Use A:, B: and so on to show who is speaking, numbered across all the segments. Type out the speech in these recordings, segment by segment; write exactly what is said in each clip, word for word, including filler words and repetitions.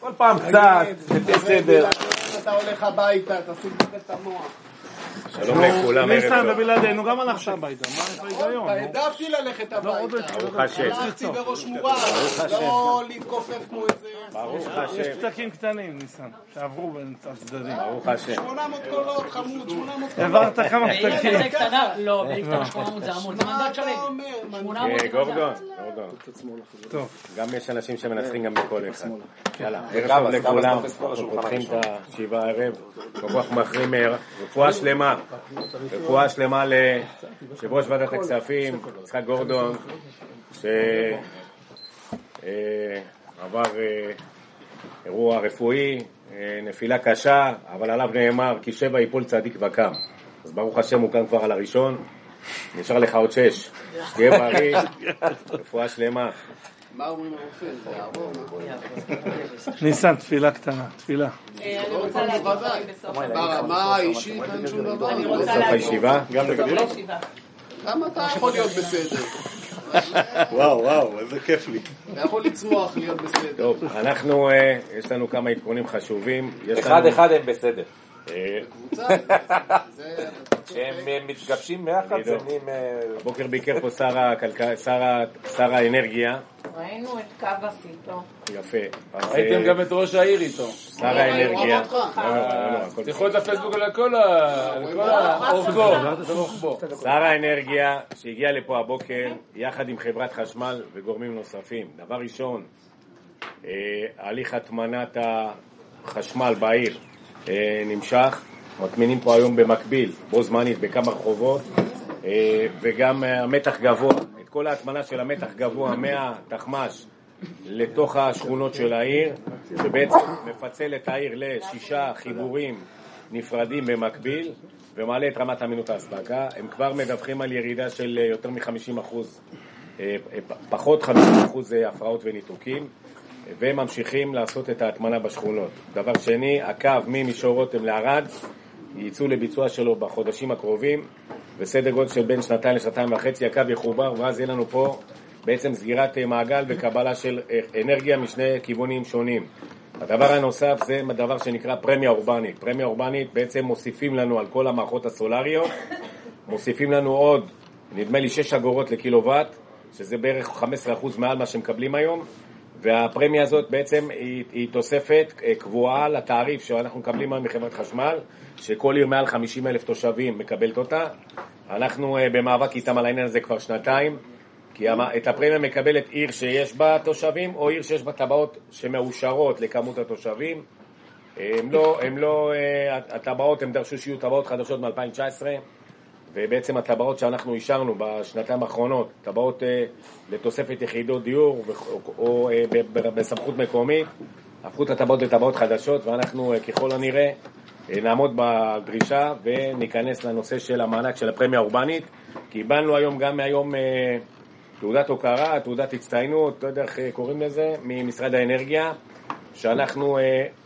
A: כל פעם קצת, לפי סדר.
B: אתה הולך הביתה, תשים את המוח.
C: שלום לכולם, ערב
D: ניסן
C: טוב.
D: ובלעדינו גם הלכת הביתה, מה איפה היגיון?
B: העדפתי ללכת הביתה.
C: ברוך השם.
B: הלכתי בראש מורם, לא להתכופף כמו איזה...
C: ברוך
D: יש
C: השם.
D: פתקים קטנים, ניסן, שעברו בין הצדדים.
C: ברוך השם.
B: שמונה מאות קולות, חמוד, שמונה מאות קולות.
D: העברת כמה
E: בעיר
D: פתקים.
E: כזה קטנה? לא, בעיר קטנה שמונה מאות זה המון, זה
B: מה
E: מנדט
B: אתה
E: שלם.
B: אומר?
E: שמונה
C: אה,
E: מאות זה
C: גורדון,
E: מנדט.
C: גורדון.
D: טוב,
C: גם יש אנשים שמנצחים גם בכל אחד. יאללה, ערב
A: כמה,
C: טוב
A: אז כמה
C: לכולם.
A: סטופס פה
C: אנחנו
A: לשולחן
C: פותחים
A: הראשון.
C: את הישיבה הערב. כוח מחרים מהר. רפואה שלמה. רפואה שלמה ליושב ראש ועדת הכספים, יצחק גורדון, שעבר אירוע רפואי, נפילה קשה, אבל עליו נאמר כי שבע יפול צדיק וקם. אז ברוך השם הוא כאן כבר על הראשון. נשאר לך עוד שש. תהיה בריא, רפואה שלמה.
B: מה אומרים הרופא? זה יעבור?
D: ניסן, תפילה קטנה, תפילה.
F: אני רוצה להגיד דברים בסוף
B: ברמה האישית אין שום דבר.
F: אני רוצה
C: בסוף
F: להגיד
C: הישיבה?
A: גם
F: בסוף
A: נגדי?
F: הישיבה.
B: למה אתה יכול להיות בסדר?
A: וואו, וואו, איזה כיף לי.
B: אתה יכול לצמוח להיות בסדר.
C: טוב, אנחנו, אה, יש לנו כמה עדכונים חשובים. יש
A: אחד
C: לנו-
A: אחד הם בסדר.
C: אה,
B: קבוצה, זה...
A: כשהם אה, מתגבשים ביחד, זה נהיים... אה,
C: בוקר ביקר פה שר הכלכלה, שר ה- שר האנרגיה.
F: ראינו את קו הסיטו.
C: יפה. אז,
G: ראיתם
C: אה,
G: גם את ראש העיר איתו.
C: שר האנרגיה.
B: אותך.
C: לא, לא, לא, הכל
G: תלכו את הפייסבוק על כל האורכו. ורוחבו.
C: שר האנרגיה שהגיע לפה הבוקר יחד עם חברת חשמל וגורמים נוספים. דבר ראשון, אה, הליך הטמנת החשמל בעיר אה, נמשך. מטמינים פה היום במקביל, בו זמנית בכמה רחובות, אה, וגם אה, המתח גבוה. את כל ההטמנה של המתח גבוה מהתחמש לתוך השכונות של העיר, שבעצם מפצל את העיר לשישה חיבורים נפרדים במקביל, ומעלה את רמת אמינות האספקה. הם כבר מדווחים על ירידה של יותר מ-חמישים אחוז, פחות חמישים אחוז הפרעות וניתוקים, והם ממשיכים לעשות את ההטמנה בשכונות. דבר שני, הקו ממישור רותם לערד ייצאו לביצוע שלו בחודשים הקרובים, וסדר גודל של בין שנתיים לשנתיים וחצי הקו יחובר, ואז יהיה לנו פה בעצם סגירת מעגל וקבלה של אנרגיה משני כיוונים שונים. הדבר הנוסף זה דבר שנקרא פרמיה אורבנית. פרמיה אורבנית בעצם מוסיפים לנו על כל המערכות הסולריות, מוסיפים לנו עוד, נדמה לי שש אגורות לקילוואט, שזה בערך חמישה עשר אחוז מעל מה שמקבלים היום, והפרמיה הזאת בעצם היא, היא תוספת קבועה לתעריף שאנחנו מקבלים מחברת חשמל, שכל עיר מעל חמישים אלף תושבים מקבלת אותה. אנחנו במאבק איתם על העניין הזה כבר שנתיים, כי את הפרמיה מקבלת עיר שיש בה תושבים, או עיר שיש בה טבעות שמאושרות לכמות התושבים. הם לא, הם לא, הטבעות, הם דרשו שיהיו טבעות חדשות מ-אלפיים תשע עשרה, ובעצם הטבעות שאנחנו אישרנו בשנתיים האחרונות, טבעות לתוספת יחידות דיור או בסמכות מקומית, הפכו את הטבעות לטבעות חדשות, ואנחנו ככל הנראה נעמוד בדרישה וניכנס לנושא של המענק של הפרמיה האורבנית. קיבלנו היום גם מהיום תעודת הוקרה, תעודת הצטיינות, לא יודע איך קוראים לזה, ממשרד האנרגיה, שאנחנו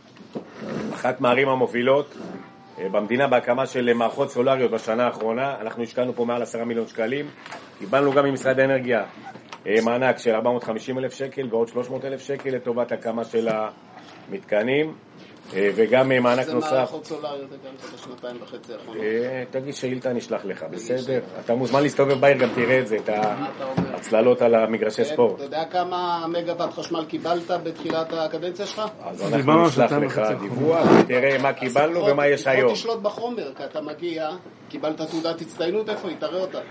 C: אחת מהערים המובילות במדינה בהקמה של מערכות סולריות בשנה האחרונה. אנחנו השקענו פה מעל עשרה מיליון שקלים. קיבלנו גם ממשרד האנרגיה מענק של ארבע מאות וחמישים אלף שקל ועוד שלוש מאות אלף שקל לטובת הקמה של המתקנים, וגם מענק נוסף.
B: איזה מערכות סולריות הגנת בשנתיים וחצי האחרונות?
C: תגיד שאילתה, נשלח לך, בסדר? אתה מוזמן להסתובב בעיר, גם תראה את זה, את הצללות על המגרשי ספורט.
B: אתה יודע כמה מגוואט חשמל קיבלת בתחילת הקדנציה שלך?
C: אז אנחנו נשלח לך דיווח, תראה מה קיבלנו ומה יש היום.
B: בוא תשלוט בחומר, כי אתה מגיע, קיבלת תעודת הצטיינות, איפה היא? תראה אותה.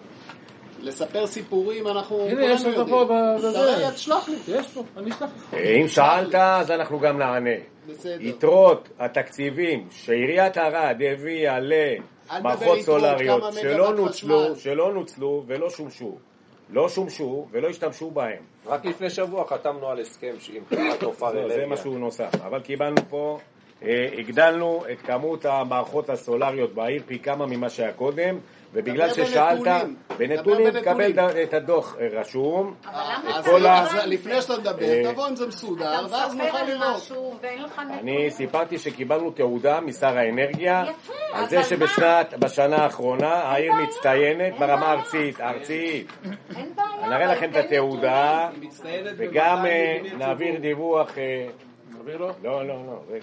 B: לספר סיפורים, אנחנו
G: הנה, יש לך פה בזה.
B: תראה, תשלח לי.
G: יש פה, אני אשלח לך.
C: אם שאלת, אז אנחנו גם נענה.
B: בסדר.
C: יתרות התקציבים שעיריית ערד הביאה למערכות סולריות שלא נוצלו, שלא נוצלו ולא שמשו, לא שמשו ולא השתמשו בהם.
A: רק לפני שבוע חתמנו על הסכם עם חברת אופר אנרגיה.
C: זה משהו נוסף, אבל קיבלנו פה, הגדלנו את כמות המערכות הסולריות בעיר פי כמה ממה שהיה קודם, ובגלל ששאלת, בנתונים תקבל את הדוח רשום.
B: אז לפני שאתה מדבר, תבוא אם זה מסודר, ואז נוכל לראות.
C: אני סיפרתי שקיבלנו תעודה משר האנרגיה על זה שבשנה האחרונה העיר מצטיינת ברמה ארצית, ארצית. אני אראה לכם את התעודה, וגם נעביר דיווח
G: נעביר לו?
C: לא, לא, לא, רגע.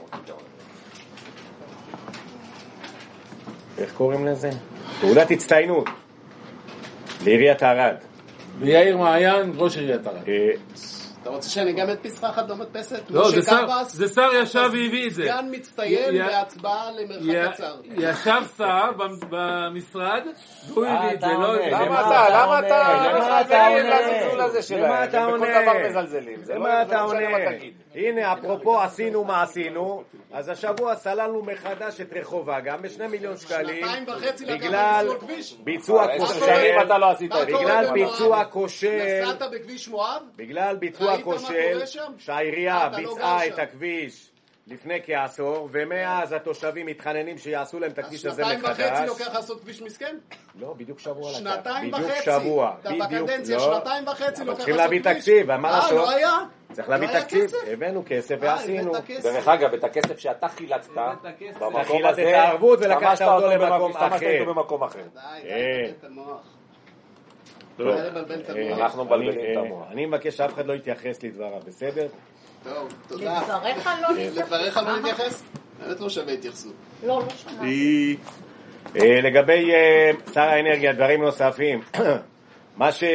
C: איך קוראים לזה? תעודת הצטיינות לעיריית ערד.
G: ויאיר מעיין, ראש עיריית ערד.
B: אתה רוצה שאני גם אדפיס לך אחת במדפסת?
G: לא,
B: משה
G: זה שר-
B: קבס,
G: זה שר ישב והביא את זה.
B: סגן מצטיין
G: י-
B: בהצבעה למרחק קצר.
G: ישב שר במ- במשרד, והוא הביא את זה, לא...
A: למה אתה, למה אתה,
C: למה אתה עונה?
A: לזלזול הזה שלהם?
C: למה אתה
A: הם בכל
C: עונה?
A: דבר מזלזלים. זה
C: למה
A: לא
C: אתה
A: משנה
C: עונה?
A: מה תגיד.
C: הנה, אפרופו עשינו מה עשינו, אז השבוע סללנו מחדש את רחובה, גם בשני מיליון שקלים,
B: שנתיים וחצי לקח
C: בגלל
B: לנסוע כביש.
C: ביצוע
A: עשר
C: כושל,
A: שנים אתה לא עשית
B: מה
A: את זה.
B: קורה
C: בגלל
B: במואב?
C: ביצוע כושל,
B: נסעת בכביש מואב?
C: בגלל ביצוע
B: ראית מה
C: כושל,
B: קורה שם?
C: שהעירייה
B: אתה לא
C: ביצעה
B: גר
C: את
B: שם.
C: הכביש לפני כעשור, ומאז התושבים מתחננים שיעשו להם את
B: אז
C: הכביש הזה
B: שנתיים וחצי
C: מחדש.
B: לוקח לעשות כביש מסכן?
C: לא, בדיוק שבוע לקח.
B: שנתיים
C: בדיוק
B: וחצי.
C: שבוע.
B: אתה
C: בדיוק,
B: בקדנציה
C: לא.
B: שנתיים וחצי
C: אבל
B: לוקח
C: צריכים
B: לעשות
C: להביא
B: כביש.
C: תקציב, מה
B: אה,
C: לעשות?
B: לא היה?
C: צריך
B: לא
C: להביא
B: היה
C: תקציב,
B: כסף?
C: הבאנו כסף
B: אה,
C: ועשינו.
B: הבאת כסף.
A: דרך אגב, את הכסף שאתה חילצת,
C: אתה
A: במקום
C: חילצת
A: הזה,
C: את הערבות ולקחת
A: השתמשת
C: אותו
A: במקום-
C: למקום
A: השתמשת
C: אחר.
A: איתו במקום אחר.
B: די,
C: אה.
B: די, לבלבל את המוח.
C: טוב.
B: די לבלבל את
C: אה,
B: המוח.
A: אנחנו מבלבלים
C: אני,
A: את
C: אה,
A: המוח.
C: אני מבקש שאף אחד לא יתייחס לדבריו, בסדר?
B: טוב, תודה.
F: לדבריך לא להתייחס.
B: לדבריך לא להתייחס? באמת לא שווה התייחסות.
F: לא, לא שמעתי.
C: אה, לגבי אה, שר האנרגיה, דברים נוספים. מה ש...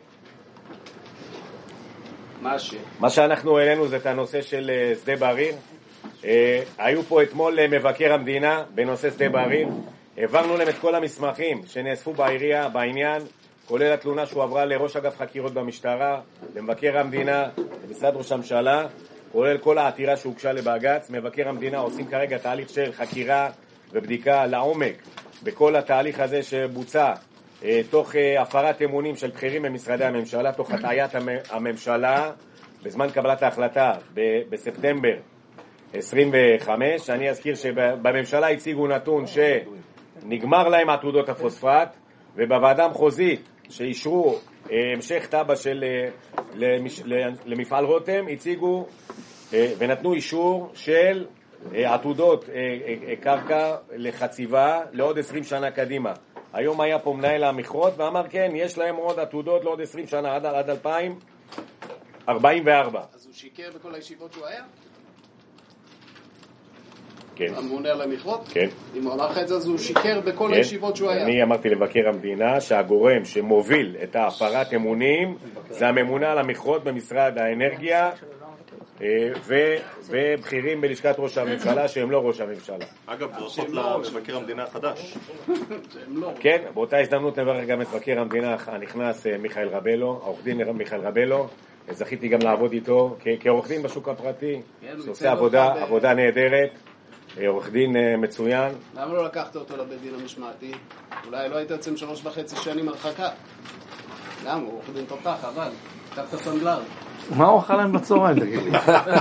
B: מה ש...
C: מה שאנחנו העלינו זה את הנושא של אה, שדה בריר. אה, היו פה אתמול אה, מבקר המדינה בנושא שדה בריר. העברנו להם את כל המסמכים שנאספו בעירייה בעניין, כולל התלונה שהועברה לראש אגף חקירות במשטרה, למבקר המדינה, למשרד ראש הממשלה, כולל כל העתירה שהוגשה לבג"ץ. מבקר המדינה עושים כרגע תהליך של חקירה ובדיקה לעומק בכל התהליך הזה שבוצע אה, תוך אה, הפרת אמונים של בכירים במשרדי הממשלה, תוך הטעיית המ- הממשלה בזמן קבלת ההחלטה ב- בספטמבר עשרים וחמש. אני אזכיר שבממשלה הציגו נתון שנגמר להם עתודות הפוספט, ובוועדה המחוזית שאישרו אה, המשך טבע של אה, למש, למפעל רותם הציגו אה, ונתנו אישור של אה, עתודות אה, אה, קרקע לחציבה לעוד עשרים שנה קדימה. היום היה פה מנהל המכרות ואמר כן, יש להם עוד עתודות לעוד עשרים שנה עד, עד אלפיים ארבעים וארבע.
B: אז הוא שיקר בכל הישיבות שהוא היה?
C: כן.
B: הממונה על המכרות?
C: כן.
B: אם הוא אמר לך את זה, אז הוא שיקר בכל
C: כן.
B: הישיבות שהוא היה.
C: אני אמרתי לבקר המדינה שהגורם שמוביל את ההפרת אמונים זה הממונה על המכרות במשרד האנרגיה אה, ו- ובכירים בלשכת ראש הממשלה שהם לא ראש הממשלה.
H: אגב, ברכות למבקר המדינה החדש.
C: כן, באותה הזדמנות נברך גם את מבקר המדינה הנכנס אה, מיכאל רבלו, העורך דין מיכאל רבלו. זכיתי גם לעבוד איתו כ- כעורך דין בשוק הפרטי,
B: הוא
C: שעושה
B: ייצג
C: עבודה,
B: אותך ב-
C: עבודה נהדרת, אה, עורך דין אה, מצוין.
B: למה לא לקחת אותו לבית דין המשמעתי? אולי לא היית יוצא עם שלוש וחצי שנים הרחקה. למה? הוא עורך דין תותח, אבל. קח את הסנדלר.
D: מה הוא אכל להם בצהריים, תגיד לי?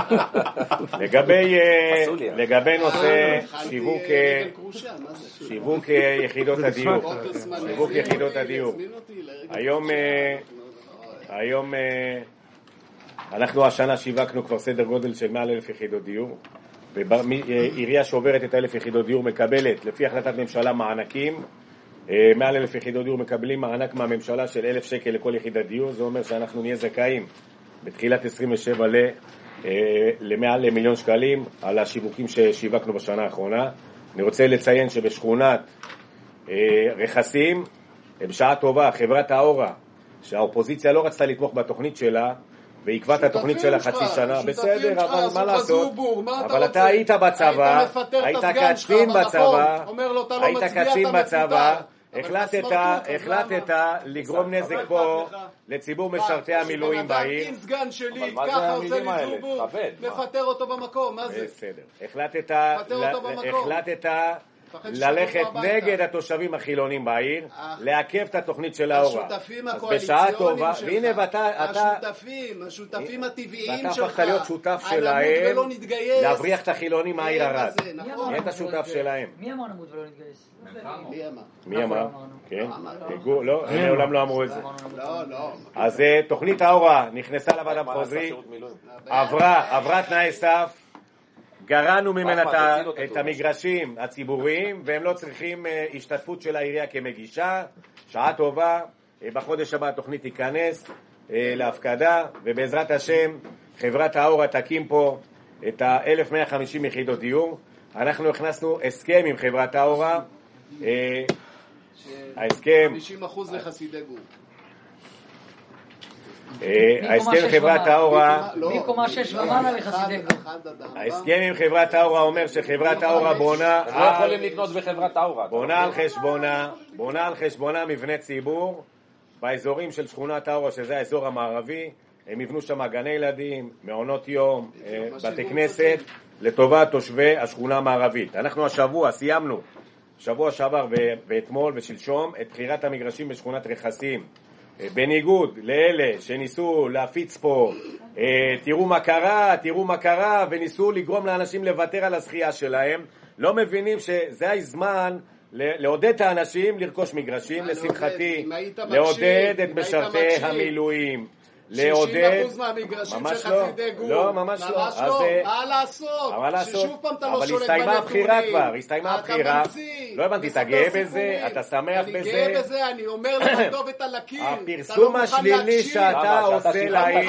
C: לגבי אה,
A: עשו לי.
C: לגבי נושא
B: אכלתי,
C: שיווק
B: אה,
C: אה,
B: רגל כרושה, מה זה?
C: שיווק אה, יחידות הדיור.
B: אופרסמן
C: שיווק
B: הזמין
C: יחידות
B: אותי,
C: הדיור.
B: הזמין אותי לרגל
C: היום,
B: כרושה.
C: אה, היום אה, אנחנו השנה שיווקנו כבר סדר גודל של מעל אלף יחידות דיור. עירייה שעוברת את אלף יחידות דיור מקבלת לפי החלטת ממשלה מענקים. אה, מעל אלף יחידות דיור מקבלים מענק מהממשלה של אלף שקל לכל יחידת דיור. זה אומר שאנחנו נהיה זכאים בתחילת עשרים ושבע ל, אה, למעל למיליון שקלים על השיווקים ששיווקנו בשנה האחרונה. אני רוצה לציין שבשכונת אה, רכסים, אה, בשעה טובה, חברת האורה, שהאופוזיציה לא רצתה לתמוך בתוכנית שלה, ועקבה את התוכנית שלה חצי שנה, בסדר, אבל מה לעשות? אבל אתה היית בצבא, היית קצין בצבא, היית קצין בצבא, החלטת, החלטת לגרום נזק פה לציבור משרתי המילואים בעיר.
B: אם סגן שלי,
A: אבל מה זה
B: ככה עושה
A: המילים
B: לי
A: האלה?
B: זובור,
A: תכבד, מה?
B: מפטר אותו במקום, מה זה?
C: בסדר. החלטת,
B: פטר אותו במקום.
C: החלטת
B: פחד
C: ללכת
B: שישלחו הביתה.
C: נגד התושבים החילונים בעיר,
B: אה.
C: לעכב את התוכנית של האורה.
B: השותפים
C: אז בשעה טובה,
B: הקואליציוניים שלך,
C: והנה ואתה, אתה,
B: השותפים, השותפים הטבעיים
C: ואתה
B: שלך,
C: הפכת להיות שותף
B: על
C: שלהם,
B: נמות ולא נתגייס,
C: להבריח את החילונים מהעיר
B: אין
C: ערד.
B: בזה, נכון?
C: נהיית שותף שלהם.
E: מי אמר נמות ולא נתגייס?
B: מי אמר?
C: מי אמר?
E: אמרנו.
C: כן?
B: אמרנו.
C: גו- לא, הם לעולם לא אמרו את זה.
B: לא, לא.
C: אז אה, תוכנית האורה נכנסה לוועדה
A: מה, עשה
C: המחוזית,
A: שירות מילואים?
C: עברה, עברה תנאי סף, גרענו ממנה
A: אחמד,
C: את ה-
A: תציל אותו,
C: את
A: טוב.
C: המגרשים הציבוריים, והם לא צריכים אה, השתתפות של העירייה כמגישה. שעה טובה, אה, בחודש הבא התוכנית תיכנס אה, להפקדה, ובעזרת השם חברת האורה תקים פה את ה-אלף מאה וחמישים יחידות דיור. אנחנו הכנסנו הסכם עם חברת האורה. ההסכם...
B: חמישים אחוז לחסידי גור.
C: ההסכם עם חברת האורה...
E: מקומה שש ומעלה לחסידי גור.
C: ההסכם עם חברת האורה אומר שחברת האורה בונה...
A: לא יכולים לקנות בחברת האורה.
C: בונה על חשבונה, בונה על חשבונה מבנה ציבור באזורים של שכונת האורה, שזה האזור המערבי. הם יבנו שם גני ילדים, מעונות יום, בתי כנסת, לטובת תושבי השכונה המערבית. אנחנו השבוע סיימנו, שבוע שעבר ואתמול ושלשום, את בחירת המגרשים בשכונת רכסים. בניגוד לאלה שניסו להפיץ פה, תראו מה קרה, תראו מה קרה, וניסו לגרום לאנשים לוותר על הזכייה שלהם, לא מבינים שזה הזמן לעודד את האנשים לרכוש מגרשים. לשמחתי, לעודד את משרתי המילואים, לעודד...
B: שישים אחוז מהמגרשים של חסידי גור.
C: לא, ממש לא.
B: ממש לא. מה לעשות?
C: מה לעשות?
B: ששוב פעם אתה לא שולט בנתונים.
C: אבל הסתיימה הבחירה כבר, הסתיימה הבחירה.
B: אתה ממציא.
C: לא הבנתי, אתה גאה בזה? אתה שמח בזה?
B: אני גאה בזה, אני אומר לכתובת על הקיר.
C: הפרסום השלילי שאתה עושה לעיר,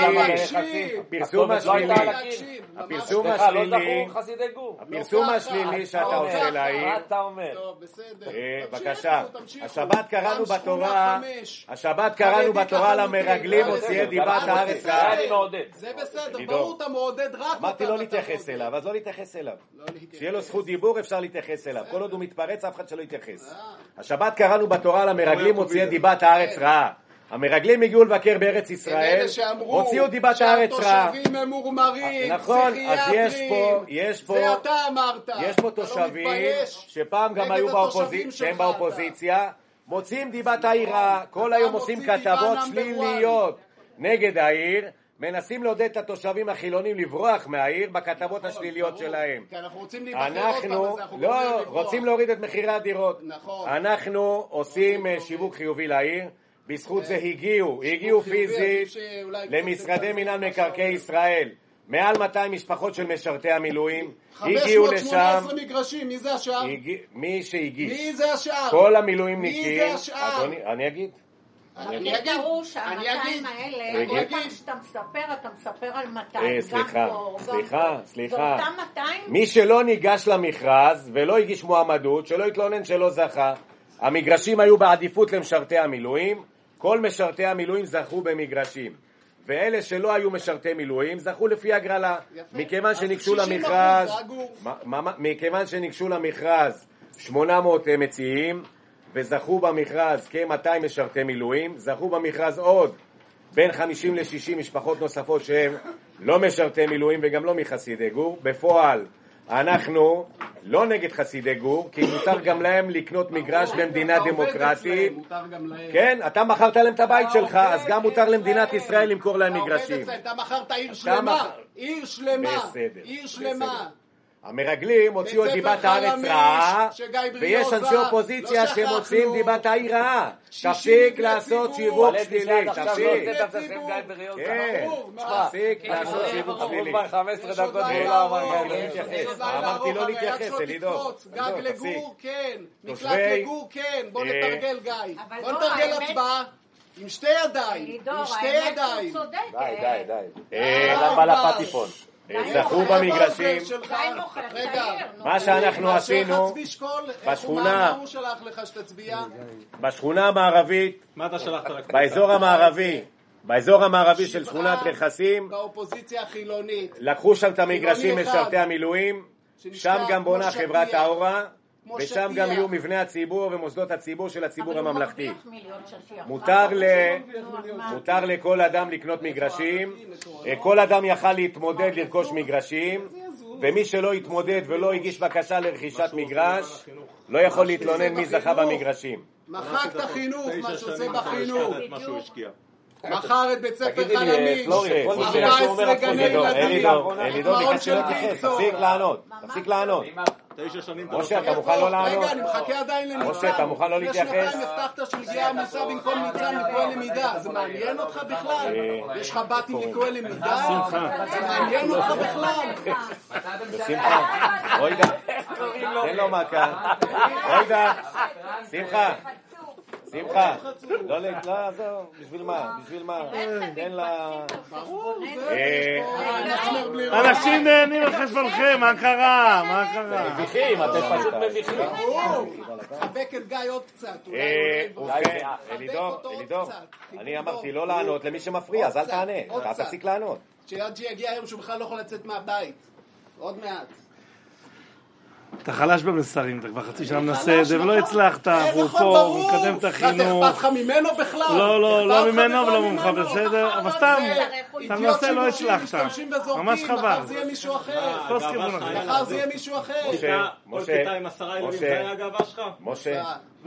C: הפרסום השלילי, הפרסום השלילי, הפרסום השלילי שאתה עושה לעיר.
A: מה אתה אומר?
B: טוב, בסדר.
C: בבקשה, השבת קראנו בתורה, השבת קראנו בתורה למרגלים מוציאי דיבת הארץ רעה.
B: זה בסדר, ברור אתה מעודד רק...
C: אמרתי לא להתייחס אליו, אז לא להתייחס אליו. שיהיה לו זכות דיבור אפשר להתייחס אליו. כל עוד הוא מתפרץ אף אחד שלא יתייחס. השבת קראנו בתורה למרגלים מוציאי דיבת הארץ רעה. המרגלים הגיעו לבקר בארץ ישראל, הוציאו דיבת הארץ רעה.
B: שהתושבים הם מורמרים,
C: נכון, אז יש פה, יש פה,
B: זה אתה אמרת.
C: יש פה תושבים שפעם גם היו באופוזיציה, מוציאים דיבת העיר רעה, כל היום עושים כתבות שליליות נגד העיר, מנסים לעודד את התושבים החילונים לברוח מהעיר בכתבות השליליות שלהם.
B: כי אנחנו רוצים להיבחר עוד פעם,
C: אנחנו, לא, רוצים להוריד את מחירי הדירות.
B: נכון.
C: אנחנו עושים שיווק חיובי לעיר, בזכות זה הגיעו, הגיעו פיזית למשרדי מינהל מקרקעי ישראל. מעל מאתיים משפחות של משרתי המילואים הגיעו לשם.
B: חמש מאות שמונה עשרה מגרשים, מי זה השאר?
C: מי שהגיש.
B: מי זה השאר?
C: כל המילואימניקים.
B: מי זה השאר?
C: אני אגיד.
F: אני אגיד שהמאתיים האלה, כל פעם שאתה מספר, אתה מספר על מאתיים.
C: סליחה, סליחה, סליחה.
F: זה אותם מאתיים?
C: מי שלא ניגש למכרז ולא הגיש מועמדות, שלא התלונן שלא זכה. המגרשים היו בעדיפות למשרתי המילואים, כל משרתי המילואים זכו במגרשים. ואלה שלא היו משרתי מילואים זכו לפי הגרלה. מכיוון שניגשו למכרז, מכיוון שניגשו למכרז שמונה מאות מציעים, וזכו במכרז כ-מאתיים משרתי מילואים, זכו במכרז עוד בין חמישים ל-שישים משפחות נוספות שהם לא משרתי מילואים וגם לא מחסידי גור. בפועל אנחנו לא נגד חסידי גור, כי מותר גם להם לקנות מגרש במדינה דמוקרטית. כן, אתה מכרת להם את הבית שלך, אז גם מותר למדינת ישראל למכור להם מגרשים.
B: אתה מכרת עיר שלמה, עיר שלמה, עיר שלמה.
C: המרגלים הוציאו את דיבת הארץ רעה, ויש אנשי אופוזיציה שמוציאים דיבת העיר רעה. תפסיק לעשות שיווק שלילי, תפסיק. תפסיק לעשות שיווק שלילי. אמרתי לא להתייחס, אלידור.
B: גג לגור כן, מקלט לגור כן, בוא נתרגל גיא. בוא נתרגל הצבעה. עם שתי ידיים, עם שתי ידיים.
A: די, די, די. למה לפטיפון?
C: זכו במגרשים. מה שאנחנו עשינו בשכונה, בשכונה המערבית, באזור המערבי, באזור המערבי של שכונת רכסים,
B: באופוזיציה החילונית,
C: לקחו שם את המגרשים משרתי המילואים, שם גם בונה חברת האורה, ושם גם יהיו מבני הציבור ומוסדות הציבור של הציבור הממלכתי. מותר ל... מותר לכל אדם לקנות מגרשים, כל אדם יכל להתמודד לרכוש מגרשים, ומי שלא יתמודד ולא הגיש בקשה לרכישת מגרש לא יכול להתלונן מי זכה במגרשים.
B: מחק את החינוך, מה שעושה בחינוך, מחר את בית ספר חלמיש, ארבע עשרה גני ילדים.
C: אלידור ביקש שלא תתייחס, תפסיק לענות, תפסיק לענות. משה, אתה מוכן לא לענות?
B: רגע, אני מחכה עדיין לניצן.
C: משה, אתה מוכן לא להתייחס?
B: יש שנתיים הבטחת שלגיעה עמוסה במקום ניצן לקרוא למידה. זה מעניין אותך בכלל? יש לך בתים לקרוא למידה? זה מעניין אותך בכלל?
C: בשמחה. רוידה, תן לו מכה. רוידה, שמחה. שמחה, לא, לא, עזוב, בשביל מה? בשביל מה? תן לה...
I: אנשים נהנים על חשבונכם, מה קרה? מה קרה?
C: מביכים, אתם פשוט מביכים.
B: חבק את גיא עוד קצת.
C: אלידור, אלידור, אני אמרתי לא לענות למי שמפריע, אז אל תענה, אתה תפסיק לענות.
B: שעד שיגיע היום שהוא בכלל לא יכול לצאת מהבית. עוד מעט.
I: אתה חלש במסרים, אתה כבר חצי שנה מנסה את זה ולא הצלחת, הוא פה, הוא מקדם את החינוך.
B: אכפת לך ממנו בכלל?
I: לא, לא, לא ממנו ולא ממך, בסדר, אבל סתם, אתה מנסה, לא הצלחת. ממש חבל.
B: מחר זה יהיה מישהו אחר.
I: תפוס כיוון אחר.
B: מחר זה יהיה מישהו אחר.
C: משה, משה, משה, משה,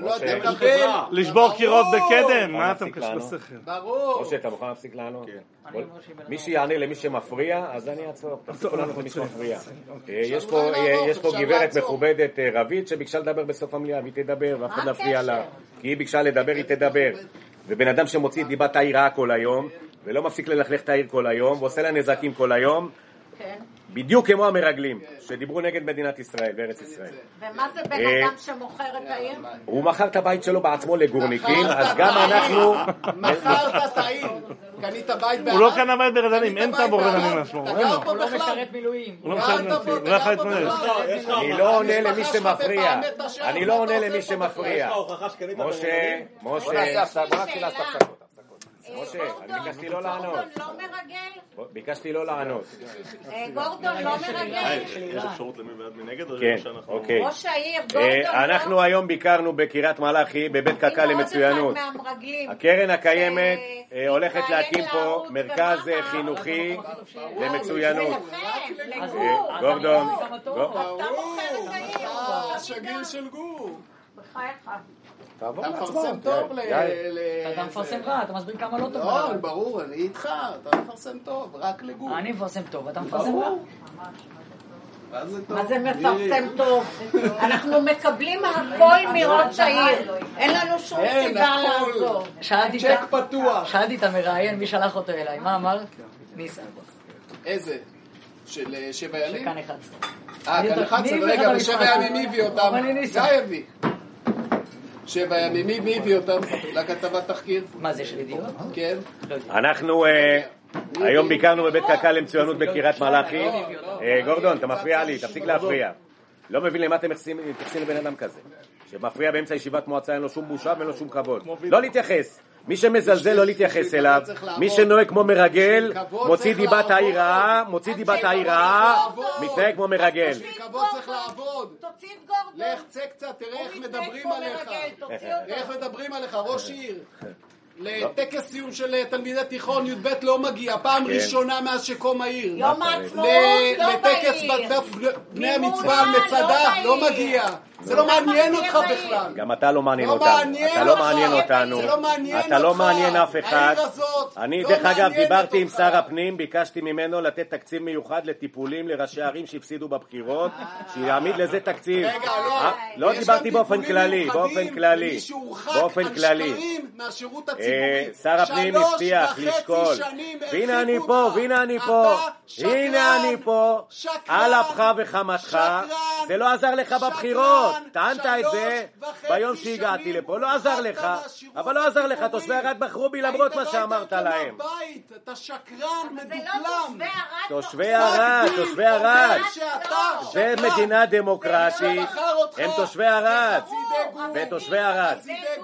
I: לשבור קירות בקדם, מה אתה מקש בשכל?
B: ברור.
C: משה, אתה מוכן להפסיק לענות? מי שיענה למי שמפריע, אז אני אעצור. תפסיקו לענות למי שמפריע. יש פה גברת מכובדת רבית שביקשה לדבר בסוף המליאה, והיא תדבר, ואף אחד לא יפריע לה. כי היא ביקשה לדבר, היא תדבר. ובן אדם שמוציא את דיבת העיר רעה כל היום, ולא מפסיק ללכלך את העיר כל היום, ועושה לה נזקים כל היום, בדיוק כמו המרגלים, שדיברו נגד מדינת ישראל בארץ ישראל.
F: ומה זה בן אדם שמוכר את העיר?
C: הוא מכר את הבית שלו בעצמו לגורניקים, אז גם אנחנו...
B: מכרת את העיר. קנית בית בערד?
I: הוא לא קנה בית ברדנים, אין טאבו רדנים משמו.
E: הוא לא משרת מילואים.
I: הוא לא משרת מילואים, הוא לא יכול להתמודד.
C: אני לא עונה למי שמפריע. אני לא עונה למי שמפריע. משה, משה... בוא נעשה הפסקות, בוא נתחיל לעשות הפסקות. משה, אני ביקשתי לא לענות.
F: גורדון לא מרגל?
C: ביקשתי לא לענות.
F: גורדון לא מרגל?
H: יש אפשרות למי ועד מנגד?
C: כן, אוקיי.
F: ראש העיר, גורדון לא...
C: אנחנו היום ביקרנו בקריית מלאכי בבית קק"ל למצוינות. הקרן הקיימת הולכת להקים פה מרכז חינוכי למצוינות. גורדון.
F: אתה מוכר את העיר.
B: השגיר של גור.
F: בחייך.
B: אתה מפרסם טוב ל...
E: אתה מפרסם רע, אתה מסביר כמה לא טוב.
B: לא, ברור, אני איתך, אתה מפרסם טוב, רק לגור.
E: אני מפרסם טוב, אתה מפרסם רע.
F: מה זה מפרסם טוב? אנחנו מקבלים הכל מראש העיר. אין לנו שום סיבה לעזור.
B: צ'ק פתוח.
E: שאלתי את המראיין, מי שלח אותו אליי, מה אמר? ניסן.
B: איזה? של שבע ימים?
E: שכאן אחד עשרה.
B: אה, כאן אחד עשרה, רגע, בשבע ימים מי הביא אותם? גיא הביא. שבע ימים, מי הביא אותם לכתבת תחקיר?
E: מה זה, של ידיעות?
B: כן.
C: אנחנו היום ביקרנו בבית קק"ל למצוינות בקריית מלאכי. גורדון, אתה מפריע לי, תפסיק להפריע. לא מבין למה אתם מתייחסים לבן אדם כזה שמפריע באמצע ישיבת מועצה, אין לו שום בושה ואין לו שום כבוד. לא להתייחס. מי שמזלזל לא להתייחס אליו. מי שנוהג כמו מרגל מוציא דיבת העיר רעה, מוציא דיבת העיר רעה, מתנהג כמו מרגל.
B: כבוד צריך לעבוד.
F: תוציא את גורדון.
B: לך צא קצת, תראה איך מדברים עליך. תראה איך מדברים עליך, ראש עיר. לטקס סיום של תלמידי תיכון י' ב' לא מגיע, פעם ראשונה מאז שקום העיר.
F: יום העצמאות לא
B: לטקס בני המצווה על מצדה לא מגיע. זה לא מעניין אותך בכלל.
C: גם אתה לא מעניין אותנו. אתה לא מעניין אותנו. אתה לא מעניין אף אחד. אני דרך אגב דיברתי עם שר הפנים, ביקשתי ממנו לתת תקציב מיוחד לטיפולים לראשי ערים שהפסידו בבחירות, שיעמיד לזה תקציב. לא דיברתי באופן כללי, באופן כללי. באופן כללי. שר הפנים הבטיח לשקול. והנה אני פה, והנה אני פה. הנה אני פה. על אפך וחמתך. זה לא עזר לך בבחירות. טענת את זה ביום שהגעתי לפה, לא עזר לך, אבל לא עזר לך, תושבי ערד בחרו בי למרות מה שאמרת להם.
B: אתה שקרן מדופלם.
C: תושבי ערד, תושבי ערד, זה מדינה דמוקרטית, הם תושבי ערד, ותושבי ערד.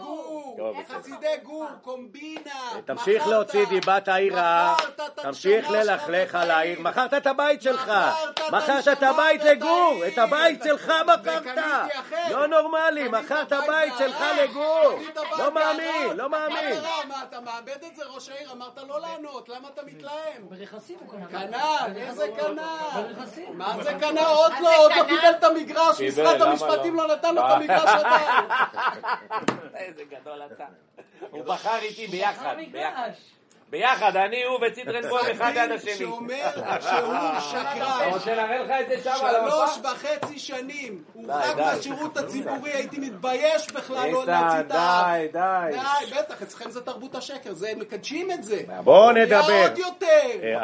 B: חסידי גור, קומבינה.
C: תמשיך להוציא דיבת העיר רעה, תמשיך ללכלך על העיר. מכרת את הבית שלך, מכרת את הבית לגור, את הבית שלך מכרת. לא נורמלי, מכרת את הבית שלך לגור. לא מאמין, לא מאמין.
B: מה, אתה מאבד את זה ראש העיר? אמרת לא לענות, למה אתה מתלהם?
E: ברכסים הוא קנה.
B: קנה, איזה קנה? מה זה קנה? עוד לא, עוד לא קיבל את המגרש, משרד המשפטים לא נתן לו את המגרש עדיין.
A: איזה גדול אתה. הוא בחר איתי ביחד. ביחד, אני, הוא וציטרנבוים אחד עד השני.
B: שאומר שהוא שקרן.
A: אתה רוצה להראה לך את זה שם?
B: שלוש וחצי שנים. הוא רק בשירות הציבורי, הייתי מתבייש בכלל לא להוציא את האף.
C: די, די.
B: די, בטח, אצלכם זה תרבות השקר, הם מקדשים את זה.
C: בואו נדבר.
B: עוד יותר.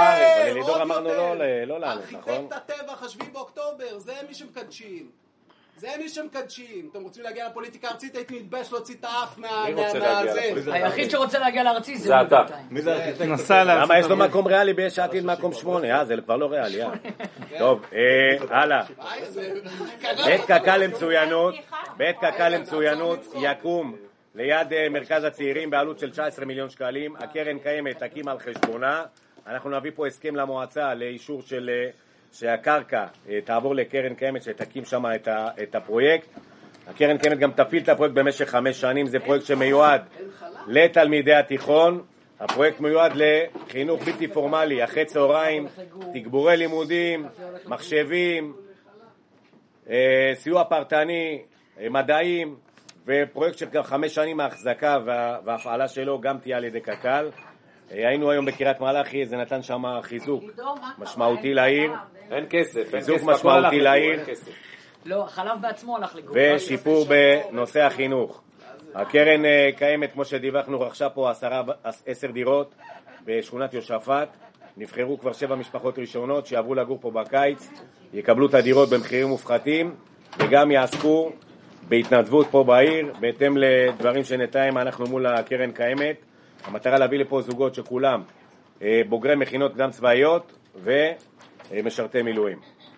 C: אלידור אמרנו לא לענות, נכון?
B: ארכיטקט הטבח, השביעי באוקטובר, זה מי שמקדשים. זה מי שמקדשים. אתם רוצים להגיע לפוליטיקה הארצית, הייתי מתבייש להוציא את האף מה...
A: מי רוצה להגיע
B: זה.
A: לפוליטיקה?
E: היחיד שרוצה להגיע לארצי
A: זה אתה.
H: מי זה הארכיטקט?
I: נסע לארצות
C: למה יש לו
I: הברית.
C: מקום ריאלי ביש עתיד מקום שמונה? אה, זה כבר לא ריאלי, אה. טוב, אה, הלאה. בית קק"ל למצוינות, בית קק"ל למצוינות יקום ליד אה, מרכז הצעירים בעלות של תשעה עשר מיליון שקלים. הקרן קיימת תקים על חשבונה. אנחנו נביא פה הסכם למועצה לאישור של אה, שהקרקע אה, תעבור לקרן קיימת שתקים שם את, ה, את הפרויקט. הקרן קיימת גם תפעיל את הפרויקט במשך חמש שנים. זה פרויקט שמיועד לתלמידי התיכון. הפרויקט מיועד לחינוך בלתי פורמלי, אחרי צהריים, תגבורי לימודים, מחשבים, אה, סיוע פרטני, אה, מדעים, ופרויקט של חמש שנים ההחזקה וה, וההפעלה שלו גם תהיה על ידי קק"ל. אה, היינו היום בקריית מלאכי, זה נתן שם חיזוק משמעותי לעיר,
A: אין כסף, אין
C: חיזוק
A: כסף.
C: משמעותי לעיר,
E: לא, החלב בעצמו הלך לגור.
C: ושיפור בנושא החינוך. הקרן אה, קיימת, כמו שדיווחנו, רכשה פה עשרה, עשר דירות בשכונת יושפט. נבחרו כבר שבע משפחות ראשונות שיעברו לגור פה בקיץ, יקבלו את הדירות במחירים מופחתים וגם יעסקו בהתנדבות פה בעיר בהתאם לדברים שנתאם אנחנו מול הקרן קיימת. המטרה להביא לפה זוגות שכולם אה, בוגרי מכינות קדם צבאיות ומשרתי מילואים.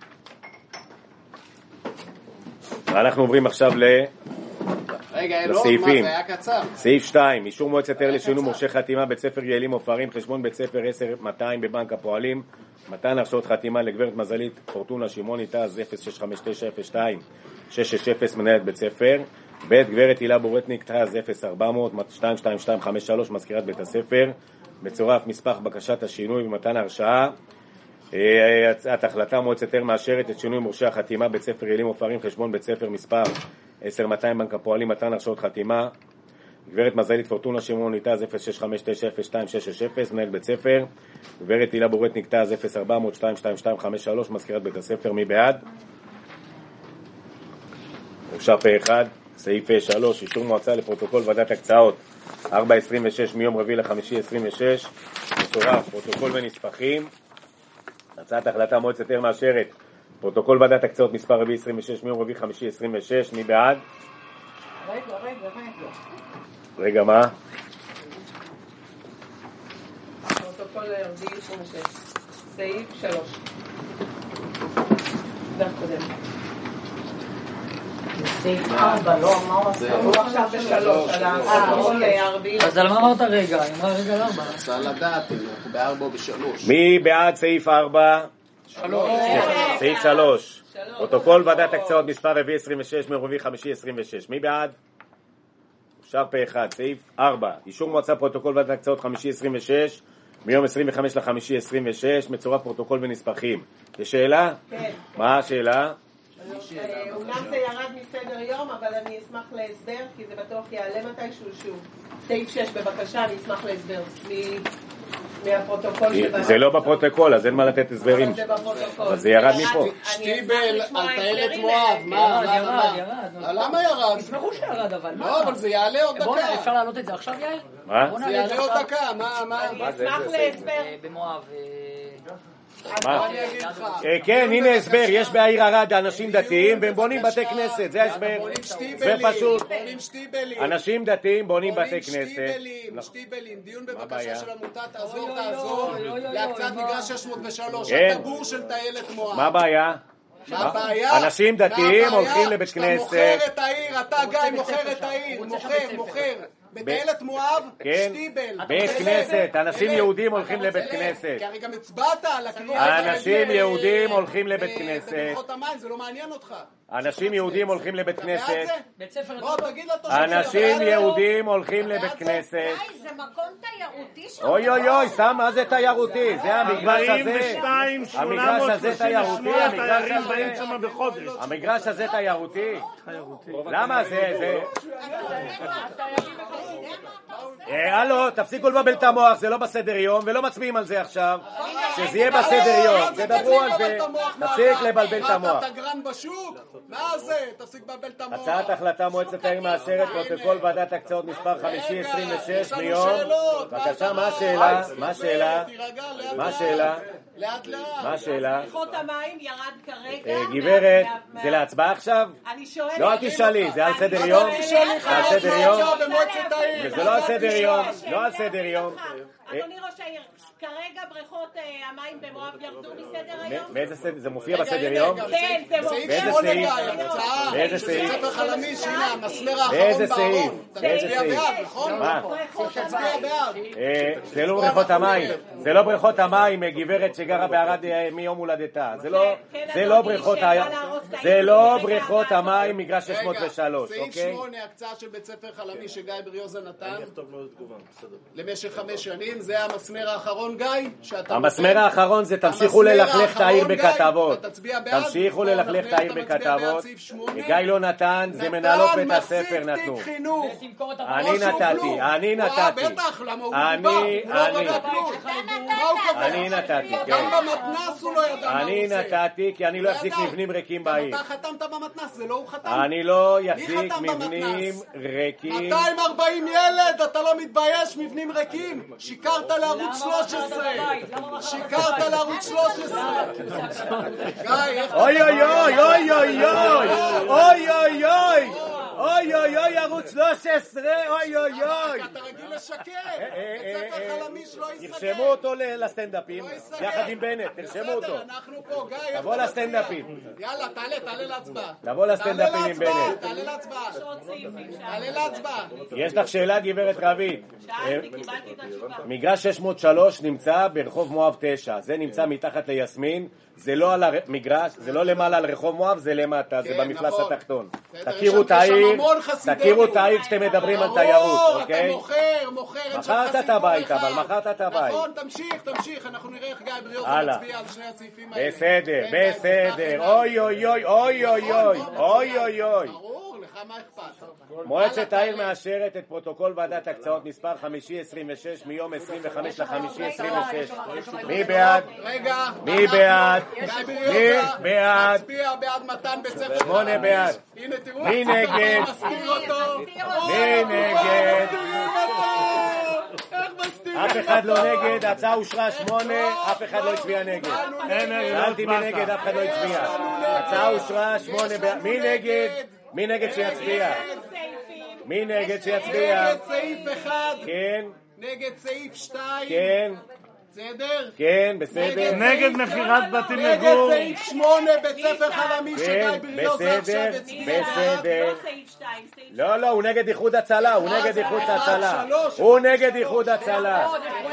C: אנחנו עוברים עכשיו ל...
B: רגע, אלון, מה
C: לסעיפים.
B: זה היה קצר?
C: סעיף שתיים, אישור מועצת עיר לשינוי מורשה חתימה בית ספר יעלים עופרים, חשבון בית ספר עשר מאתיים בבנק הפועלים, מתן הרשאות חתימה לגברת מזלית פורטונה שמעוני תז אפס שש חמש תשע אפס שתיים שש שש אפס מנהלת בית ספר, ב' גברת הילה בורטניק תז אפס ארבע מאות שתיים שתיים שתיים חמש שלוש מזכירת בית הספר, מצורף מספח בקשת השינוי ומתן הרשאה. הצעת החלטה מועצת עיר מאשרת את שינוי מורשה החתימה בית ספר יעלים עופרים, חשבון בית ספר מספר עשר מאתיים בנק הפועלים, מתן הרשאות חתימה גברת מזלית פורטונה שמעון תז אפס שש חמש תשע אפס שתיים שש שש אפס מנהל בית ספר, גברת הילה בורטניק תז אפס ארבע מאות שתיים שתיים שתיים חמש שלוש מזכירת בית הספר. מי בעד? אושר פה אחד. סעיף שלוש, אישור מועצה לפרוטוקול ועדת הקצאות ארבע עשרים ושש מיום רביעי לחמישי עשרים ושש, מצורף פרוטוקול ונספחים. הצעת החלטה מועצת עיר מאשרת פרוטוקול ועדת הקצאות מספר רביעי עשרים ושש מיום רביעי חמישי עשרים ושש. מי בעד?
F: רגע, רגע, רגע.
C: רגע, מה?
J: פרוטוקול רביעי עשרים ושש. סעיף שלוש. דף קודם.
F: סעיף ארבע, לא, מה הוא עשה?
J: הוא עכשיו בשלוש, על הפרוטוקול הרביעי.
E: אז על מה אמרת רגע? היא אמרה רגע על ארבע.
B: רוצה לדעת, אנחנו בארבע או בשלוש.
C: מי בעד סעיף ארבע?
B: שלוש.
C: סעיף שלוש. פרוטוקול ועדת הקצאות מספר רביעי עשרים ושש מיום רביעי חמישי עשרים ושש. מי בעד? אושר פה אחד. סעיף ארבע, אישור מועצה פרוטוקול ועדת הקצאות חמישי עשרים ושש מיום עשרים וחמישה לחמישי עשרים ושש, מצורף פרוטוקול ונספחים. יש שאלה?
J: כן.
C: מה השאלה?
J: אומנם זה ירד מסדר יום, אבל אני אשמח להסבר, כי זה בטוח יעלה מתישהו שוב. סעיף שש, בבקשה, אני אשמח להסבר מהפרוטוקול שבא.
C: זה לא בפרוטוקול, אז אין מה לתת הסברים.
J: אבל זה בפרוטוקול.
C: אבל זה ירד מפה.
B: שטיבל על טיילת מואב, מה?
E: ירד, ירד.
B: למה ירד?
E: תסמכו שירד, אבל מה?
B: לא, אבל זה יעלה עוד
E: בואו,
B: דקה.
E: אפשר להעלות את זה עכשיו, יאיר?
C: מה?
B: זה יעלה עוד דקה, מה?
J: אני אשמח להסבר.
E: במואב.
C: מה?
B: אני אגיד לך.
C: אה, כן, הנה הסבר, יש בעיר ערד אנשים דתיים והם בונים בתי כנסת, זה ההסבר.
B: בונים
C: זה
B: שטיבלים,
C: פשוט.
B: בונים שטיבלים.
C: אנשים דתיים בונים בתי כנסת.
B: שטיבלים, שטיבלים, דיון
C: מה
B: בבקשה
C: הבעיה?
B: של עמותת תעזור תעזור להקצת מגרש שש מאות ושלוש,
C: כן.
B: הטבור של טיילת מואב.
C: מה הבעיה?
B: מה הבעיה?
C: אנשים דתיים
B: מה הבעיה?
C: הולכים לבית
B: שאתה
C: כנסת.
B: מוכר את העיר, אתה גיא מוכר את העיר, מוכר, מוכר. בטיילת מואב,
C: כן,
B: שטיבל.
C: בית כנסת, אנשים יהודים הולכים לבית כנסת.
B: כי הרי גם הצבעת על הכיוון.
C: אנשים יהודים הולכים לבית כנסת.
B: בבריכות המים, זה לא מעניין אותך.
C: אנשים יהודים הולכים לבית כנסת.
E: בית ספר...
B: בוא תגיד לתושבים.
C: אנשים יהודים הולכים לבית כנסת.
F: די, זה מקום תיירותי שם.
C: אוי אוי אוי, סתם מה זה תיירותי? זה המגרש
I: ארבעים
C: הזה.
I: ושתיים,
C: המגרש הזה תיירותי. המגרש
I: תיירים באים
C: הזה.
I: שם בחודש.
C: המגרש הזה תיירותי. למה זה? זה... אה, הלו, תפסיקו לבלבל את המוח, זה לא בסדר יום ולא מצביעים על זה עכשיו. שזה יהיה בסדר יום, תדברו על זה. תפסיק לבלבל את המוח.
B: מה, אתה תגרן בשוק? מה זה? תפסיק לבלבל את המוח.
C: הצעת החלטה מועצת העיר מאשרת פרוטוקול ועדת הקצאות מספר חמישי עשרים ושש מיום. בבקשה, מה השאלה? מה השאלה? מה השאלה?
B: לאט לאט.
C: מה השאלה?
J: בריכות המים ירד כרגע.
C: גברת, זה להצבעה עכשיו?
J: אני שואלת.
C: לא אל תשאלי, זה על סדר יום? זה על סדר יום? זה לא על סדר יום, לא על סדר יום.
J: אדוני ראש העיר, כרגע בריכות המים במואב ירדו מסדר היום?
C: באיזה סדר? זה מופיע בסדר יום?
J: כן, זה מופיע.
C: באיזה סעיף? באיזה סעיף?
B: ספר חלמיש, הנה המסמר האחרון
C: באיזה סעיף?
B: בארון. אתה
C: באיזה
B: תצביע
C: סעיף?
B: בעד, נכון?
C: מה?
B: תצביע בעד.
C: זה לא בריכות המים, זה לא בריכות המים, גברת שגרה בערד מיום הולדתה, זה לא בריכות זה לא בריכות המים, מגרש שש מאות ושלוש,
B: סעיף
C: אוקיי?
B: שמונה, הקצאה של בית ספר חלמיש שגיא בריוזה נתן למשך חמש שנים, זה המסמר האחרון גיא?
C: המסמר האחרון זה תמשיכו ללכלך את העיר בכתבות,
B: אתה תצביע בעד?
C: תמשיכו ללכלך את העיר בכתבות, גיא לא נתן, זה מנהלות בית הספר נתנו, אני נתתי, אני נתתי,
B: בטח, למה הוא
C: אני, אני,
B: אני
C: נתתי,
B: גם במתנ"ס הוא לא ידע מה הוא
C: אני
B: עושה.
C: נתתי כי אני לא אחזיק מבנים ריקים בעיר.
B: אתה חתמת במתנ"ס, זה לא הוא חתם?
C: אני לא
B: מי
C: אחזיק
B: חתם
C: מבנים
B: במתנ"ס?
C: ריקים.
B: מאתיים וארבעים ילד, אתה לא מתבייש? מבנים ריקים? שיקרת לערוץ שלוש עשרה. שיקרת לערוץ שלוש עשרה. גיא, איך אתה...
C: אוי אוי אוי אוי אוי אוי אוי אוי אוי אוי אוי אוי ערוץ שלוש עשרה אוי אוי אוי
B: אתה רגיל לשקר. בית ספר חלמיש לא יסגר.
C: תרשמו אותו לסטנדאפים יחד עם בנט, תרשמו אותו.
B: בסדר, אנחנו פה, גיא.
C: תבוא לסטנדאפים.
B: יאללה, תעלה, תעלה להצבעה.
C: תבוא לסטנדאפים עם בנט.
B: תעלה להצבעה. תעלה להצבעה.
C: יש לך שאלה גברת רבית?
J: שאלתי, קיבלתי את התשובה.
C: מגרש שש מאות ושלוש נמצא ברחוב מואב תשע, זה נמצא מתחת ליסמין, זה לא על המגרש, זה לא למעלה על רחוב מואב, זה למטה, זה במפלס התחתון. תכירו את העיר, תכירו את העיר כשאתם מדברים על תיירות, אוקיי?
B: אתה מוכר, מוכר, אין שם
C: מכרת את הבית, אבל
B: אחד.
C: מכרת את הבית.
B: נכון, תמשיך, תמשיך, אנחנו נראה איך גיא בריוזה
C: הלאה.
B: מצביע על שני הסעיפים האלה.
C: בסדר,
B: כן,
C: בסדר,
B: כן,
C: אוי אוי אוי אוי אוי אוי אוי אוי אוי.
B: ברור, לך מה אכפת?
C: מועצת העיר מאשרת את פרוטוקול ועדת הקצאות מספר חמישי עשרים ושש מיום עשרים וחמישה לחמישי עשרים ושש. מי בעד?
B: רגע.
C: מי בעד?
B: גיא
C: מי
B: בריוזה.
C: בעד?
B: מצביע בעד מתן בית ספר.
C: שמונה בעד.
B: הנה תראו.
C: מי נגד?
B: מסתיר אותו.
C: מי נגד?
B: מסתירים אותו. איך מסתירים אותו?
C: אף אחד לא נגד, ההצעה אושרה שמונה, אף אחד לא הצביע נגד. שאלתי מי נגד, אף אחד לא הצביע. ההצעה אושרה שמונה בעד. מי נגד? מי נגד שיצביע? מי נגד שיצביע?
B: נגד סעיף אחד.
C: כן,
B: נגד סעיף שתיים.
C: כן,
B: בסדר?
C: כן, בסדר.
I: נגד מכירת בתים
B: נגד
I: לגור.
B: סעיף שמונה בית ספר חלמיש שגיא
C: כן,
B: בריוזה עכשיו
C: בסדר,
B: הצביע.
C: בסדר.
J: סעיף שתיים, סעיף
C: לא, לא, הוא נגד איחוד הצלה, הוא נגד איחוד
B: אחד,
C: הצלה.
B: שלוש.
C: הוא נגד איחוד הצלה.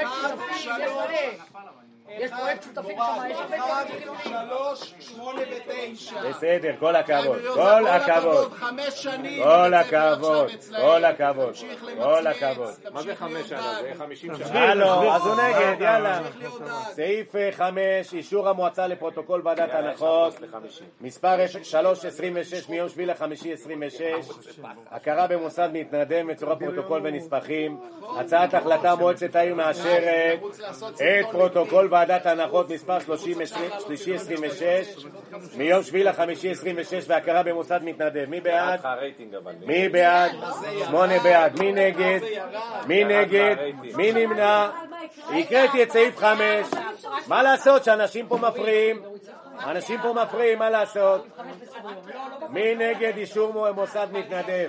E: יש פרויקט שותפים שם, יש
B: אחד, שלוש, שמונה ותשע.
C: בסדר, כל הכבוד, כל הכבוד.
B: חמש שנים.
C: כל הכבוד, כל הכבוד,
B: תמשיך
C: כל
B: למצמץ.
C: הכבוד.
A: מה זה חמש שנה? זה חמישים שנה.
C: הלו, אז הוא נגד, יאללה.
B: תמשיך להיות דעת.
C: סעיף חמש, אישור המועצה לפרוטוקול ועדת הנחות, מספר שלוש עשרים ושש מיום שביעי לחמישי עשרים ושש, הכרה במוסד מתנדב מצורף פרוטוקול ונספחים, הצעת החלטה מועצת העיר מאשרת את פרוטוקול ועדת הנחות מספר שלישי עשרים ושש מיום שביעי לחמישי עשרים ושש והכרה במוסד מתנדב. מי בעד? מי בעד? שמונה בעד. מי נגד? מי נגד? מי נמנע? הקראתי את סעיף חמש. מה לעשות שאנשים פה מפריעים? אנשים פה מפריעים, מה לעשות? מי נגד אישור מוסד מתנדב?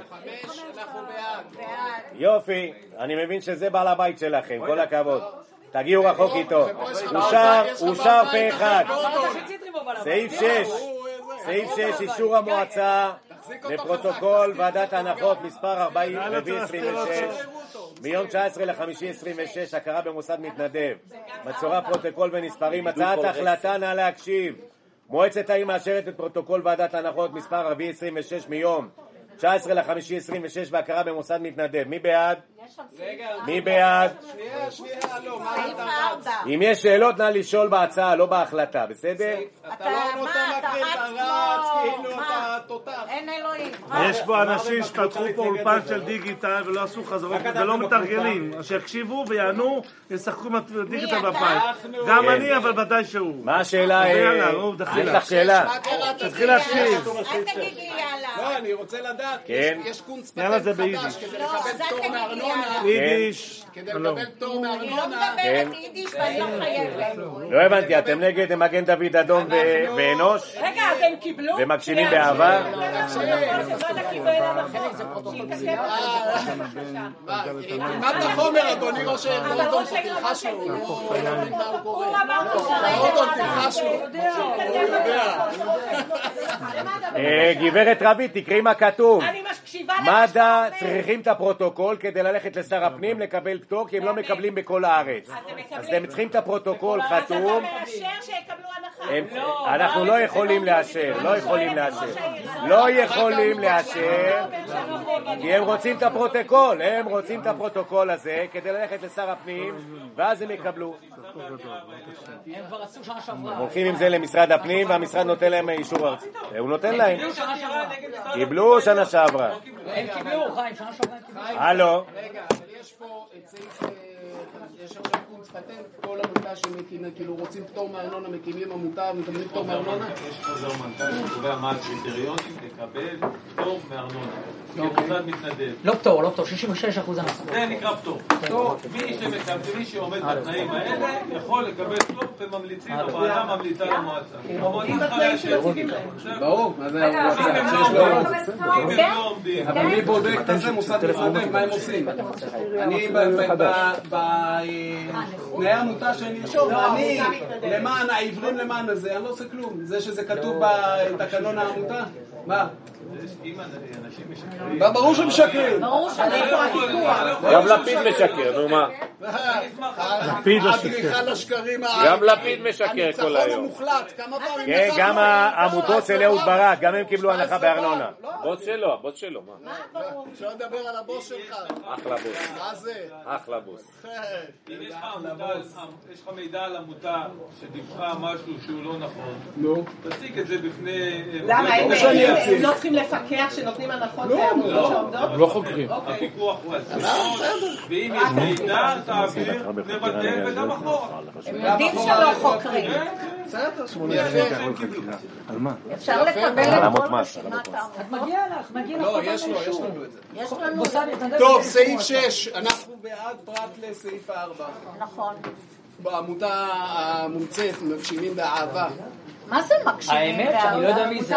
C: יופי, אני מבין שזה בעל הבית שלכם, כל הכבוד. תגיעו רחוק איתו. אושר, אושר פה אחד. סעיף שש, סעיף שש, אישור המועצה לפרוטוקול ועדת הנחות מספר ארבעים עשרים ושש מיום תשע עשרה לחמישי עשרים ושש, הכרה במוסד מתנדב. מצורף פרוטוקול ונספרים. הצעת החלטה, נא להקשיב. מועצת העיר מאשרת את פרוטוקול ועדת הנחות מספר ארבעים עשרים ושש מיום תשע עשרה לחמישי עשרים ושש והכרה במוסד מתנדב. מי בעד? מי בעד?
B: שנייה, שנייה, לא, מה אתה רץ?
C: אם יש שאלות, נא לשאול בהצעה, לא בהחלטה, בסדר?
B: אתה לא נותן להקריא, אתה רץ, כאילו אתה תותח.
F: אין אלוהים.
I: יש פה אנשים שפתחו פה אולפן של דיגיטל ולא עשו חזרות ולא מתרגלים, שיקשיבו ויענו וישחקו עם הדיגיטל בבית. גם אני, אבל ודאי שהוא.
C: מה השאלה?
I: יאללה, נו,
C: יש
I: דחילה.
C: לך שאלה?
I: תתחיל להקשיב.
F: אל תגיד לי יאללה.
B: לא, אני רוצה לדעת, יש קונץ פטנט חדש כדי לקבל פטור מארנונה.
I: יידיש.
B: כדי לקבל פטור מארנונה.
F: אני לא מדברת יידיש ואני לא חייבת.
C: לא הבנתי, אתם נגד מגן דוד אדום ואנוש?
E: רגע, אתם קיבלו?
C: ומקשיבים באהבה?
B: תלמד את החומר, אדוני ראש העיר, אורדון, תלחש לו. הוא לא מבין מה הוא קורא. אורדון, תלחש לו. הוא יודע.
C: גברת רבי, תקראי מה כתוב.
E: אני מקשיבה
C: מד"א צריכים את הפרוטוקול כדי ללכת לשר הפנים לקבל פטור, כי הם לא מקבלים בכל הארץ. אז הם צריכים את הפרוטוקול חתום.
E: אתה מאשר שיקבלו הנחה?
C: אנחנו לא יכולים לאשר, לא יכולים לאשר. לא יכולים לאשר, כי הם רוצים את הפרוטוקול, הם רוצים את הפרוטוקול הזה כדי ללכת לשר הפנים, ואז הם יקבלו.
E: הם כבר עשו שנה שעברה.
C: הולכים עם זה למשרד הפנים, והמשרד נותן להם אישור ארצי. הוא נותן להם. קיבלו שנה שעברה.
E: הם קיבלו, חיים, שנה שעברה הם קיבלו.
C: הלו.
B: רגע, יש פה את סעיף, יש עכשיו קונץ פטנט, כל עמותה שמקימים, כאילו רוצים פטור מארנונה, מקימים עמותה, מקבלים פטור מארנונה?
K: יש חוזר מנכ"ל שקובע מה הקריטריונים לקבל פטור מארנונה. כמוסד מתנדב.
E: לא פטור, לא פטור, שישים ושש אחוז הנחה.
K: זה נקרא פטור. פטור, מי שעומד בתנאים האלה יכול לקבל פטור וממליצים, הוועדה ממליצה למועצה. המועצה צריכה לאשר.
B: ברור, מה זה המועצה? אבל מי בודק את זה? מוסד מתנדב, מה הם עושים? אני בתנאי עמותה שאני ארשום, אני למען העברים למען הזה, אני לא עושה כלום. זה שזה כתוב בתקנון העמותה? מה?
K: אנשים משקרים.
B: ברור שהם משקרים.
F: ברור שאני פה הפיקוח.
C: גם לפיד משקר, נו מה?
I: לפיד לא שקר.
C: גם לפיד משקר כל היום. כן, גם העמותות של אהוד ברק, גם הם קיבלו הנחה בארנונה. בוס שלו, הבוס שלו.
B: אפשר לדבר על הבוס שלך.
C: אחלה בוס.
B: מה זה?
C: אחלה בוס.
K: אם יש לך מידע על עמותה שדיווחה משהו שהוא לא נכון, תציג את זה בפני...
J: למה? הם לא צריכים לפקח שנותנים הנחות לעמותות שעומדות?
G: לא חוקרים.
K: הפיקוח הוא על זה. ואם יש מידע, תעביר, נבטל וגם אחורה.
F: הם יודעים שלא חוקרים. אפשר לקבל את כל רשימת העמותות.
E: מגיע לך, מגיע לך.
B: לא, יש לו, יש לנו את זה.
F: יש לנו...
B: טוב, סעיף שש, אנחנו בעד פרט לסעיף ארבע.
F: נכון.
B: בעמותה המומצאת, מגשימים באהבה.
F: מה זה מגשימים באהבה?
E: האמת שאני לא יודע מי זה.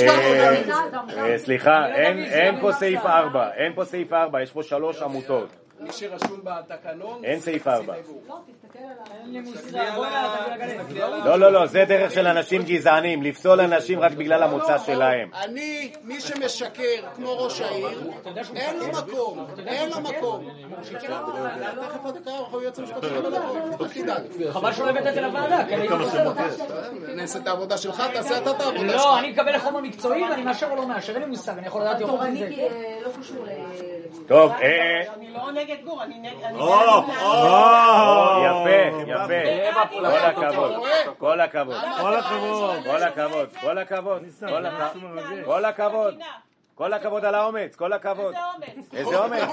C: סליחה, אין פה סעיף ארבע, אין פה סעיף ארבע, יש פה שלוש עמותות.
B: מי שרשום בתקנון...
C: אין סעיף ארבע.
E: אין לי מושג. בוא נעלה.
C: לא, לא, לא, זה דרך של אנשים גזענים, לפסול אנשים רק בגלל המוצא שלהם.
B: אני, מי שמשקר כמו ראש העיר, אין לו מקום, אין לו מקום. תכף עוד הקרא, אנחנו יוצאים משפטים לבוא, תדאג.
E: חבל שלא הבאת את זה לוועדה, כי אני לא עושה אותה.
B: נעשה את העבודה שלך, תעשה אתה את העבודה שלך.
E: לא, אני מקבל לחומר מקצועי ואני מאשר או לא מאשר, אין לי מושג, אני יכול לדעת יותר מזה.
F: לא קשור ל...
C: טוב,
J: אני לא נגד גור, אני נגד...
C: יפה, יפה. כל הכבוד, כל הכבוד.
I: כל הכבוד.
C: כל הכבוד, כל הכבוד. כל הכבוד. כל הכבוד על האומץ, כל הכבוד. איזה אומץ?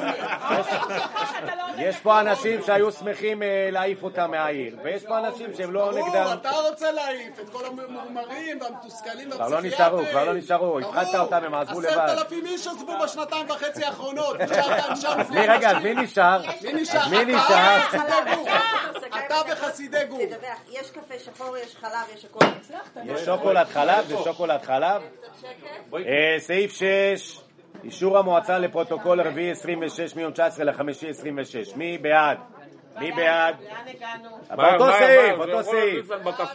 C: יש פה אנשים שהיו שמחים להעיף אותם מהעיר, ויש פה אנשים שהם לא נגדם.
B: אתה רוצה להעיף את כל הממורמרים והמתוסכלים
C: כבר לא נשארו, כבר לא נשארו, הפחדת אותם, הם עזבו לבד.
B: עשרת אלפים איש עזבו בשנתיים וחצי האחרונות.
C: רגע, אז מי נשאר?
B: מי נשאר?
C: מי נשאר?
B: אתה וחסידי גור.
F: יש קפה שחור, יש חלב, יש הכל.
C: יש שוקולד חלב, זה שוקולד חלב. סעיף שש, אישור המועצה לפרוטוקול רביעי עשרים ושש מיום תשע עשרה לחמישי עשרים ושש. מי בעד? מי בעד? באותו סעיף, אותו סעיף.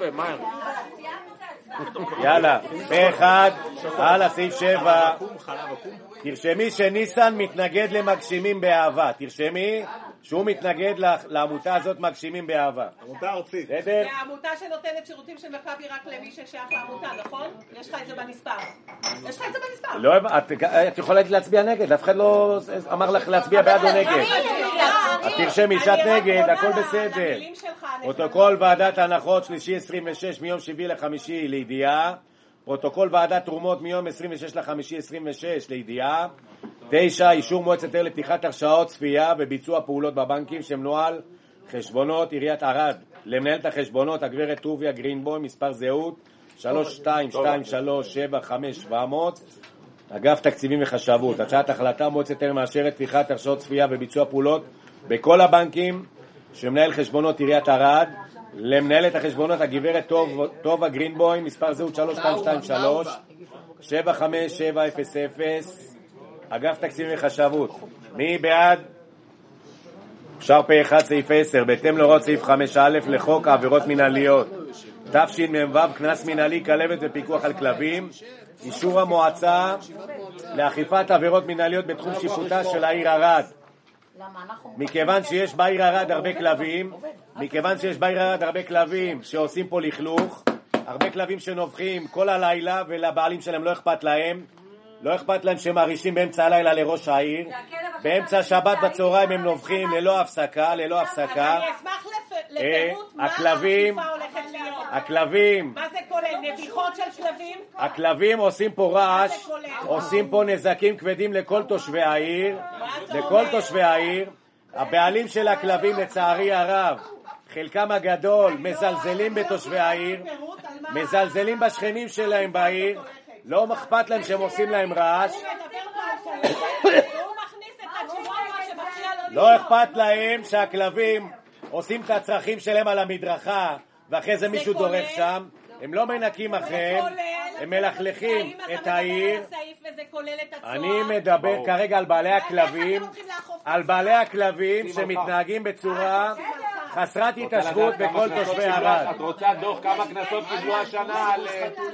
C: יאללה, פה אחד, הלאה, סעיף שבע. תרשמי שניסן מתנגד למגשימים באהבה. תרשמי שהוא מתנגד לעמותה הזאת מגשימים באהבה.
B: עמותה ארצית.
J: זה העמותה שנותנת שירותים של מכבי רק למי ששייך לעמותה, נכון? יש לך את זה בנספר. יש לך את זה בנספר.
C: לא, את יכולה להצביע נגד, אף אחד לא אמר לך להצביע בעד או נגד. אז תרשמי שאת נגד, הכל בסדר. פרוטוקול ועדת הנחות שלישי עשרים ושש מיום שבעה לחמישי לידיעה. פרוטוקול ועדת תרומות מיום עשרים ושש לחמישי עשרים ושש לידיעה. תשע, אישור מועצת העיר לפתיחת הרשאות צפייה וביצוע פעולות בבנקים שמנוהל חשבונות עיריית ערד. למנהלת החשבונות הגברת טוביה גרינבוים, מספר זהות שלוש שתיים שתיים שלוש שבע חמש שבע מאות. אגף תקציבים וחשבות. הצעת החלטה מועצת עיר מאשרת פתיחת הרשאות צפייה וביצוע פעולות בכל הבנקים שמנהל חשבונות עיריית ערד, למנהלת החשבונות הגברת טובה גרינבוים, מספר זהות שלוש שתיים שתיים שלוש שבע חמש שבע אפס אפס. אגף תקציבים וחשבות, מי בעד? אושר פה אחד. סעיף עשר, בהתאם להוראות סעיף חמש א' לחוק העבירות מנהליות תשמ"ו, קנס מנהלי כלבת ופיקוח על כלבים, אישור המועצה לאכיפת עבירות מנהליות בתחום שיפוטה של העיר ערד. מכיוון שיש בעיר ערד הרבה כלבים, מכיוון שיש בעיר ערד הרבה כלבים שעושים פה לכלוך, הרבה כלבים שנובחים כל הלילה ולבעלים שלהם לא אכפת להם, לא אכפת להם שהם מרישים באמצע הלילה לראש העיר, באמצע שבת בצהריים הם נובחים ללא הפסקה, ללא הפסקה.
J: אני אשמח לפירוט מה
C: הכלבים,
J: האכיפה הולכת להיות.
C: הכלבים,
J: מה זה כולל? נביחות של כלבים?
C: הכלבים עושים פה רעש, עושים פה נזקים כבדים לכל תושבי העיר, לכל תושבי העיר. הבעלים של הכלבים לצערי הרב, חלקם הגדול מזלזלים בתושבי העיר, מזלזלים בשכנים שלהם בעיר, לא אכפת להם שהם עושים להם רעש, לא אכפת להם שהכלבים עושים את הצרכים שלהם על המדרכה ואחרי זה מישהו דורך שם, הם לא מנקים אחריהם, הם מלכלכים את העיר. אני מדבר כרגע על בעלי הכלבים, על בעלי הכלבים שמתנהגים בצורה חסרת התעשרות בכל תושבי ערד.
A: את רוצה דוח כמה קנסות קיבלו השנה על...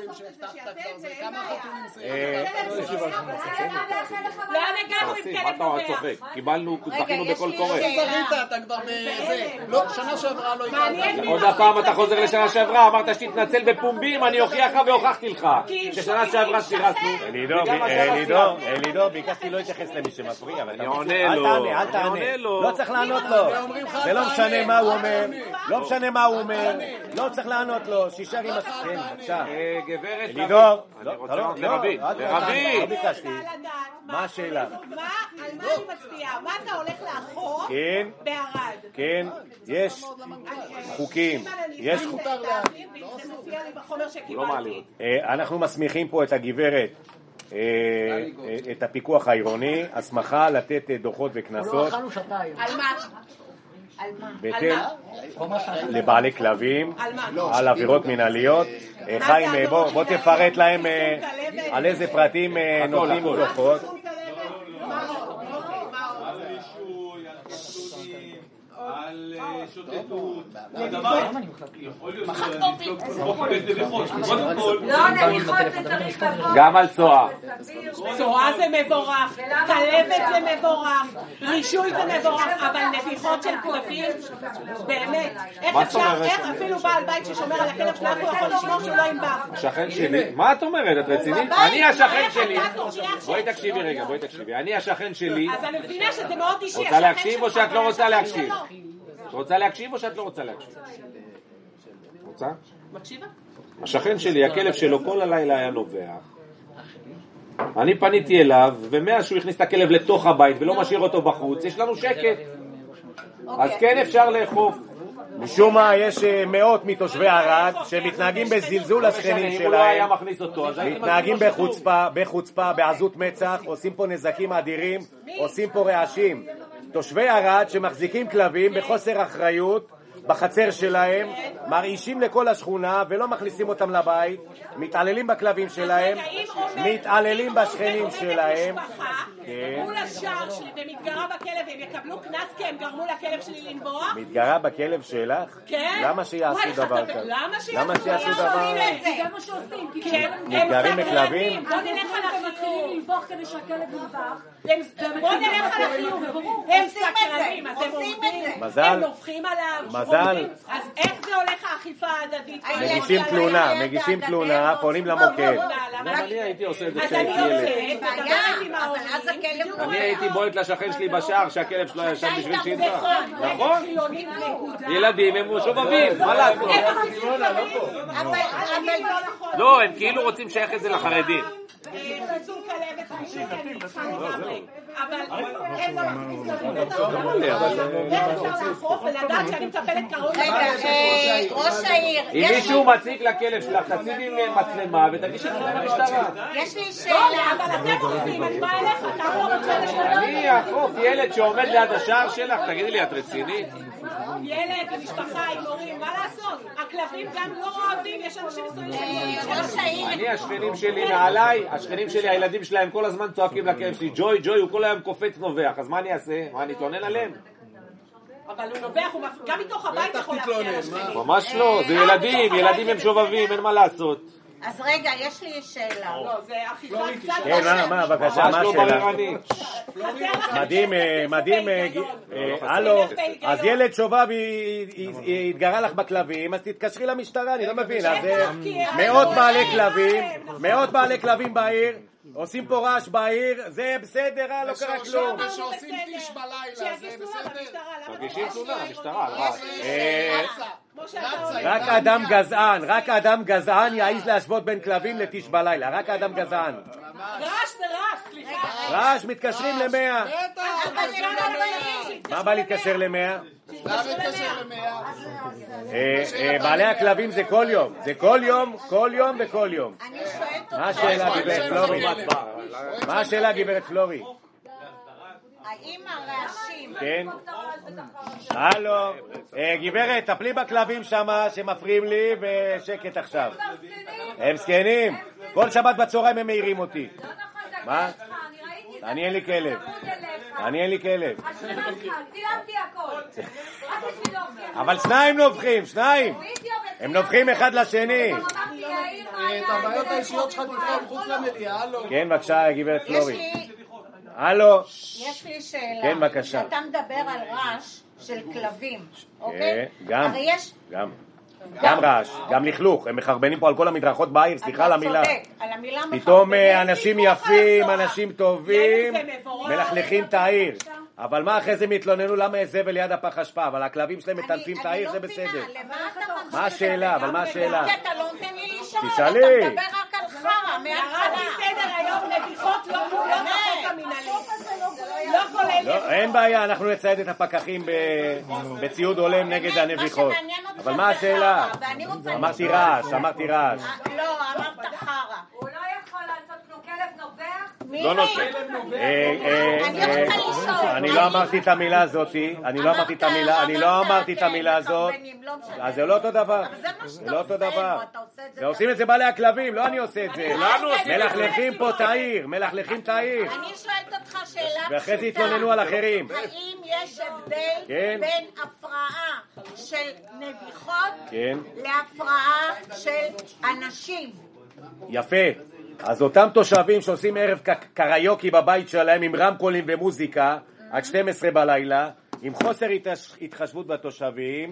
J: לאן הגענו עם כלב נובח?
A: קיבלנו, זכינו בכל קורא.
B: אתה כבר בזה, שנה שעברה לא הגעת.
A: עוד הפעם אתה חוזר לשנה שעברה, אמרת שתתנצל בפומבים, אני אוכיח לך והוכחתי לך ששנה שעברה סירסנו.
C: אלידור, אלידור, ביקשתי לא להתייחס למי שמפריע,
A: אני עונה לו,
C: אל תענה, אל תענה, לא צריך לענות לו, זה לא משנה מה הוא אומר, לא משנה מה הוא אומר, לא צריך לענות לו, שישר עם... כן, בבקשה.
A: גברת
C: אלידור,
A: אני רוצה לרבי, לרבי.
C: לא ביקשתי. מה השאלה?
J: על מה אני מצביעה? מה אתה הולך לאכוף בערד?
C: כן, יש חוקים, יש חוקים. אנחנו מסמיכים פה את הגברת, את הפיקוח העירוני, הסמכה לתת דוחות וכנסות.
J: על מה?
C: בהתאם לבעלי כלבים, על עבירות מנהליות. חיים, בוא תפרט להם על איזה פרטים נותנים דוחות.
K: על שוטטות, הדבר יכול להיות קודם כל
A: גם על צועה.
J: צועה זה מבורך, כלבת זה מבורך, רישוי זה מבורך, אבל נביחות של כלבים, באמת, איך אפשר, איך אפילו בעל בית ששומר על הכלב שלך הוא יכול לשמור שהוא לא ינבח?
A: השכן שלי, מה את אומרת? את רצינית? אני השכן שלי, בואי תקשיבי רגע, בואי תקשיבי, אני השכן שלי.
J: אז אני מבינה שזה מאוד אישי.
A: רוצה להקשיב או שאת לא רוצה להקשיב? רוצה להקשיב או שאת לא רוצה להקשיב? רוצה?
J: מקשיבה?
A: השכן שלי, הכלב שלו כל הלילה היה נובח. אני פניתי אליו, ומאז שהוא הכניס את הכלב לתוך הבית ולא משאיר אותו בחוץ, יש לנו שקט. אז כן אפשר לאכוף.
C: משום מה יש מאות מתושבי ערד שמתנהגים בזלזול לשכנים שלהם, מתנהגים בחוצפה, בחוצפה, בעזות מצח, עושים פה נזקים אדירים, עושים פה רעשים. תושבי ערד שמחזיקים כלבים בחוסר אחריות בחצר שלהם, מרעישים לכל השכונה ולא מכניסים אותם לבית, מתעללים בכלבים שלהם, מתעללים בשכנים שלהם.
J: מול השער שלי ומתגרה בכלב, הם יקבלו קנס כי הם גרמו לכלב שלי לנבוח?
C: מתגרה בכלב שלך?
J: כן.
C: למה שיעשו דבר כזה?
J: למה שיעשו
C: דבר?
J: זה גם מה שעושים.
C: מתגרים בכלבים?
J: בוא נלך על החיוב. לנבוח כדי שהכלב ינבח. בוא נלך על החיוב. הם סקרנים, אז הם עובדים. הם נובחים עליו.
C: מזל.
J: אז איך זה הולך האכיפה ההדדית?
C: מגישים תלונה, מגישים תלונה, פונים למוקד.
A: למה אני הייתי עושה את זה
J: אז אני יוצאת, מדברת עם ההורים.
A: אני הייתי בועט לשכן שלי בשער שהכלב שלו היה שם בשביל שינבח. נכון? ילדים הם שובבים, מה לעשות? לא, הם כאילו רוצים שייך את זה לחרדים.
J: חיסון כלבת, אבל הם לא מכניס לנו איך אפשר לאכוף ולדעת שאני מטפלת קרוב.
F: ראש העיר,
A: אם מישהו מציג לכלב שלך, תציג עם מצלמה ותגיש את זה למשטרה.
F: יש לי שאלה.
J: אבל אתם אוכפים, אני באה אליך, תעבור את שאלה שלנו.
A: אני אכוף ילד שעומד ליד השער שלך, תגידי לי, את רצינית?
J: ילד למשפחה עם הורים, מה לעשות? הכלבים גם לא אוהבים, יש אנשים מסוימים.
F: ראש העיר.
A: אני, השכנים שלי מעליי, השכנים שלי, הילדים שלהם כל הזמן צועקים לכלב שלי, ג'וי, ג'וי, הוא כל היום קופץ נובח, אז מה אני אעשה? מה, אני אתלונן עליהם?
J: אבל הוא נובח, הוא גם מתוך הבית יכול להפריע לשכנים.
A: ממש לא, זה ילדים, ילדים הם שובבים, אין מה לעשות.
F: אז רגע, יש לי שאלה.
J: לא, זה אכיפה קצת...
C: כן, מה, מה, בבקשה, מה השאלה? מדהים, מדהים, הלו, אז ילד שובב התגרה לך בכלבים, אז תתקשרי למשטרה, אני לא מבין, אז מאות בעלי כלבים, מאות בעלי כלבים בעיר, עושים פה רעש בעיר, זה בסדר, לא קרה כלום.
B: ושעושים טיש בלילה, זה בסדר.
A: תרגישים תלונה, המשטרה, רעש.
C: רק אדם גזען, רק אדם גזען יעיז להשוות בין כלבים לטיש בלילה, רק אדם גזען.
J: רעש זה רעש, סליחה.
C: רעש, מתקשרים למאה. מה בא להתקשר למאה?
B: למה להתקשר למאה?
C: בעלי הכלבים זה כל יום, זה כל יום, כל יום וכל יום. מה השאלה גברת פלורי? מה השאלה גברת פלורי?
F: האם הרעשים...
C: כן. הלו, גברת, טפלי בכלבים שמה שמפריעים לי ושקט עכשיו. הם סקנים. כל שבת בצהריים הם מעירים אותי. מה? אני אין לי כלב. אני אין לי כלב.
L: צילמתי הכל.
C: אבל שניים נובחים, שניים. הם נובחים אחד לשני.
B: את הבעיות האישיות שלך תתראה מחוץ למליאה, הלו.
C: כן, בבקשה, גברת פלורי. הלו.
F: יש לי שאלה.
C: כן, בבקשה.
F: אתה מדבר על רעש של כלבים, אוקיי?
C: כן, גם.
F: הרי יש...
C: גם. גם רעש, גם לכלוך, הם מחרבנים פה על כל המדרכות בעיר, סליחה על המילה.
F: אתה צודק, על המילה מחרבנים.
C: פתאום אנשים יפים, אנשים טובים, מלכלכים את העיר. אבל מה אחרי זה מתלוננו למה יש זבל ליד הפח אשפה, אבל הכלבים שלהם מטנפים את העיר, זה בסדר. מה השאלה? אבל מה השאלה?
F: כי אתה לא נותן לי לשאול,
C: תשאלי.
F: אתה מדבר רק על חרא, מההתחלה.
J: בסדר, היום נביחות לא כלולות בחוק המנהלי. לא כולל...
C: אין בעיה, אנחנו נצייד את הפקחים בציוד הולם נגד הנביחות. אבל מה השאלה? אמרתי רעש, אמרתי רעש.
F: לא, אמרת חרא.
L: הוא לא יכול לעשות כמו כלב נובח?
A: לא נושא.
F: אני רוצה לשאול.
C: אני לא אמרתי את המילה הזאת, אני לא אמרתי את המילה, אני לא אמרתי את המילה הזאת. אז זה לא אותו דבר. זה לא אותו דבר. זה עושים את זה בעלי הכלבים, לא אני עושה את זה. מלכלכים פה את העיר, מלכלכים את העיר.
F: אני שואלת אותך שאלה פשוטה.
C: ואחרי זה התלוננו על אחרים.
F: האם יש הבדל בין הפרעה של נביחות להפרעה של אנשים?
C: יפה. אז אותם תושבים שעושים ערב קריוקי בבית שלהם עם רמקולים ומוזיקה עד שתים עשרה בלילה, עם חוסר התחשבות בתושבים,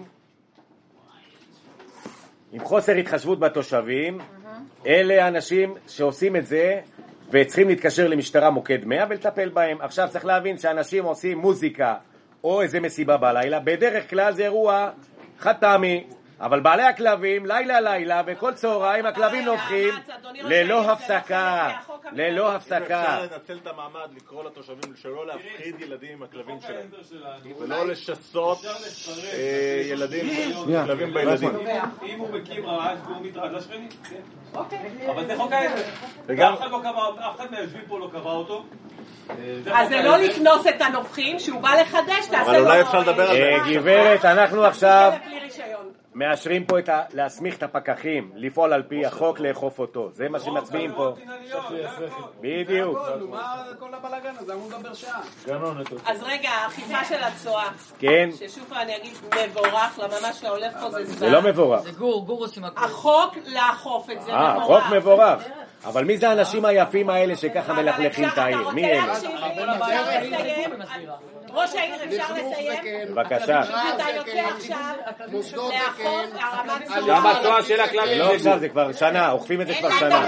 C: עם חוסר התחשבות בתושבים, אלה אנשים שעושים את זה וצריכים להתקשר למשטרה מוקד מאה ולטפל בהם. עכשיו צריך להבין שאנשים עושים מוזיקה או איזה מסיבה בלילה, בדרך כלל זה אירוע חד פעמי. אבל בעלי הכלבים, לילה לילה, וכל צהריים הכלבים נובחים ללא הפסקה, ללא הפסקה.
H: אפשר לנצל את המעמד, לקרוא לתושבים שלא להפחיד ילדים עם הכלבים שלהם, ולא לשסות ילדים, כלבים בילדים.
K: אם הוא מקים רעש והוא מתרעש לשכנים, כן. אבל זה חוק העזר. אף אחד מהיושבים פה לא קבע אותו.
J: אז זה לא לקנוס את הנובחים, שהוא בא לחדש, תעשה לו...
H: אבל אולי אפשר לדבר על זה.
C: גברת, אנחנו עכשיו... מאשרים פה את ה... להסמיך את הפקחים, לפעול על פי החוק, לאכוף אותו. זה מה שמצביעים פה. בדיוק.
B: מה כל הבלגן הזה? אמרו לדבר שעה.
J: אז רגע, האכיפה של הצועה.
C: כן.
J: ששוב אני אגיד מבורך, למה מה שהולך פה זה זמן.
C: זה לא מבורך.
E: זה גור, גור עושים הכל.
J: החוק לאכוף את זה מבורך.
C: אה, החוק מבורך. אבל מי זה האנשים היפים האלה שככה מלכלכים את העיר? מי אלה?
J: ראש העיר, אפשר לסיים?
C: בבקשה.
J: אתה יוצא עכשיו לאכוף הרמת צועה.
A: גם הצועה של הכלבים.
C: לא עכשיו, זה כבר שנה, אוכפים את זה כבר שנה.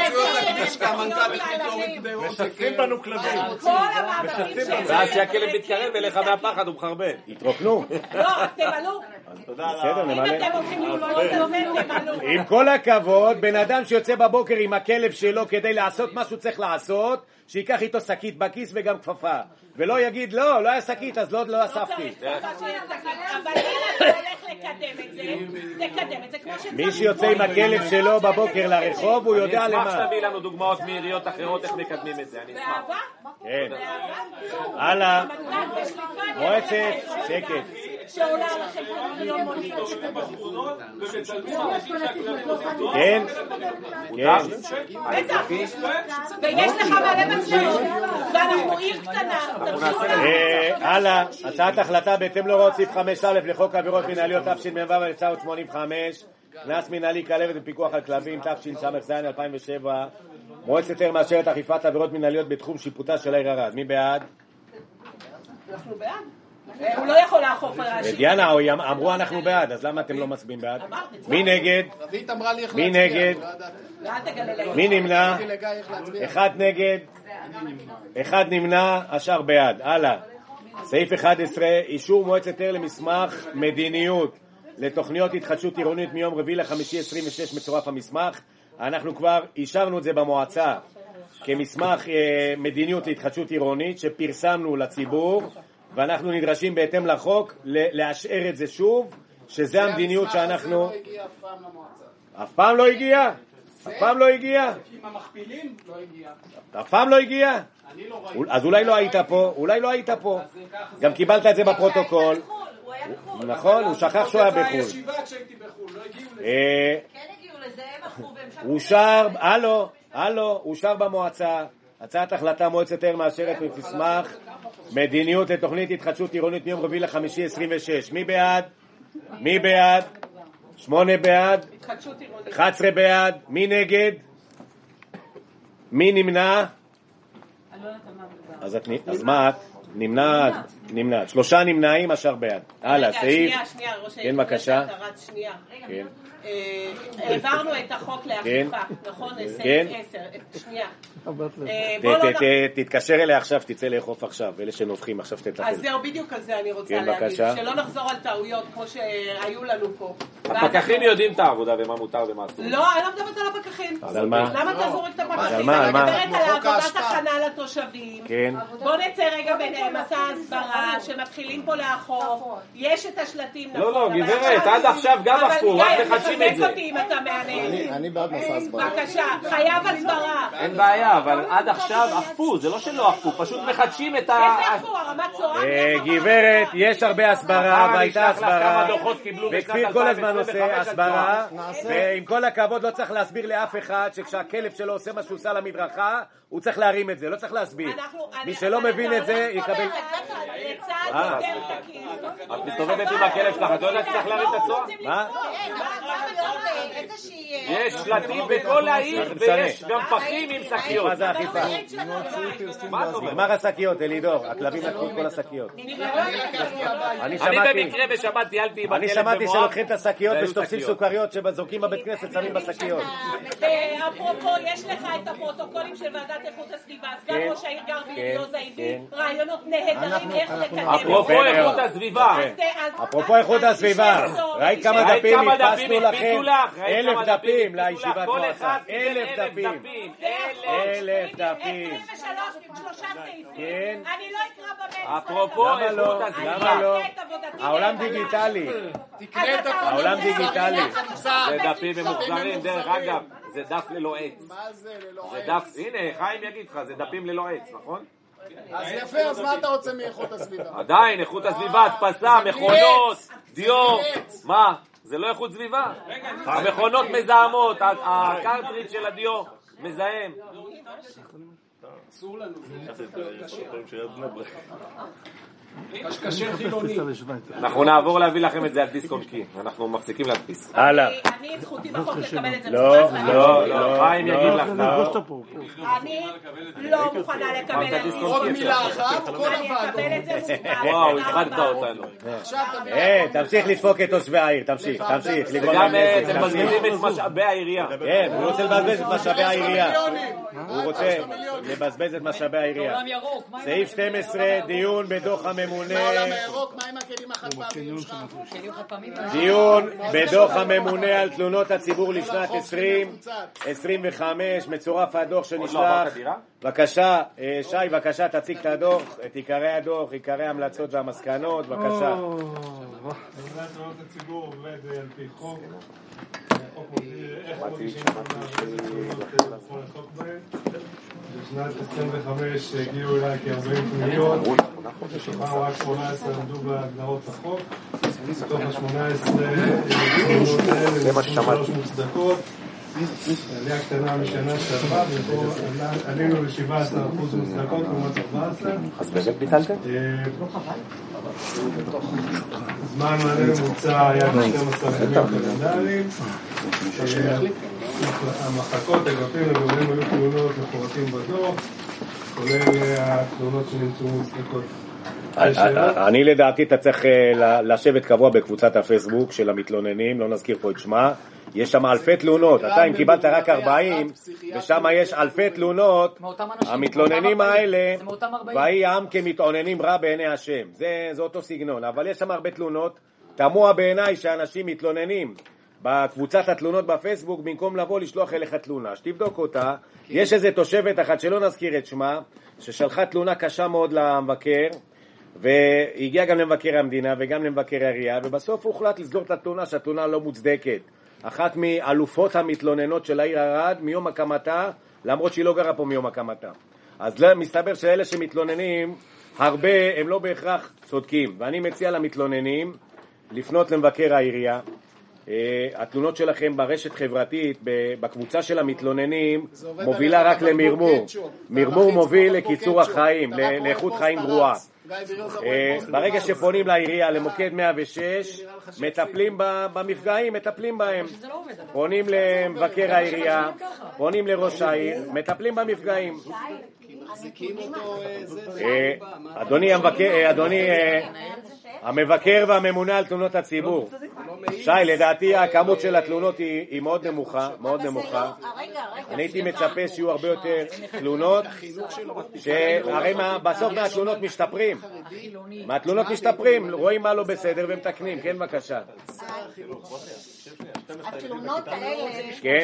H: משסים בנו כלבים.
A: ואז שהכלב מתקרב אליך מהפחד הוא מחרבן.
C: התרוקנו.
J: לא, תמלאו.
C: בסדר, נמלא.
J: אם אתם הולכים ללמוד על זה, תמלאו.
C: עם כל הכבוד, בן אדם שיוצא בבוקר עם הכלב שלו כדי לעשות מה שהוא צריך לעשות, שיקח איתו שקית בכיס וגם כפפה. ולא יגיד, לא, לא היה שקית, אז לא, לא אספתי.
J: אבל אם אתה הולך לקדם את זה, תקדם את זה כמו שצריך.
C: מי שיוצא עם הכלב שלו בבוקר לרחוב, הוא יודע למה.
A: אני אשמח שתביא לנו דוגמאות מעיריות אחרות איך מקדמים את זה, אני אשמח.
C: כן. הלאה. מועצת, שקט.
J: שעולה על החברות ולא מונית.
C: כן? כן.
J: בטח. ויש לך מלא מצלמות, ואנחנו עיר קטנה.
C: הלאה. הצעת החלטה בהתאם להוראות סעיף חמש א' לחוק עבירות מנהליות תשמ"ו אלף תשע מאות שמונים וחמש, קנס מנהלי כלבת ופיקוח על כלבים תשס"ז אלפיים ושבע. מועצת העיר מאשרת אכיפת עבירות מנהליות בתחום שיפוטה של העיר ערד. מי בעד?
J: אנחנו בעד. הוא לא יכול לאכוף על האנשים.
C: דיאנה, אמרו אנחנו בעד, אז למה אתם לא מצביעים בעד? מי נגד? מי נגד? מי נמנע? אחד נגד, אחד נמנע, השאר בעד. הלאה. סעיף אחת עשרה, אישור מועצת העיר למסמך מדיניות לתוכניות התחדשות עירונית מיום רביעי לחמישי עשרים ושש מצורף המסמך. אנחנו כבר אישרנו את זה במועצה כמסמך מדיניות להתחדשות עירונית שפרסמנו לציבור, ואנחנו נדרשים בהתאם לחוק לאשר את זה שוב, שזה המדיניות שאנחנו... אף פעם לא הגיע? אף פעם לא הגיע?
B: עם המכפילים לא הגיע.
C: אף פעם לא הגיע?
B: אני לא ראיתי.
C: אז אולי לא היית פה, אולי לא היית פה. גם קיבלת את זה בפרוטוקול. נכון, הוא שכח שהוא היה בחו"ל.
B: הישיבה כשהייתי בחו"ל, לא הגיעו לזה.
L: כן הגיעו לזה, הם אחרו והם שקרו.
C: אושר, הלו, הלו, אושר במועצה. הצעת החלטה מועצת העיר מאשרת מסמך מדיניות לתוכנית התחדשות עירונית מיום רביעי לחמישי עשרים ושש. מי בעד? מי בעד? שמונה בעד? אחת עשרה בעד? מי נגד? מי נמנע? אז, את, אז מה את? נמנעת? נמנעת. שלושה נמנעים, השאר בעד. הלאה, סעיף.
J: שנייה, שנייה, ראש
C: כן, בבקשה.
J: שנייה.
C: כן.
J: העברנו את החוק לאכיפה, נכון?
C: כן.
J: שנייה.
C: תתקשר אליה עכשיו, תצא לאכוף עכשיו, אלה שנובחים עכשיו תטפל.
J: אז זהו, בדיוק על זה אני רוצה להגיד, שלא נחזור על טעויות כמו שהיו לנו פה.
A: הפקחים יודעים את העבודה ומה מותר ומה אסור.
J: לא, אני לא מדברת על הפקחים.
C: אז על מה?
J: למה אתה זורק את הפקחים?
C: על מה?
J: אני מדברת על עבודת הכנה לתושבים.
C: כן.
J: בוא נצא רגע במסע הסברה שמתחילים פה לאכוף. יש את השלטים, נכון.
A: לא, לא, גברת, עד עכשיו גם אכפו, רק מחדשים את זה.
J: אותי אם אתה מעניין.
M: אני בעד מסע הסברה.
J: בבקשה, חייב הסברה.
A: אין בעיה, אבל עד עכשיו אכפו, זה לא שלא אכפו, פשוט מחדשים את ה...
J: איזה אכפו, הרמת צוהר?
C: גברת, יש הרבה הסברה, והייתה הסברה, וכפיר כל הזמן עושה הסברה, ועם כל הכבוד לא צריך להסביר לאף אחד שכשהכלב שלו עושה מה שהוא עושה למדרכה, הוא צריך להרים את זה, לא צריך להסביר. מי שלא מבין את זה, יקבל...
A: את מסתובבת עם הכלב שלך, את לא יודעת שצריך להרים את הצוהר? מה? יש שלטים בכל העיר ויש גם פחים עם שקיות.
C: מה זה אכיפה? נגמר השקיות, אלידור, הכלבים לקחו את כל השקיות.
A: אני במקרה בשבת טיילתי עם הכלב במואב.
C: אני שמעתי שלוקחים את השקיות ושתופסים סוכריות שזורקים בבית כנסת שמים בשקיות.
J: אפרופו, יש לך את הפרוטוקולים של ועדת איכות הסביבה, סגן ראש העיר גרבי יוז הביא רעיונות נהדרים איך לקדם.
A: אפרופו איכות הסביבה.
C: אפרופו איכות הסביבה, ראית כמה דפים הדפסנו לכם? אלף דפים לישיבת מועצה. אלף דפים. אלף דפים.
J: עשרים ושלוש, שלושה סעיפים. אני לא אקרא במייל.
A: אפרופו איכות הסביבה.
C: למה לא? העולם דיגיטלי. העולם דיגיטלי.
A: זה דפים ממוחזרים, דרך אגב. זה דף ללא עץ.
B: מה זה ללא
A: זה
B: עץ?
A: דף, הנה, חיים יגיד לך, זה דפים ללא עץ, נכון?
B: אז יפה, אז מה אתה רוצה מאיכות הסביבה?
A: עדיין, איכות הסביבה, הדפסה, מכונות, דיו, מה? זה לא איכות סביבה? המכונות מזהמות, הקרטריץ' של הדיו מזהם.
B: אסור לנו. קשקשר חילוני.
A: אנחנו נעבור להביא לכם את זה על דיסק און קי, אנחנו מפסיקים להדפיס.
C: הלאה.
J: אני זכותי בחוק לקבל את זה.
C: לא,
A: לא, לא, חיים יגיד לך.
J: אני לא מוכנה לקבל את זה.
B: עוד מילה אחת, כל
J: אני אקבל את זה מוכן.
A: וואו, הפחדת אותנו.
C: אה, תמשיך לדפוק את תושבי העיר, תמשיך, תמשיך.
A: וגם אתם מבזבזים את משאבי העירייה.
C: כן, הוא רוצה לבזבז את משאבי העירייה. הוא רוצה לבזבז את משאבי העירייה. סעיף שתים עשרה, דיון בדוח הממונה.
B: העולם הירוק, מה עם הכלים החד פעמיים שלך?
C: דיון בדוח הממונה על תלונות הציבור לשנת עשרים עשרים וחמש, מצורף הדוח שנשלח. בבקשה, שי, בבקשה תציג את הדוח, את עיקרי הדוח, עיקרי ההמלצות והמסקנות, בבקשה.
I: תלונות הציבור עובד על פי חוק. חוק מגדיר איך מגישים תלונות יכול לעסוק בהן. בשנת עשרים וחמש הגיעו אליי כ-ארבעים פניות, ששמם רק שמונה עשרה עמדו בהגדרות החוק. מתוך ה-שמונה עשרה תלונות האלה שלוש מוצדקות. עלייה קטנה משנה שעברה, עלינו ל-שבעה עשר אחוז מוצדקות לעומת ארבע עשרה.
A: אז באמת ביטלתם?
I: זמן מענה ממוצע היה שנים עשר ימים קלנדריים. המחלקות, אגפים לגורמים היו תלונות מפורטים בדוח, כולל התלונות שנמצאו מוצדקות.
C: אני לדעתי אתה צריך לשבת קבוע בקבוצת הפייסבוק של המתלוננים, לא נזכיר פה את שמה. יש שם אלפי תלונות, אתה אם קיבלת רק ארבעים ושם יש אלפי תלונות, המתלוננים האלה והיא עם כמתעוננים רע בעיני השם, זה, זה אותו סגנון, אבל יש שם הרבה תלונות. תמוה בעיניי שאנשים מתלוננים בקבוצת התלונות בפייסבוק במקום לבוא לשלוח אליך תלונה, שתבדוק אותה. יש איזה תושבת אחת שלא נזכיר את שמה ששלחה תלונה קשה מאוד למבקר, והגיע גם למבקר המדינה וגם למבקר העירייה, ובסוף הוחלט לסגור את התלונה שהתלונה לא מוצדקת. אחת מאלופות המתלוננות של העיר ערד מיום הקמתה, למרות שהיא לא גרה פה מיום הקמתה. אז מסתבר שאלה שמתלוננים הרבה הם לא בהכרח צודקים, ואני מציע למתלוננים לפנות למבקר העירייה. התלונות שלכם ברשת חברתית, בקבוצה של המתלוננים, מובילה רק למרמור. מרמור מוביל לקיצור החיים, לאיכות חיים גרועה. ברגע שפונים לעירייה, למוקד מאה ושש, מטפלים במפגעים, מטפלים בהם. פונים למבקר העירייה, פונים לראש העיר, מטפלים במפגעים. אדוני המבקר, אדוני המבקר והממונה על תלונות הציבור, שי, לדעתי הכמות של התלונות היא, היא מאוד נמוכה, מאוד נמוכה. אני הייתי מצפה שיהיו הרבה יותר תלונות, שהרי מה, בסוף מהתלונות משתפרים. מהתלונות משתפרים, רואים מה לא בסדר ומתקנים. כן, בבקשה.
F: התלונות האלה...
C: כן?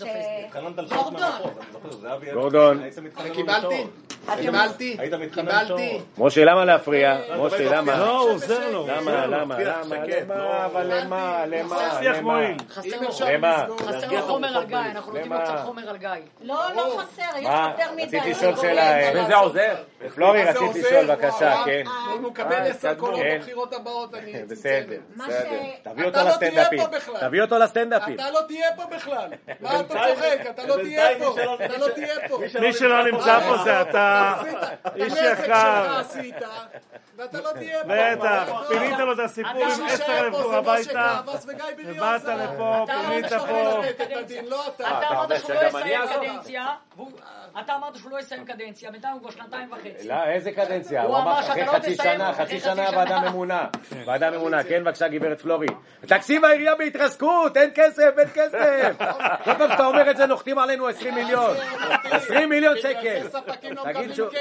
F: גורדון.
C: גורדון.
B: קיבלתי? קיבלתי? קיבלתי?
C: משה, למה להפריע? משה, למה?
I: לא, הוא עוזר לו.
C: למה, למה, למה, למה, אבל למה, למה,
I: שיח מועיל.
C: למה?
E: חסר חומר על גיא, אנחנו נותנים לו קצת חומר על גיא.
F: לא, לא חסר, יש יותר מדי.
C: רציתי לשאול שאלה.
A: וזה עוזר?
C: פלורי, רציתי לשאול, בבקשה, כן.
B: הוא מקבל עשר קולות בבחירות הבאות, אני צמצם.
C: בסדר, בסדר. תביא אותו
B: אתה לא תהיה
C: לסטנדאפים.
B: פה בכלל.
C: תביא אותו לסטנדאפים.
B: אתה לא תהיה פה בכלל. מה אתה צוחק? אתה לא תהיה פה. אתה לא תהיה פה.
I: מי שלא נמצא פה זה אתה, איש יקר.
B: ואתה לא תהיה פה.
I: בטח, פינית לו את הסיפור עם עשר אלף הביתה, ובאת לפה, פינית פה.
E: אתה אמרת שהוא לא יסיים קדנציה, אתה אמרת שהוא לא יסיים קדנציה, בינתיים הוא כבר שנתיים וחצי.
C: לא, איזה קדנציה? הוא אמר אחרי חצי שנה, חצי שנה ועדה ממונה. ועדה ממונה, כן, בבקשה גברת פלורי. תקציב העירייה בהתרסקות, אין כסף, אין כסף. כל פעם שאתה אומר את זה נוחתים עלינו עשרים מיליון. עשרים מיליון שקל. תגיד שהוא...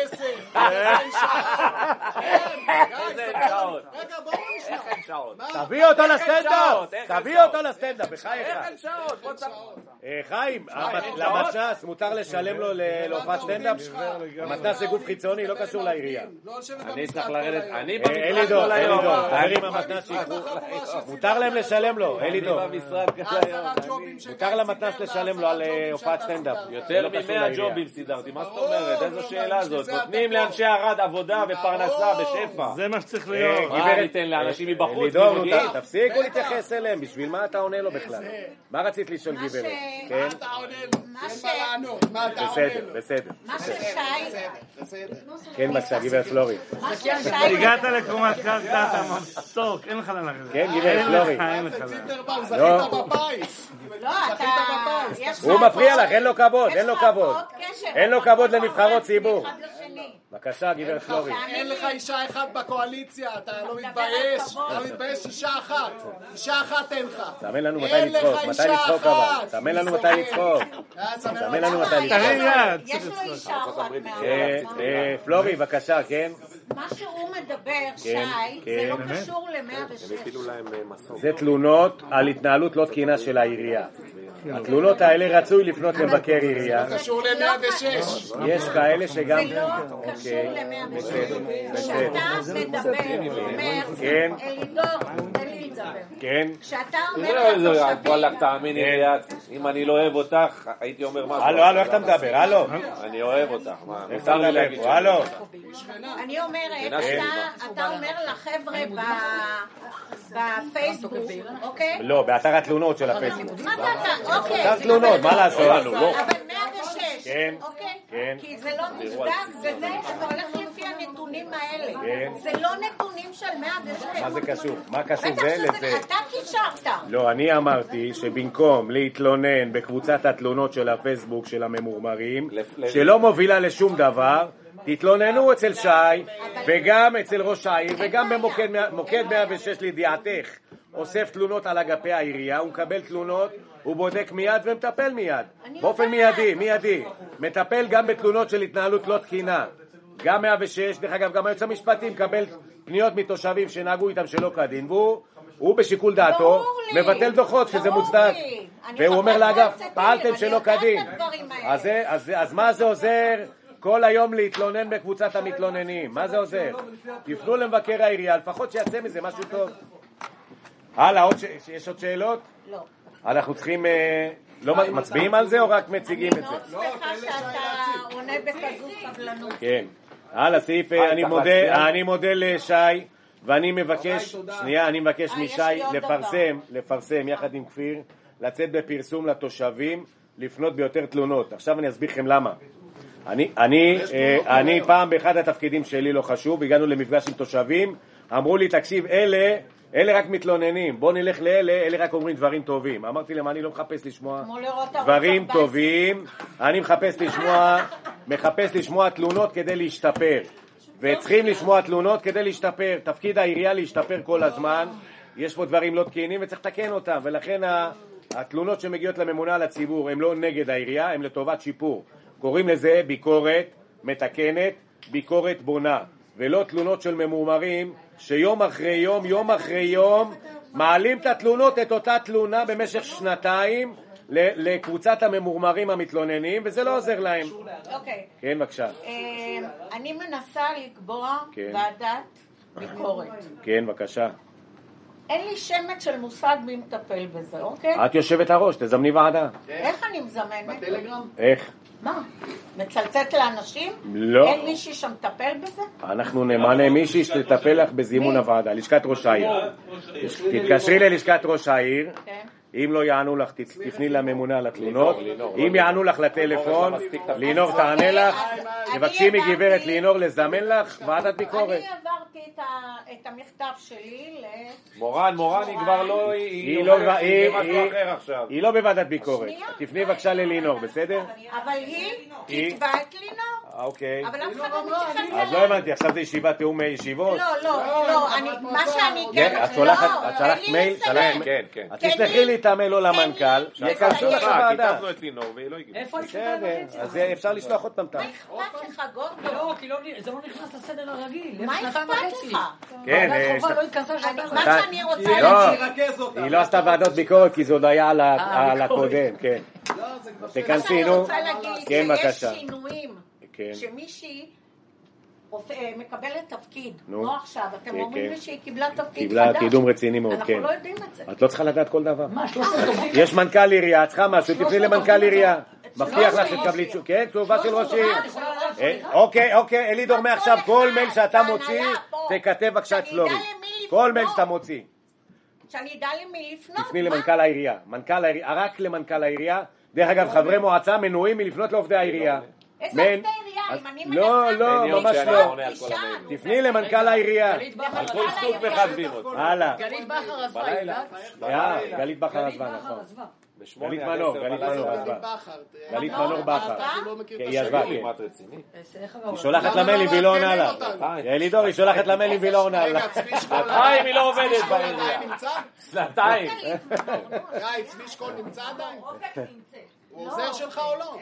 B: רגע, בואו נשמע.
C: תביא אותו לסטנדאפ, תביא אותו לסטנדאפ, בחייך. חיים, למתנ"ס מותר לשלם לו להופעת סטנדאפ? המתנ"ס זה גוף חיצוני, לא קשור לעירייה.
A: אני צריך לרדת, אני
C: אלידור, אלידור, תארים המתנ"ס שיקרו, מותר להם לשלם לו, אלידור. מותר למתנ"ס לשלם לו על הופעת סטנדאפ.
A: יותר ממאה ג'ובים סידרתי, מה זאת אומרת? איזו שאלה זאת? נותנים לאנשי ערד עבודה ופרנסה בשפע.
I: זה מה שצריך להיות.
A: מה ניתן לאנשים מבחוץ?
C: אלידור, תפסיקו להתייחס אליהם, בשביל מה אתה עונה לו בכלל? מה רצית לשאול גברת?
B: מה אתה עונה לו? אין מה לענות, מה אתה עונה לו?
C: בסדר, בסדר.
F: מה ששי...
C: כן, בבקשה, גברת פלורי.
I: הגעת לקומת קרקע, אתה מסוק, אין לך לנחת.
C: כן, גברת פלורי.
I: אין לך לנחת.
B: זכית בפיס.
F: לא, אתה...
C: הוא מפריע לך, אין לו כבוד, אין לו כבוד. אין לו כבוד לנבחרות ציבור. בבקשה, גברת פלורי.
B: אין לך אישה אחת בקואליציה, אתה לא מתבייש? אתה לא מתבייש? אישה אחת. אישה אחת אין לך.
C: תאמן לנו מתי לצחוק, מתי לצחוק אבל. תאמן לנו מתי לצחוק. תאמן לנו מתי לצחוק.
F: יש לו אישה אחת מהעולם.
C: פלורי, בבקשה, כן?
F: מה שהוא מדבר, שי, זה לא קשור ל-מאה ושש.
C: זה תלונות על התנהלות לא תקינה של העירייה. התלונות האלה רצוי לפנות למבקר עירייה.
B: זה קשור ל-מאה ושש.
C: יש כאלה שגם...
F: זה לא קשור ל-מאה ושש. כשאתה מדבר, אומר, אלידור, תן לי לדבר.
C: כן.
F: כשאתה אומר לתושבים...
A: וואלק, תאמיני לי, אם אני לא אוהב אותך, הייתי אומר משהו.
C: הלו, הלו, איך אתה מדבר? הלו.
A: אני אוהב אותך.
C: איך אתה מדבר פה? הלו.
F: אני אומרת, אתה אומר לחבר'ה בפייסבוק, אוקיי?
C: לא, באתר התלונות של הפייסבוק.
F: מה זה אתה? אוקיי.
C: אתר תלונות, מה לעשות?
F: אבל מאה ושש,
C: כן.
F: אוקיי? כי זה לא נבדק, וזה אתה הולך לפי הנתונים האלה. זה לא נתונים של מאה ושש.
C: מה זה קשור? מה קשור זה לזה?
F: אתה קישרת.
C: לא, אני אמרתי שבמקום להתלונן בקבוצת התלונות של הפייסבוק של הממורמרים, שלא מובילה לשום דבר, תתלוננו אצל שי, וגם אצל ראש העיר, וגם במוקד מאה ושש לידיעתך. אוסף תלונות על אגפי העירייה, הוא מקבל תלונות, הוא בודק מיד ומטפל מיד. באופן מיידי, מיידי. מטפל גם בתלונות של התנהלות לא תקינה. גם מאה ושש, דרך אגב, גם היועץ המשפטי מקבל פניות מתושבים שנהגו איתם שלא כדין, והוא בשיקול דעתו מבטל דוחות שזה מוצדק. והוא אומר לאגף, פעלתם שלא כדין. אז מה זה עוזר כל היום להתלונן בקבוצת המתלוננים? מה זה עוזר? תפנו למבקר העירייה, לפחות שיצא מזה משהו טוב. הלאה, יש עוד שאלות?
F: לא.
C: אנחנו צריכים, לא מצביעים על זה או רק מציגים את זה?
F: אני מאוד שמחה שאתה עונה בכזו סבלנות.
C: כן. הלאה, סעיף, אני מודה לשי, ואני מבקש, שנייה, אני מבקש משי לפרסם, לפרסם יחד עם כפיר, לצאת בפרסום לתושבים, לפנות ביותר תלונות. עכשיו אני אסביר לכם למה. אני, אני, אני פעם באחד התפקידים שלי לא חשוב, הגענו למפגש עם תושבים, אמרו לי, תקשיב, אלה, אלה רק מתלוננים, בוא נלך לאלה, אלה רק אומרים דברים טובים. אמרתי להם, אני לא מחפש לשמוע דברים טובים, אני מחפש לשמוע, מחפש לשמוע תלונות כדי להשתפר. וצריכים לשמוע תלונות כדי להשתפר. תפקיד העירייה להשתפר כל הזמן, יש פה דברים לא תקינים וצריך לתקן אותם, ולכן התלונות שמגיעות לממונה על הציבור הן לא נגד העירייה, הן לטובת שיפור. קוראים לזה ביקורת מתקנת, ביקורת בונה, ולא תלונות של ממורמרים שיום אחרי יום, יום אחרי יום, מעלים את התלונות, את אותה תלונה במשך שנתיים לקבוצת הממורמרים המתלוננים, וזה לא עוזר להם.
F: אוקיי.
C: כן, בבקשה.
F: אני מנסה לקבוע ועדת ביקורת.
C: כן, בבקשה.
F: אין לי שמץ של מושג מי מטפל בזה, אוקיי?
C: את יושבת הראש, תזמני ועדה.
F: איך אני מזמנת?
B: בטלגרם?
C: איך?
F: מה? מצלצת לאנשים?
C: לא.
F: אין מישהי שמטפל בזה?
C: אנחנו נמנה מישהי שתטפל לך בזימון הוועדה, לשכת ראש העיר. תתקשרי ללשכת ראש העיר. אם לא יענו לך, תפני לממונה על התלונות. אם יענו לך לטלפון, לינור תענה לך. תבקשי מגברת לינור לזמן לך ועדת ביקורת.
F: אני עברתי את המכתב שלי ל...
A: מורן, מורן היא כבר לא...
C: היא לא בוועדת ביקורת. תפני בבקשה ללינור, בסדר?
F: אבל היא תתבע את לינור.
C: אוקיי.
F: אבל אף אחד לא מתייחס אליה.
C: אז לא הבנתי, עכשיו זה ישיבת תיאום ישיבות?
F: לא, לא, לא, מה שאני כן...
C: את שולחת, את שלחת מייל?
A: כן, כן.
C: את תשלחי לי את המייל לא למנכ"ל, יכנסו לך בוועדה.
A: כתבנו את לינור והיא לא הגיעה.
E: איפה אני
C: אז אפשר לשלוח עוד פעם טעם.
F: מה אכפת לך, גורדו?
E: לא, כי זה לא נכנס לסדר הרגיל.
F: מה אכפת לך?
C: כן,
F: מה שאני רוצה...
C: לא, היא לא עשתה ועדות ביקורת כי זה עוד היה על הקודם, כן. תכנסי, נו. כן, בבקשה.
F: יש שינויים שמישהי מקבלת תפקיד, לא עכשיו, אתם אומרים לי שהיא קיבלה תפקיד חדש.
C: קיבלה קידום רציני מאוד, כן.
F: אנחנו לא יודעים את זה.
C: את לא צריכה לדעת כל דבר. יש מנכ"ל עירייה, צריכה משהו, תפני למנכ"ל עירייה. מבטיח לך שתקבלי תשובה, כן, תשובה של ראש עיר. אוקיי, אוקיי, אלידור, מעכשיו כל מייל שאתה מוציא, תכתב בבקשה את פלורי. כל מייל שאתה מוציא.
F: שאני אדע למי לפנות.
C: תפני למנכ"ל העירייה. מנכ"ל העירייה, רק למנכ"ל העירייה. דרך אגב, חברי מועצה מנויים מלפנות לעובדי העירייה.
F: איזה עובדי עירייה? אם אני מנסה...
C: לא, לא, ממש לא. תפני למנכ"ל העירייה.
A: על כל סטוק מכתבים אותי.
C: הלאה.
E: גלית בכר עזבה.
C: גלית בכר עזבה, נכון. גלית מנור, גלית מנור עזבה. גלית מנור בכר. היא עזבה, כן. היא שולחת למיילים והיא לא עונה לה. ילידור, היא שולחת למיילים והיא לא עונה לה. שנתיים היא לא עובדת בעירייה. שנתיים.
B: גיא, צבי שקול נמצא עדיין? הוא עוזר שלך או לא?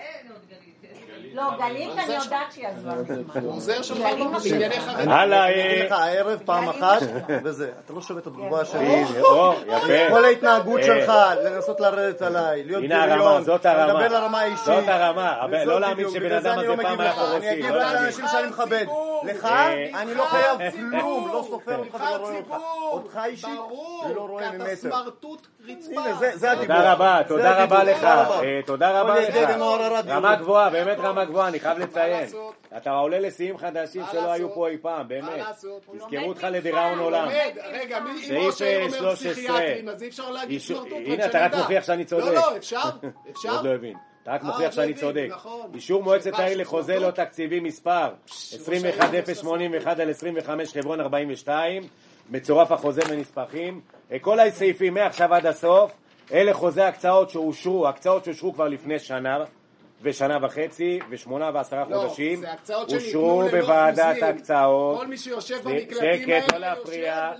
F: לא, גלית אני יודעת שהיא עזבה.
B: הוא עוזר שלך או לא? בענייני חרדים.
C: הלאה,
M: אני לך הערב פעם אחת, וזה. אתה לא שומע את התגובה שלי.
C: או, יפה.
M: כל ההתנהגות שלך, לנסות לרדת עליי, להיות בריון, לדבר לרמה האישית.
C: זאת הרמה. לא להאמין שבן אדם הזה פעם היה פורוסי.
M: אני אגיד רק לאנשים שאני מכבד. לך, אני לא חייב כלום, לא סופר אותך ולא רואה אותך. אותך אישית, לא רואה ממטר.
B: סמרטוט רצפה.
M: זה הדיבור.
C: תודה רבה, תודה רבה לך. תודה רבה לך. רמה גבוהה, באמת רמה גבוהה, אני חייב לציין. אתה עולה לשיאים חדשים שלא היו פה אי פעם, באמת. תזכרו אותך לדיראון עולם.
B: רגע, אם ראש העיר אומר פסיכיאטרים, אז אי אפשר להגיד סמרטוט רק
C: הנה, אתה רק מוכיח שאני צודק.
B: לא, לא, אפשר, אפשר.
C: עוד לא הבין. אתה רק מוכיח שאני צודק. אישור מועצת העיר לחוזה לא תקציבי מספר עשרים ואחת אפס שמונים ואחת על עשרים וחמש חברון ארבעים ושתיים, מצורף החוזה ונספחים. כל הסעיפים מעכשיו עד הסוף, אלה חוזה הקצאות שאושרו, הקצאות שאושרו כבר לפני שנה ושנה וחצי ושמונה ועשרה חודשים, אושרו בוועדת הקצאות.
B: כל מי שיושב במקלטים האלה,
C: שקט לא להפריע,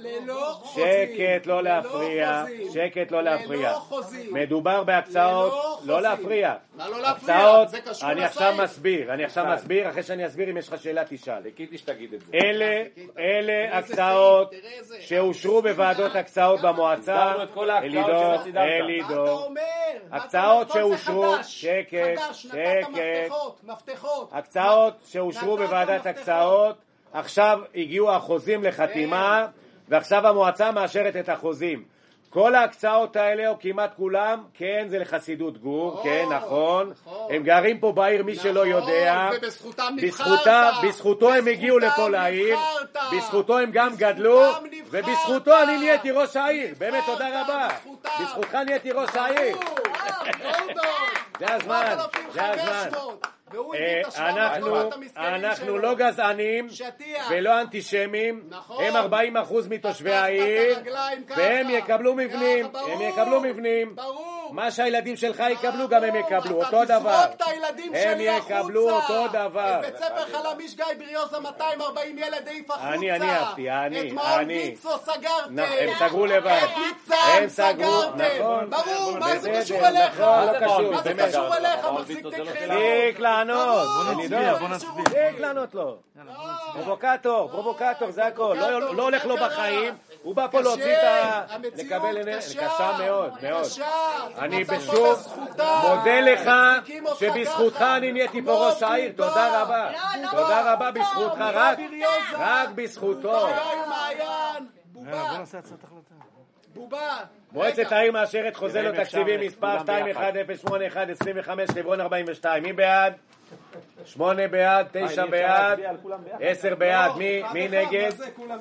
C: שקט לא להפריע, שקט לא להפריע. מדובר בהקצאות, לא להפריע.
B: מה לא להפריע? זה קשור
C: אני עכשיו מסביר, אני עכשיו מסביר, אחרי שאני אסביר אם יש לך שאלה תשאל. אלה, אלה הקצאות שאושרו בוועדות הקצאות במועצה, אלידור, אלידור. הקצאות שאושרו, שקט, שקט, הקצאות שאושרו בוועדת הקצאות, עכשיו הגיעו החוזים לחתימה, ועכשיו המועצה מאשרת את החוזים. כל ההקצאות האלה, או כמעט כולם, כן, זה לחסידות גור, כן, נכון. הם גרים פה בעיר, מי שלא יודע.
B: ובזכותם נבחרת.
C: בזכותו הם הגיעו לפה לעיר, בזכותו הם גם גדלו, ובזכותו אני נהייתי ראש העיר. באמת, תודה רבה. בזכותך נהייתי ראש העיר. זה הזמן, זה הזמן. אנחנו, אנחנו לא גזענים ולא אנטישמים, הם ארבעים אחוז מתושבי העיר, והם יקבלו מבנים, הם יקבלו מבנים, מה שהילדים שלך יקבלו גם הם יקבלו, אותו דבר, הם יקבלו אותו דבר.
B: בית ספר חלמיש גיא בריוזה מאתיים וארבעים ילד העיף החוצה,
C: אני, אני אהבתי, אני,
B: את מעון ויצו סגרתם,
C: הם סגרו לבד,
B: הם סגרו, נכון, ברור, מה זה קשור אליך? מה זה קשור אליך? מחזיק תקחלו
C: לענות, תיק לענות לו. פרובוקטור, פרובוקטור, זה הכל. לא הולך לו בחיים, הוא בא פה להוציא את ה... לקבל קשה מאוד, מאוד. אני בשוב מודה לך שבזכותך אני נהייתי פה ראש העיר, תודה רבה. תודה רבה בזכותך, רק בזכותו.
B: בוא נעשה הצעת החלטה. בובה.
C: מועצת העיר מאשרת חוזה לו תקציבי מספר שתיים אחת אפס שמונה אחת עשרים וחמש חברון ארבעים ושתיים. מי בעד? שמונה בעד, תשע בעד, עשר בעד. מי נגד?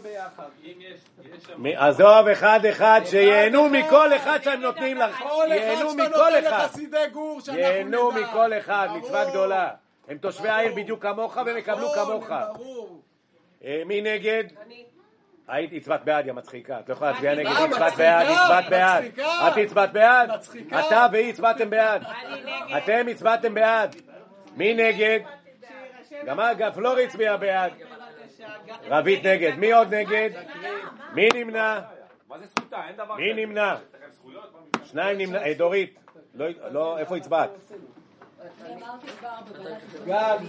C: עזוב אחד אחד, שיהנו מכל אחד שהם נותנים לך. ייהנו מכל אחד. ייהנו מכל אחד, מצווה גדולה. הם תושבי העיר בדיוק כמוך והם יקבלו כמוך. מי נגד? היית הצבעת בעד, יא מצחיקה. את לא יכולה להצביע נגד, הצבעת בעד, הצבעת בעד. את הצבעת בעד? אתה והיא הצבעתם בעד. אתם הצבעתם בעד. מי נגד? גם אגב, פלורי הצביע בעד. רבית נגד. מי עוד נגד? מי נמנע? מי נמנע? שניים נמנע. דורית. לא, איפה הצבעת?
B: גג.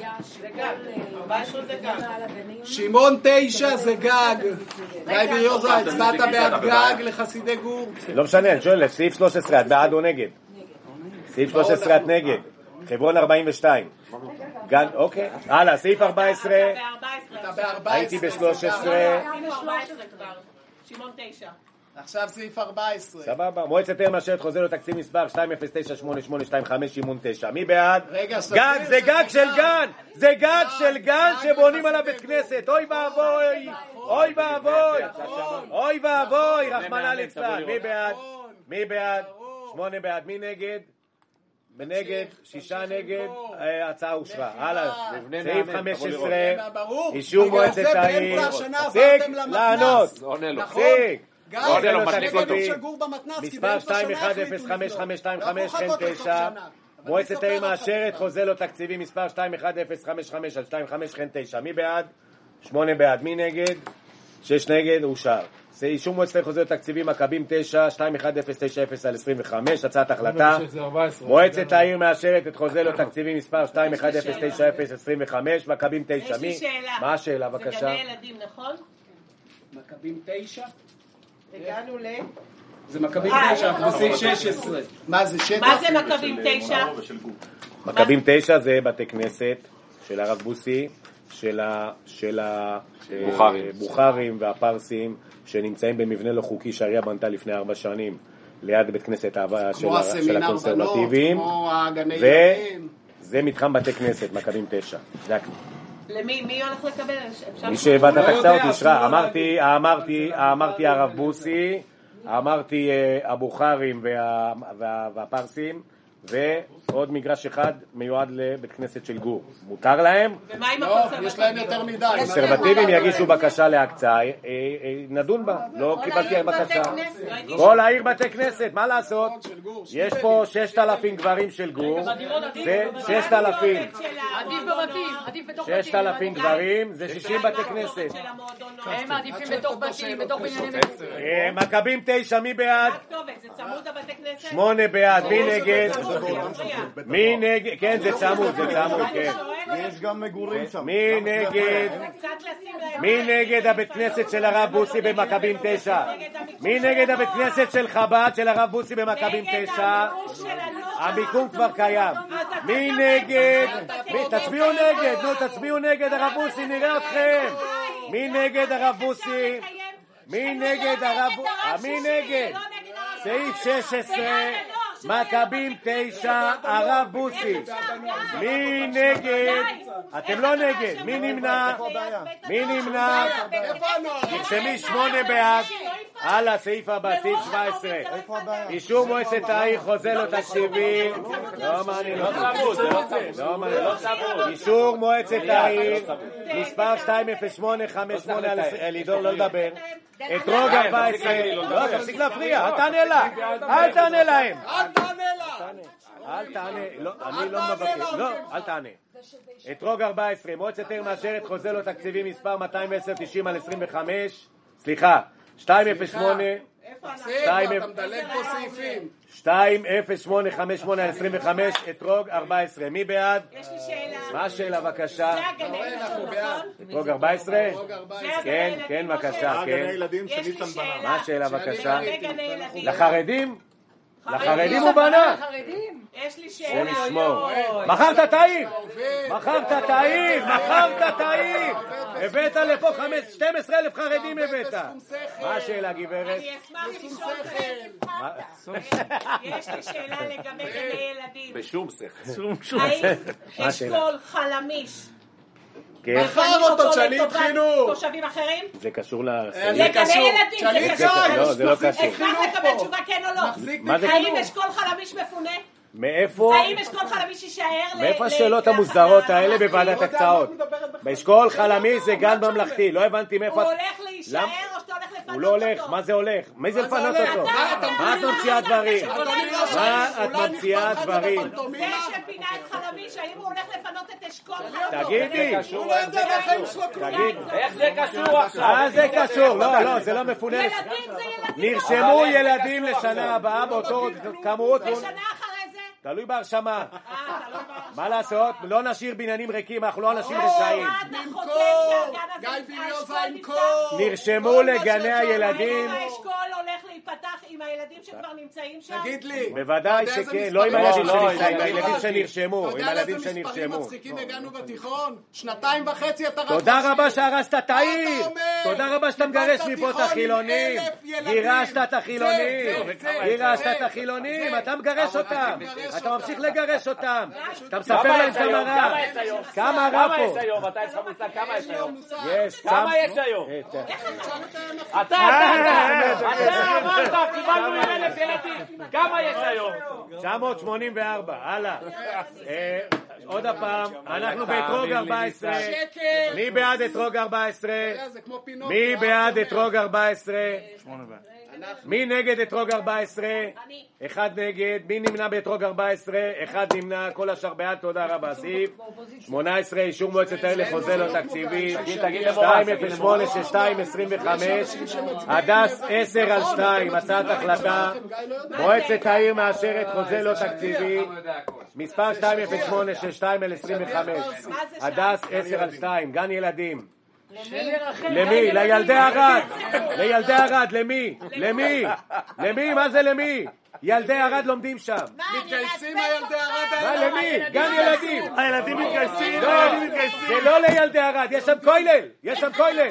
B: שמעון תשע זה גג. גיא בריוזה, הצבעת בעד גג לחסידי גור?
C: לא משנה, אני שואל, סעיף שלוש עשרה, את בעד או נגד? סעיף שלוש עשרה את נגד. חברון ארבעים ושתיים. גן, אוקיי. הלאה, סעיף ארבע עשרה. הייתי ב-שלוש עשרה.
J: שמעון תשע.
B: עכשיו סעיף ארבע עשרה.
C: סבבה. מועצת העיר מאשרת חוזה לו תקציב מספר שתיים אפס תשע שמונה שמונה שתיים חמש שמעון תשע. מי בעד? גג, זה גג של גן. זה גג של גן שבונים עליו בית כנסת. אוי ואבוי. אוי ואבוי. אוי ואבוי. רחמנא ליצלן. מי בעד? מי בעד? שמונה בעד. מי נגד? בנגד, שישה נגד, ההצעה אושרה. הלאה, סעיף חמש עשרה, אישור מועצת העיר. תפסיק לענות. תפסיק.
B: גיא,
C: חוזר לו
B: שיהיה כתוב
C: תקציבים.
B: של גור במתנ"ס, כי
C: מספר
B: באמצע
C: שתיים
B: שנה
C: אחד
B: החליטו
C: אפס חמש
B: לבנות.
C: חמש שתיים
B: לא
C: חמש
B: יכול
C: חן
B: לחכות לסוף
C: תשע.
B: שנה. אבל
C: מועצת
B: אני
C: העיר
B: סופר
C: מאשרת
B: לך.
C: חוזה לו תקציבים מספר שתיים אחד אפס חמש חמש על שתיים חמש חן תשע. מי בעד? שמונה בעד. מי נגד? שש נגד. אושר. זה אישור מועצת העיר חוזה לו תקציבים מכבים תשע שתיים אחד אפס תשע אפס על עשרים וחמש. הצעת החלטה. מועצת העיר מאשרת את חוזה לו תקציבים מספר שתיים אחד אפס תשע אפס עשרים וחמש מכבים תשע.
J: יש לי
C: מי?
J: שאלה.
C: מה השאלה בבקשה?
J: זה גני ילדים, נכון?
B: מכבים תשע?
J: הגענו ל...
B: זה מכבים תשע, אנחנו בסעיף שש עשרה. מה זה שטח?
J: מה זה מכבים תשע?
C: מכבים תשע זה בתי כנסת של הרב בוסי, של ה... של ה...
A: בוכרים.
C: בוכרים והפרסים שנמצאים במבנה לא חוקי שהעירייה בנתה לפני ארבע שנים ליד בית כנסת האהבה של, ה... של הקונסרבטיביים,
B: כמו הגני ילדים.
C: וזה מתחם בתי כנסת, מכבים תשע. זה הכ...
J: למי? מי הולך לקבל?
C: מי שהבאת את הקצאות ישרה. אמרתי, אמרתי, אמרתי הרב בוסי, אמרתי הבוכרים וה... וה... והפרסים, ועוד מגרש אחד מיועד לבית כנסת של גור. מותר להם?
J: ומה עם
B: לא, יש להם יותר מדי.
C: קונסרבטיבים יגישו בקשה להקצאה, נדון בה. לא קיבלתי בקשה. כל העיר בתי כנסת, מה לעשות? יש פה ששת אלפים גברים של גור. זה ששת אלפים.
E: עדיף בבתים, עדיף בתוך בתים.
C: ששת אלפים גברים זה שישים בתי כנסת.
E: הם מעדיפים בתוך בתים, בתוך בנייני מגורים.
C: מכבים תשע, מי בעד?
J: זה צמוד לבתי כנסת?
C: שמונה בעד, מי נגד? מי נגד? כן, זה צמוד, זה צמוד, כן.
M: יש גם מגורים שם.
C: מי נגד? מי נגד הבית כנסת של הרב בוסי במכבים תשע? מי נגד הבית כנסת של חב"ד של הרב בוסי במכבים תשע? המיקום כבר קיים. מי נגד? תצביעו נגד, נו תצביעו נגד הרב בוסי, נראה אתכם. מי נגד הרב בוסי? מי נגד הרב בוסי? מי נגד? סעיף שש עשרה מכבים תשע, הרב בוסי. מי נגד? אתם לא נגד. מי נמנע? מי נמנע? נרשמי שמונה בעד. הלאה, סעיף הבא, סעיף שבע עשרה. אישור מועצת העיר חוזה לו תקציבים. לא מעניין. לא מעניין. אישור מועצת העיר מספר שתיים אפס שמונה חמש שמונה על לידור, לא לדבר. אתרוג ארבע עשרה. לא, תפסיק להפריע, אל תענה לה. אל תענה להם.
B: אל תענה לה.
C: אל תענה. אני לא מבקש. לא, אל תענה. אתרוג ארבע עשרה. מועצת העיר מאשרת חוזה לו תקציבים מספר מאתיים ועשר תשעים על עשרים וחמש. סליחה. שתיים אפס שמונה שתיים אפס שמונה חמש שמונה על עשרים וחמש. אתרוג ארבע עשרה. מי בעד?
J: יש לי שאלה.
C: מה השאלה בבקשה?
J: זה הגני ילדים.
C: אתרוג ארבע עשרה? כן, כן, בבקשה, כן.
J: יש לי שאלה.
C: מה השאלה בבקשה?
J: גני ילדים.
C: לחרדים? לחרדים הוא בנה?
J: יש לי שאלה.
C: לשמור. מכרת את העיר! מכרת את העיר! מכרת את העיר! הבאת לפה שתים עשרה אלף חרדים הבאת. מה השאלה גברת?
J: אני אשמח לשאול יש לי שאלה לגבי גני ילדים.
A: בשום שכל.
J: האם אשכול חלמיש
B: מחר אותו צ'ליט חינוך.
J: תושבים אחרים?
C: זה קשור ל...
J: לגני ילדים.
C: לא, זה לא קשור.
J: אשמח לקבל תשובה כן או לא. האם אשכול חלמיש מפונה?
C: מאיפה?
J: האם אשכול חלמיש יישאר?
C: מאיפה השאלות המוסדרות האלה בוועדת הקצאות? באשכול חלמיש זה גן ממלכתי, לא הבנתי מאיפה...
J: הוא הולך להישאר או שאתה הולך לפנות אותו?
C: הוא לא הולך, מה זה הולך? מי זה לפנות אותו? מה את ממציאה דברים? מה את ממציאה דברים?
J: זה שפינה את חלמיש, האם הוא הולך לפנות את אשכול חלמיש?
C: תגידי.
B: הוא לא יודע בחיים שלו כלום.
E: איך זה קשור עכשיו?
C: מה זה קשור? לא, לא, זה לא מפונה.
J: ילדים זה ילדים.
C: נרשמו ילדים לשנה הבאה באותו כמות.
J: ושנה אחרי זה?
C: תלוי בהרשמה. מה לעשות? לא נשאיר בניינים ריקים, אנחנו לא אנשים רשעים. נרשמו לגני הילדים.
J: האם האשכול הולך להיפתח עם הילדים שכבר נמצאים שם?
B: תגיד לי.
C: בוודאי שכן, לא עם הילדים שנמצאים, עם הילדים שנרשמו. עם הילדים שנרשמו.
B: אתה יודע איזה מספרים מצחיקים הגענו בתיכון? שנתיים וחצי אתה רק...
C: תודה רבה שהרסת את העיר. תודה רבה שאתה מגרש מפה את החילונים. גירשת את החילונים. גירשת את החילונים. אתה מגרש אותם. אתה ממשיך לגרש אותם. אתה מספר להם כמה רע. כמה רע פה.
A: כמה יש היום? אתה יש לך מושג כמה יש היום?
C: יש.
A: כמה יש היום? אתה, אתה, אתה אמרת, קיבלנו אלף ילדים. כמה יש היום?
C: תשע מאות שמונים וארבע. הלאה. עוד הפעם, אנחנו באתרוג ארבע עשרה. מי בעד אתרוג ארבע עשרה? מי בעד אתרוג ארבע עשרה? מי נגד אתרוג ארבע עשרה? אחד נגד. מי נמנע באתרוג ארבע עשרה? אחד נמנע. כל השאר בעד, תודה רבה. סעיף שמונה עשרה, אישור מועצת העיר לחוזה לא תקציבי שתיים אפס שמונה שש שתיים עשרים וחמש, הדס עשר על שתיים, הצעת החלטה. מועצת העיר מאשרת חוזה לא תקציבי מספר שתיים אפס שמונה שש שתיים עשרים וחמש, הדס עשר על שתיים, גן ילדים. למי? לילדי ערד. לילדי ערד, למי? למי? למי? מה זה למי? ילדי ערד לומדים שם.
B: מתגייסים הילדי ערד.
C: מה למי? גן ילדים.
M: הילדים מתגייסים.
C: זה לא לילדי ערד, יש שם כולל. יש שם כולל.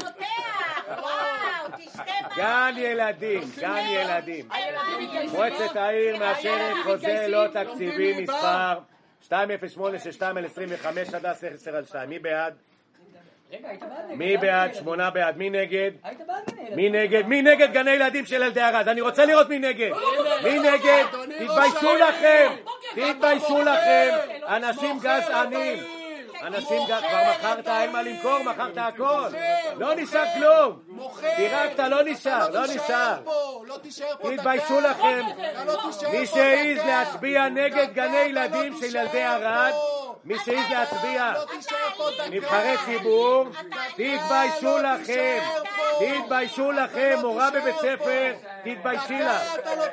C: גן ילדים, גן ילדים. מועצת העיר מאשרת חוזה לא תקציבי מספר שתיים אפס שמונה שש שתיים עשרים וחמש, הדס עשר על שתיים. מי בעד? מי בעד? שמונה בעד. מי נגד? מי נגד? מי נגד גני ילדים של ילדי ערד? אני רוצה לראות מי נגד. מי נגד? תתביישו לכם. תתביישו לכם. אנשים גזענים. אנשים גזענים. כבר מכרת, אין מה למכור, מכרת הכל. לא נשאר כלום. דירקת, לא נשאר, לא נשאר. תתביישו לכם. מי שהעז להצביע נגד גני ילדים של ילדי ערד, מי שהעז להצביע, נבחרי ציבור, תתביישו לכם, תתביישו לכם, מורה בבית ספר, תתביישי לך,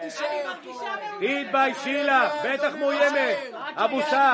C: תתביישי לך, בטח מאוימת, הבושה.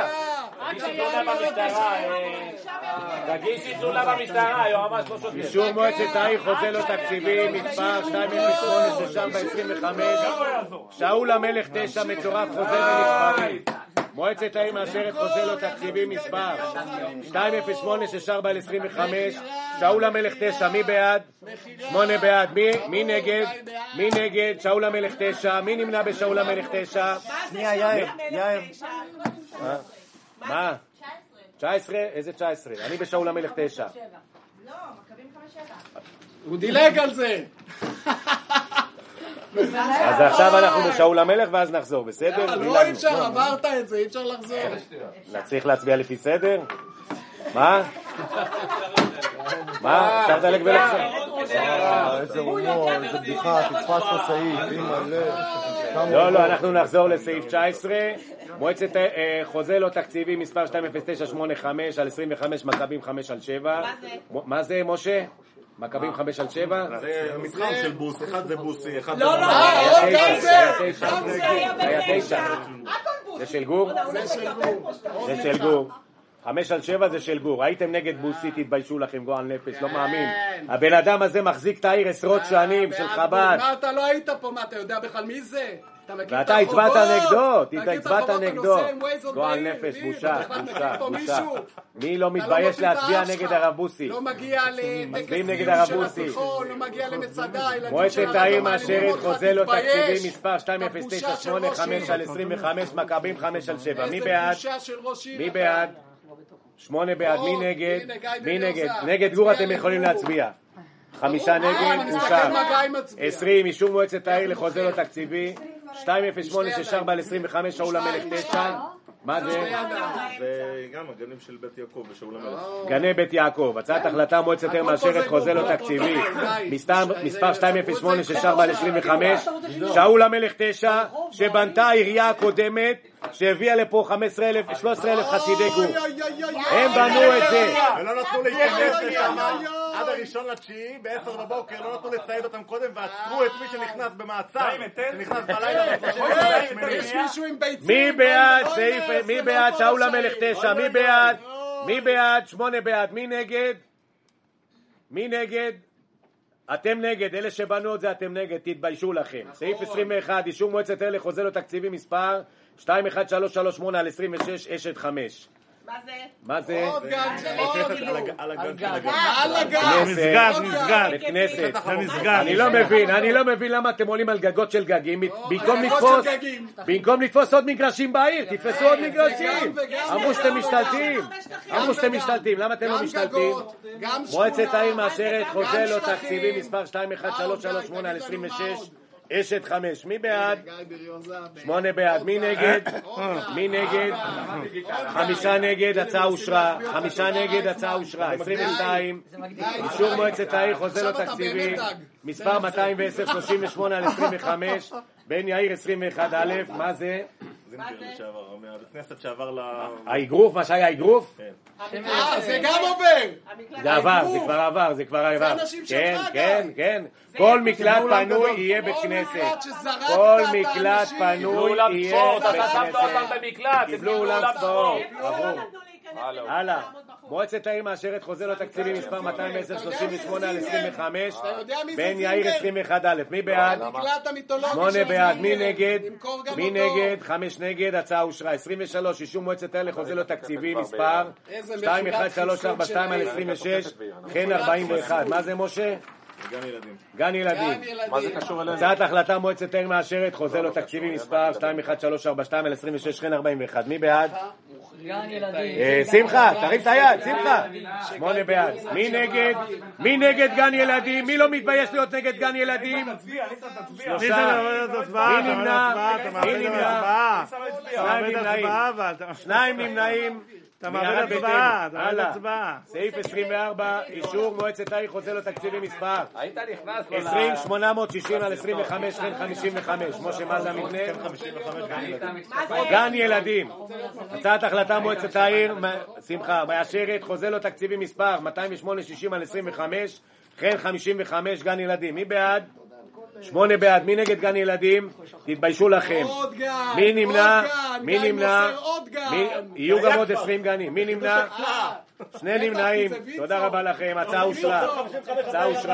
A: תגישי תלונה במשטרה, יועמ"ש לא שוטר.
C: אישור מועצת העיר חוזה לא תקציבי מספר שתיים אפס שמונה שש ארבע עשרים וחמש, שאול המלך תשע, מצורף חוזה ונבחרים. מועצת העיר מאשרת חוזה לא תקציבי מספר שתיים אפס שמונה שש ארבע עשרים וחמש, שאול המלך תשע. מי בעד? שמונה בעד. מי, מי נגד? מי נגד? שאול המלך תשע. מי נמנע בשאול המלך תשע?
M: שנייה, יאיר, יאיר.
C: מה? תשע עשרה? איזה תשע עשרה? אני בשאול המלך תשע.
L: לא, מקבים חמש שבע.
B: הוא דילג על זה.
C: אז עכשיו אנחנו בשאול המלך ואז נחזור, בסדר?
B: לא, אי אפשר, עברת את זה, אי אפשר לחזור.
C: נצליח להצביע לפי סדר? מה? מה? אפשר לדלג ולחזור?
M: איזה הומור, איזה בדיחה, תצפס לסעיף.
C: לא, לא, אנחנו נחזור לסעיף תשע עשרה. מועצת חוזה לא תקציבי מספר שתיים אפס תשע שמונה חמש על עשרים וחמש, מכבים חמש על שבע. מה זה, משה? מכבים חמש על שבע?
H: זה מתחם של בוס, אחד זה בוסי, אחד זה...
J: לא, לא,
C: היה תשע. היה תשע. זה של גור? זה של גור. חמש על שבע זה של גור. הייתם נגד בוסי, תתביישו לכם, גועל נפש, לא מאמין. הבן אדם הזה מחזיק את העיר עשרות שנים של חב"ד.
B: מה, אתה לא היית פה, מה, אתה יודע בכלל מי זה?
C: ואתה הצבעת נגדו, אתה הצבעת נגדו. גועל נפש, בושה, בושה, בושה. מי לא מתבייש להצביע נגד הרב בוסי?
B: לא מגיע לטקס
C: נגד הרב
B: סיום
C: בוסי.
B: של התיכון, לא מגיע למצדה.
C: מועצת העיר מאשרת חוזה לא תקציבי מספר שתיים אפס תשע שמונה חמש על עשרים וחמש, מכבים חמש על שבע. מי בעד? מי בעד? שמונה בעד. מי נגד? מי נגד? נגד גור אתם יכולים להצביע. חמישה נגד, אושר. עשרים, אישור מועצת העיר לחוזה לא תקציבי שתיים אפס שמונה שש ארבע עשרים וחמש, שאול המלך תשע. מה זה?
H: זה גם הגנים של בית יעקב ושאול המלך.
C: גני בית יעקב. הצעת החלטה מועצת העיר מאשרת חוזה לא תקציבי מספר שתיים אפס שמונה שש ארבע עשרים וחמש, שאול המלך תשע, שבנתה העירייה הקודמת שהביאה לפה חמש עשרה אלף, שלוש עשרה אלף חסידי גור. הם בנו את זה.
H: ולא נתנו להיכנס לשם עד הראשון לתשיעי בעשר בבוקר, לא נתנו לצייד אותם קודם ועצרו את מי שנכנס במעצר, שנכנס בלילה.
C: מי בעד סעיף, מי בעד שאול המלך תשע? מי בעד? מי בעד? שמונה בעד. מי נגד? מי נגד? אתם נגד, אלה שבנו את זה אתם נגד, תתביישו לכם. סעיף עשרים ואחת, אישור מועצת העיר לחוזה לא תקציבי מספר שתיים אחת שלוש שלוש שמונה על עשרים ושש, אשת חמש.
J: מה זה?
C: מה זה?
B: עוד גן של עוד.
H: על הגן של הגן.
B: על הגן.
C: מסגד, מסגד. בכנסת. אני לא מבין, אני לא מבין למה אתם עולים על גגות של גגים. במקום לתפוס, במקום לתפוס עוד מגרשים בעיר, תתפסו עוד מגרשים. אמרו שאתם משתלטים. אמרו שאתם משתלטים, למה אתם לא משתלטים? מועצת העיר מאשרת חוזה לא תקציבי מספר שתיים אחת שלוש שלוש שמונה על עשרים ושש, אשת חמש, מי בעד? שמונה בעד, מי נגד? מי נגד? חמישה נגד, הצעה אושרה. חמישה נגד, הצעה אושרה. עשרים ושתיים, אישור מועצת העיר חוזה לו תקציבי, מספר מאתיים ועשר שלושים ושמונה על עשרים וחמש, בן יאיר עשרים ואחת א', מה זה?
H: זה מבית שעבר, מהבית כנסת שעבר ל...
C: האגרוף, מה שהיה האגרוף?
B: אה, זה גם עובר!
C: זה עבר, זה כבר עבר, זה כבר עבר.
B: זה אנשים שלך
C: כן,
B: גם.
C: כן, כן. כל מקלט פנוי יהיה בית כנסת. כל מקלט פנוי יהיה בית כנסת. קיבלו אולם ספורט. הלאה. מועצת העיר מאשרת חוזה לו תקציבי מספר מאתיים ועשר שלושים ושמונה על עשרים וחמש, בן יאיר עשרים ואחת א', מי בעד? שמונה בעד, מי נגד? מי נגד? חמש נגד, הצעה אושרה. עשרים ושלוש, אישור מועצת העיר לחוזה לו תקציבי מספר שתיים אחת שלוש ארבע שתיים על עשרים ושש, חן ארבעים ואחת. מה זה משה?
H: גן ילדים.
C: גן ילדים.
A: מה זה קשור אלינו?
C: הצעת החלטה מועצת העיר מאשרת חוזה לו תקציבי מספר שתיים אחת שלוש ארבע שתיים על עשרים ושש, חן ארבעים ואחת. מי בעד?
E: גן ילדים.
C: שמחה, תרים את היד, שמחה. שמונה בעד. מי נגד? מי נגד גן ילדים? מי לא מתבייש להיות נגד גן ילדים? שלושה. מי נמנע? מי נמנע? שניים נמנעים. שניים נמנעים.
N: אתה מעביר הצבעה, אתה מעביר הצבעה.
C: סעיף עשרים וארבע, אישור מועצת העיר חוזה לו תקציבי מספר
A: היית נכנס
C: עשרים שמונה מאות שישים על עשרים וחמש, חן חמישים וחמש. משה, מה זה המבנה? גן ילדים. הצעת החלטה מועצת העיר, שמחה, מאשרת חוזה לו תקציבי מספר מאתיים ושמונה שישים על עשרים וחמש, חן חמישים וחמש, גן ילדים. מי בעד? שמונה בעד, מי נגד גן ילדים? תתביישו לכם. מי נמנע? מי נמנע? יהיו גם עוד עשרים גנים. מי נמנע? שני נמנעים. תודה רבה לכם, הצעה אושרה. הצעה אושרה.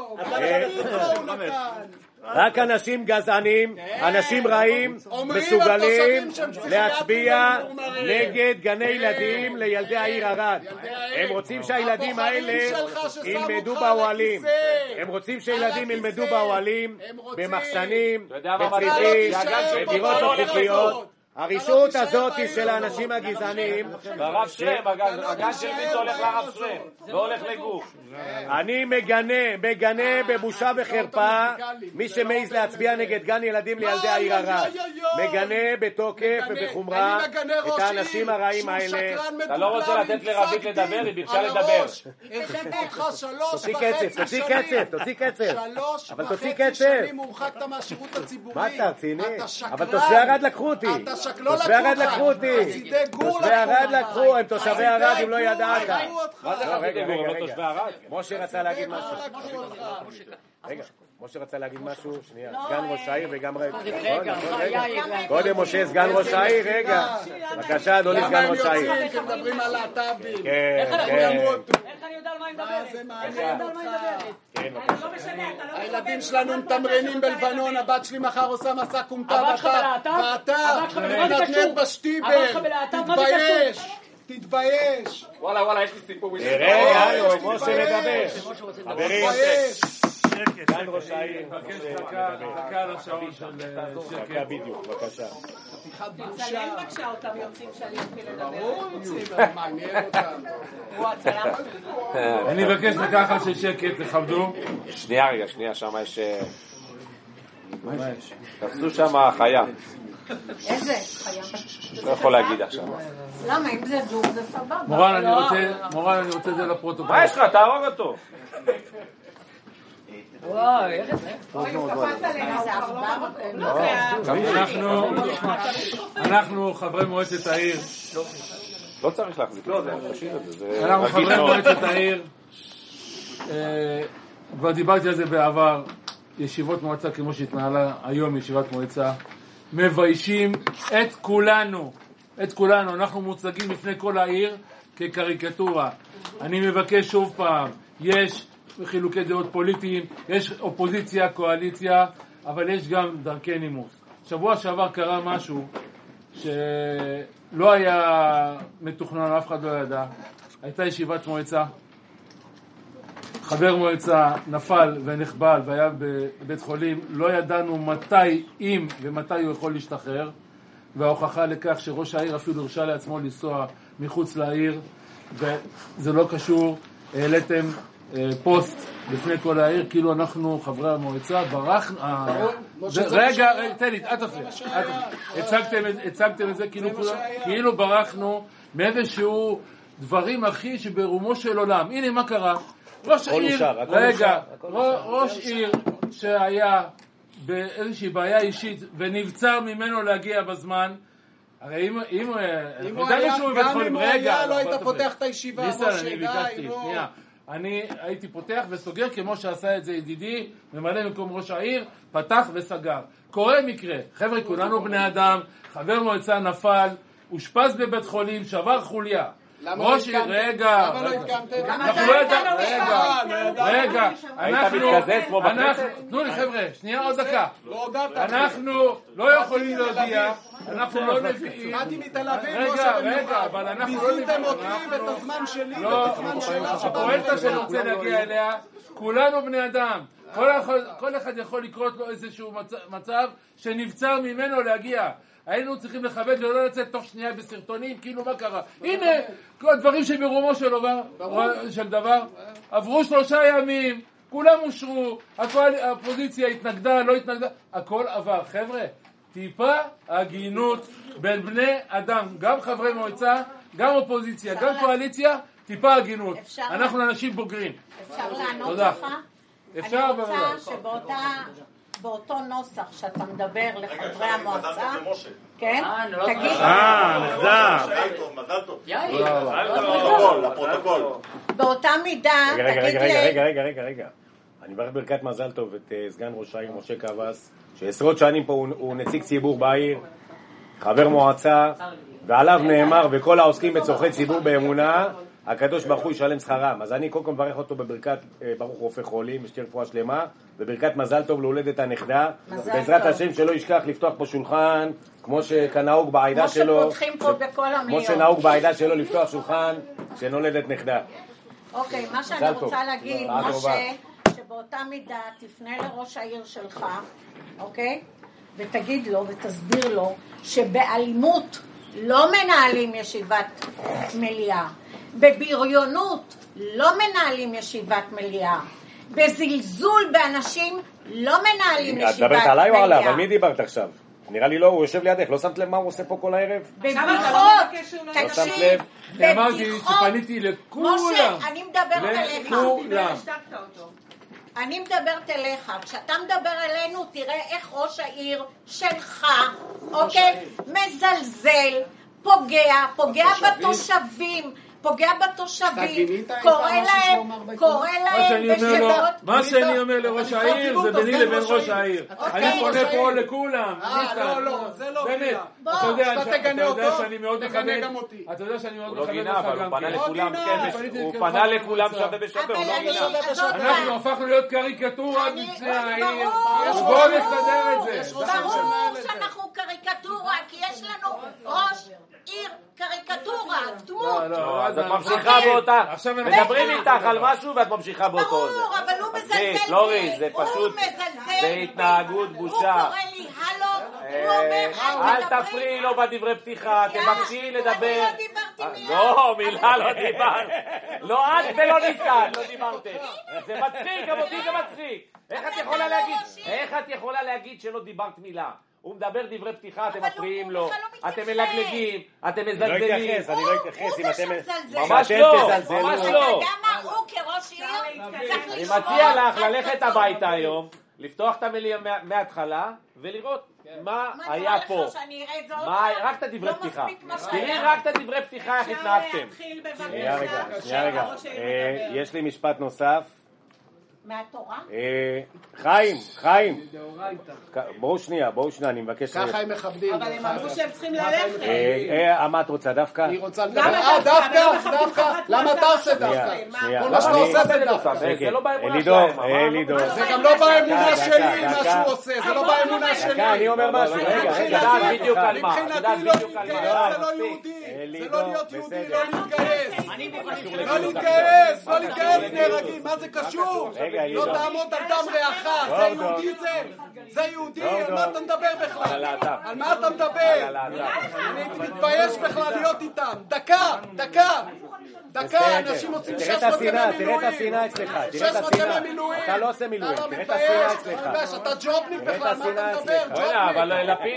C: רק אנשים גזענים, אנשים רעים, מסוגלים להצביע נגד גני ילדים לילדי העיר ערד. הם רוצים שהילדים האלה ילמדו באוהלים. הם רוצים שילדים ילמדו באוהלים, במחסנים, בצריפים, בדירות לא חוקיות. הרשות הזאת היא של האנשים הגזעניים.
A: הרב שרם, הגן של מי זה הולך לרב שרם, לא הולך לגוף.
C: אני מגנה, מגנה בבושה וחרפה מי שמעז להצביע נגד גן ילדים לילדי העיר ערד. מגנה בתוקף ובחומרה את האנשים הרעים האלה.
A: אתה לא רוצה לתת לרבית לדבר, היא ביקשה לדבר.
C: תוציא קצב, תוציא קצב, תוציא קצב. אבל תוציא קצב. מה אתה רציני? אבל תושבי ערד לקחו אותי. תושבי ערד לקחו אותי. תושבי ערד לקחו, הם תושבי ערד אם לא ידעת.
A: מה זה חסידי גור, הם לא תושבי ערד?
C: משה רצה להגיד משהו. רגע, משה רצה להגיד משהו, שנייה, סגן ראש העיר וגם רגע. קודם משה סגן ראש העיר, רגע. בבקשה, אדוני סגן ראש העיר.
B: הם מדברים על להט"בים.
C: כן, כן.
E: איך אני יודע על מה היא מדברת? איך אני יודע על מה היא מדברת?
B: הילדים שלנו מתמרנים בלבנון, הבת שלי מחר עושה מסע קומטה ואתה מתנתנת בשטיבר. תתבייש. תתבייש.
A: וואלה וואלה, יש לי סיפור.
C: רגע, משה מדבר. חברים, סגן ראש העיר.
K: דקה על השעון של שקט.
C: דקה בדיוק, בבקשה.
J: צלם בבקשה אותם יוצאים שאני אתחיל לדבר.
B: ברור יוצאים, מעניין אותם.
J: הוא הצלם.
K: אני מבקש דקה אחת של שקט, תכבדו.
A: שנייה רגע, שנייה, שם יש... תפסו שם חיה.
F: איזה חיה?
A: לא יכול להגיד עכשיו.
F: למה? אם זה זוג זה סבבה.
K: מורן, אני רוצה, מורן, אני רוצה את זה לפרוטוקול.
A: מה יש לך? תהרוג אותו.
E: וואי, איך זה?
F: אוי, הוא קפץ עלינו, זה עבר.
K: אנחנו, אנחנו חברי מועצת העיר.
A: לא צריך להחזיק את זה, תשאיר את זה.
K: אנחנו חברי מועצת העיר. כבר דיברתי על זה בעבר. ישיבות מועצה כמו שהתנהלה היום ישיבת מועצה. מביישים את כולנו. את כולנו. אנחנו מוצגים בפני כל העיר כקריקטורה. אני מבקש שוב פעם, יש חילוקי דעות פוליטיים, יש אופוזיציה, קואליציה, אבל יש גם דרכי נימוס. שבוע שעבר קרה משהו שלא היה מתוכנן, אף אחד לא ידע. הייתה ישיבת מועצה, חבר מועצה נפל ונחבל והיה בבית חולים, לא ידענו מתי, אם ומתי הוא יכול להשתחרר, וההוכחה לכך שראש העיר אפילו הרשה לעצמו לנסוע מחוץ לעיר, וזה לא קשור. העליתם פוסט לפני כל העיר, כאילו אנחנו חברי המועצה, ברח... רגע, תן לי, אל תפריע. הצגתם את זה כאילו ברחנו מאיזשהו דברים הכי שברומו של עולם. הנה מה קרה. ראש עיר, רגע, ראש עיר שהיה באיזושהי בעיה אישית ונבצר ממנו להגיע בזמן, הרי אם הוא היה,
B: גם אם הוא היה, לא היית פותח את הישיבה,
K: משה, די, לא. אני הייתי פותח וסוגר כמו שעשה את זה ידידי, ממלא מקום ראש העיר, פתח וסגר. קורה מקרה, חבר'ה, כולנו בני אדם, חבר מועצה נפל, אושפז בבית חולים, שבר חוליה. ראש עיר, רגע,
B: למה לא התקמתם?
K: אנחנו לא ידענו, רגע, רגע, אנחנו, תנו לי חבר'ה, שנייה עוד דקה. אנחנו לא יכולים להודיע, אנחנו לא נביאים.
B: באתי מתל אביב,
K: רגע, רגע, אבל אנחנו לא נביאים.
B: ביזיתם אותי ואת הזמן שלי ואת הזמן שלה.
K: הפואנטה שאני רוצה להגיע אליה, כולנו בני אדם. כל אחד יכול לקרות לו איזשהו מצב שנבצר ממנו להגיע. היינו צריכים לכבד ולא לצאת תוך שנייה בסרטונים, כאילו מה קרה? הנה, כל דברים שברומו של דבר, עברו שלושה ימים, כולם אושרו, האופוזיציה התנגדה, לא התנגדה, הכל עבר. חבר'ה, טיפה הגינות בין בני אדם, גם חברי מועצה, גם אופוזיציה, גם קואליציה, טיפה הגינות. אנחנו אנשים בוגרים.
F: אפשר לענות
K: לך?
F: אפשר, אני רוצה שבאותה... באותו נוסח שאתה מדבר לחברי המועצה, כן? תגיד.
N: אה, נחזר.
H: מזל טוב.
E: יאי.
H: לפרוטוקול, לפרוטוקול.
F: באותה מידה, תגיד לי...
C: רגע, רגע, רגע, רגע, רגע, רגע. אני מברך ברכת מזל טוב את סגן ראש העיר משה קבס, שעשרות שנים פה הוא נציג ציבור בעיר, חבר מועצה, ועליו נאמר, וכל העוסקים בצורכי ציבור באמונה, הקדוש ברוך הוא ישלם שכרם. אז אני קודם כל מברך אותו בברכת ברוך רופא חולים, ושתהיה רפואה שלמה, בברכת מזל טוב להולדת הנכדה. בעזרת השם שלא ישכח לפתוח פה שולחן, כמו שכנהוג בעדה שלו,
F: כמו שפותחים פה בכל המיות.
C: כמו שנהוג בעדה שלו לפתוח שולחן שנולדת נכדה.
F: אוקיי, מה שאני רוצה להגיד, משה, שבאותה מידה תפנה לראש העיר שלך, אוקיי? ותגיד לו ותסביר לו שבאלימות לא מנהלים ישיבת מליאה. בבריונות לא מנהלים ישיבת מליאה. בזלזול באנשים לא מנהלים ישיבת מליאה.
C: את מדברת עליי או עליו? על מי דיברת עכשיו? נראה לי לא, הוא יושב לידך. לא שמת לב מה הוא עושה פה כל הערב?
F: בבדיחות,
C: תקשיב.
K: אמרתי שפניתי לכולם.
F: משה, אני מדברת אליך.
K: לכולם.
F: אני מדברת אליך. כשאתה מדבר אלינו, תראה איך ראש העיר שלך, אוקיי, מזלזל, פוגע, פוגע בתושבים. פוגע בתושבים, קורא להם, קורא להם בשמות.
K: מה שאני אומר לראש העיר זה ביני לבין ראש העיר. אני פונה פה לכולם.
B: לא, לא, זה לא
K: באמת. אתה
B: תגנה אותו,
K: תגנה גם אותי. אתה יודע שאני מאוד מכבד אותך גם כן.
A: הוא פנה לכולם, הוא פנה לכולם שווה בשווה, הוא לא גינה.
K: אנחנו הפכנו להיות קריקטורה בפני העיר. בואו נסדר את זה.
F: ברור שאנחנו קריקטורה, כי יש לנו ראש עיר קריקטורה, דמות.
A: אז את ממשיכה באותה, מדברים איתך על משהו ואת ממשיכה באותו.
F: ברור, אבל הוא מזלזל בי.
A: פלורי, זה פשוט, זה התנהגות בושה.
F: הוא קורא לי הלו, הוא אומר
A: אל תפריעי לו בדברי פתיחה, תבקשי לדבר.
F: אני לא דיברתי מילה.
A: לא, מילה לא דיברת. לא את ולא ניסן, לא דיברתם. זה מצחיק, גם אותי זה מצחיק. איך את יכולה להגיד שלא דיברת מילה? הוא מדבר דברי פתיחה, אתם מפריעים לו, אתם מלגלגים, אתם מזלזלים.
C: אני לא אתייחס, אני לא אתייחס, אם אתם...
A: ממש לא, ממש לא.
F: אתה יודע מה, הוא כראש עיר צריך
A: אני
F: לשמור.
A: מציע לך ללכת הביתה היום, לפתוח את המליאה מההתחלה, ולראות מה היה פה. רק את הדברי פתיחה. תראי רק את הדברי פתיחה, איך התנהגתם.
C: שנייה רגע, שנייה רגע. יש לי משפט נוסף.
F: מהתורה?
C: חיים, חיים. בואו שנייה, בואו שנייה, אני מבקש...
B: ככה הם מכבדים.
J: אבל הם אמרו שהם צריכים ללכת.
C: מה את רוצה, דווקא?
B: היא רוצה לדבר. אה, דווקא? דווקא? למה אתה עושה דווקא? כל מה שאתה עושה זה דווקא.
A: זה לא באמונה
C: אלידור,
A: שלהם.
C: אלידור.
B: זה גם לא באמונה שלי, מה שהוא עושה. זה לא באמונה שלי.
C: דקה, אני אומר משהו. רגע, רגע.
A: יודעת בדיוק על מה.
B: מבחינתי לא להתגייס, זה לא יהודי. זה לא להיות יהודי, לא להתגייס. לא להתגייס, לא להתגייס נהרגים, מה זה קשור? לא תעמוד על דם רעך, זה יהודי זה? זה יהודי? על מה אתה מדבר בכלל? על מה אתה מדבר? אני הייתי מתבייש בכלל להיות איתם. דקה, דקה. דקה, אנשים עושים שש מאות ימי מילואים.
C: תראה את השנאה אצלך, תראה את השנאה. אתה לא עושה מילואים, תראה את השנאה אצלך.
B: אתה ג'ובניק בכלל, מה אתה מדבר?
A: אבל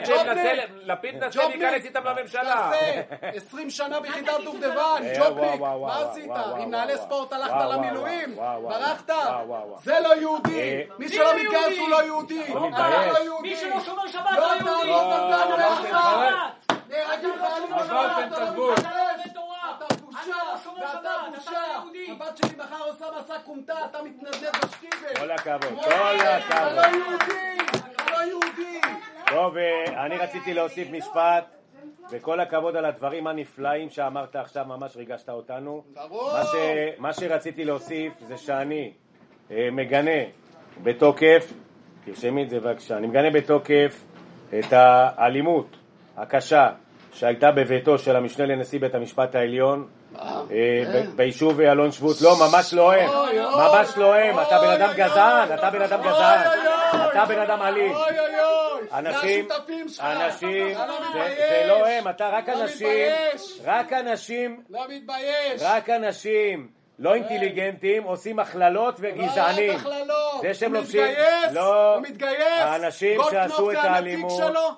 A: לפיד נסה להיכנס איתם לממשלה.
B: עשרים שנה ביחידת דובדבן, ג'ובניק, מה עשית? עם נעלי ספורט הלכת למילואים? ברחת? זה לא יהודי. מי שלא מתגייס הוא לא יהודי. אתה לא יהודי.
E: מי שלא שומר שבת לא יהודי.
B: נהרגים חיילים בשבת, אתה לא מתגייס. אתה בושה, ואתה בושה. הבת שלי מחר עושה מסע קומטה, אתה מתנדב בשטיבל.
C: כל הכבוד, כל הכבוד.
B: אתה לא יהודי, אתה לא יהודי.
C: טוב, אני רציתי להוסיף משפט, וכל הכבוד על הדברים הנפלאים שאמרת עכשיו, ממש ריגשת אותנו. מה, ש... מה שרציתי להוסיף זה שאני מגנה בתוקף, תרשמי את זה בבקשה, אני מגנה בתוקף את האלימות הקשה שהייתה בביתו של המשנה לנשיא בית המשפט העליון ביישוב אלון שבות. לא, ממש לא הם, ממש לא הם. אתה בן אדם גזען, אתה בן אדם גזען, אתה בן אדם אלים. אנשים, אנשים, זה לא הם, אתה רק אנשים, רק אנשים, רק אנשים לא אינטליגנטים עושים הכללות וגזענים. זה שהם לובשים, לא, האנשים שעשו את האלימות,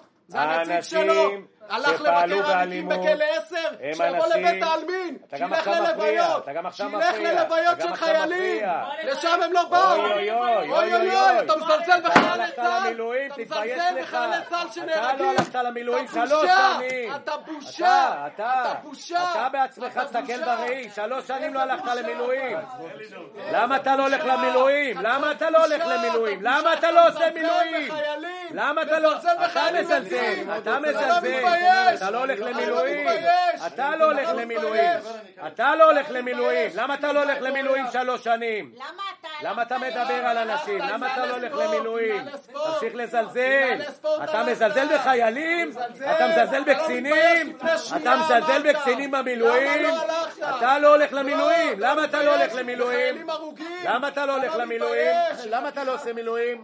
C: האנשים
B: הלך לבקר עמיתים בכלא עשר, שיבוא לבית העלמין, שילך ללוויות, שילך ללוויות של חיילים, לשם הם לא באו.
C: אוי אוי
B: אוי אוי, אתה מזלזל בחיילי צה"ל, אתה
C: מזלזל
B: בחיילי צה"ל שנהרגים.
C: אתה לא הלכת למילואים שלוש שנים.
B: אתה בושה,
C: אתה בושה. אתה בעצמך תסתכל בראי, שלוש שנים לא הלכת למילואים. למה אתה לא הולך למילואים? למה אתה לא הולך למילואים? למה אתה לא עושה מילואים? למה אתה לא... אתה מזלזל, אתה מזלזל. אתה לא הולך למילואים, אתה לא הולך למילואים, אתה לא הולך למילואים. למה אתה לא הולך למילואים שלוש שנים? למה אתה מדבר על אנשים? למה אתה לא הולך למילואים? תמשיך לזלזל. אתה מזלזל בחיילים? אתה מזלזל בקצינים? אתה מזלזל בקצינים במילואים? אתה לא הולך למילואים. למה אתה לא הולך למילואים? למה אתה לא הולך למילואים? למה אתה לא עושה מילואים?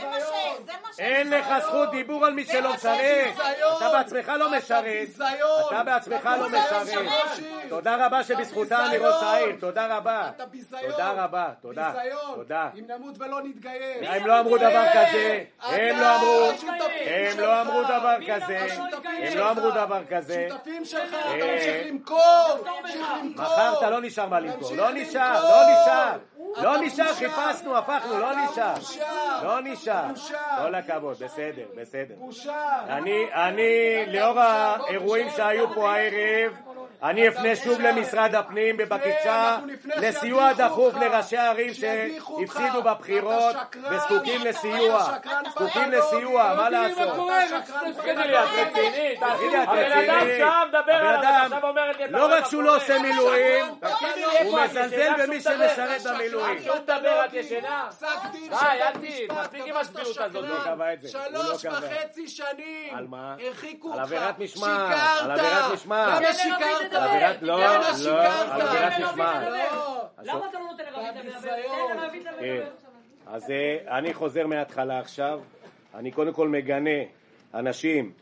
C: אין לך זכות דיבור על מי שלא משרת. אתה בעצמך לא משרת, אתה בעצמך לא משרת. תודה רבה שבזכותה אני ראש העיר, תודה רבה. תודה רבה, תודה. תודה.
B: אם נמות ולא נתגייס.
C: הם לא אמרו דבר כזה, הם לא אמרו, הם לא אמרו דבר כזה, הם לא אמרו דבר כזה.
B: שותפים שלך, אתה ממשיך למכור,
C: מחר אתה לא נשאר מה למכור, לא נשאר, לא נשאר. לא נשאר, חיפשנו, הפכנו, לא נשאר. לא נשאר. כל הכבוד, בסדר, בסדר. אני, אני, לאור האירועים שהיו פה הערב, אני אפנה שוב למשרד הפנים בבקשה לסיוע דחוף לראשי הערים שהפסידו בבחירות וזקוקים לסיוע. זקוקים לסיוע, מה לעשות?
A: תגידי לי, את רצינית?
C: תגידי, את
A: הבן אדם
C: רצינית?
A: שם מדבר עליו, עכשיו אומרת לי...
C: לא רק שהוא לא עושה מילואים, הוא מזלזל במי שמשרת במילואים.
A: כשהוא מדבר את ישנה? די, אל תהי, מספיק עם השביעות הזאת.
B: שלוש וחצי שנים.
C: על מה?
B: הרחיקו אותך.
C: על עבירת משמעת. על עבירת משמעת.
B: למה שיקרת?
C: על עבירת... לא, לא, על עבירת משמעת.
E: למה אתה לא נותן לרבית לדבר?
C: אז אני חוזר מההתחלה עכשיו. אני קודם כל מגנה אנשים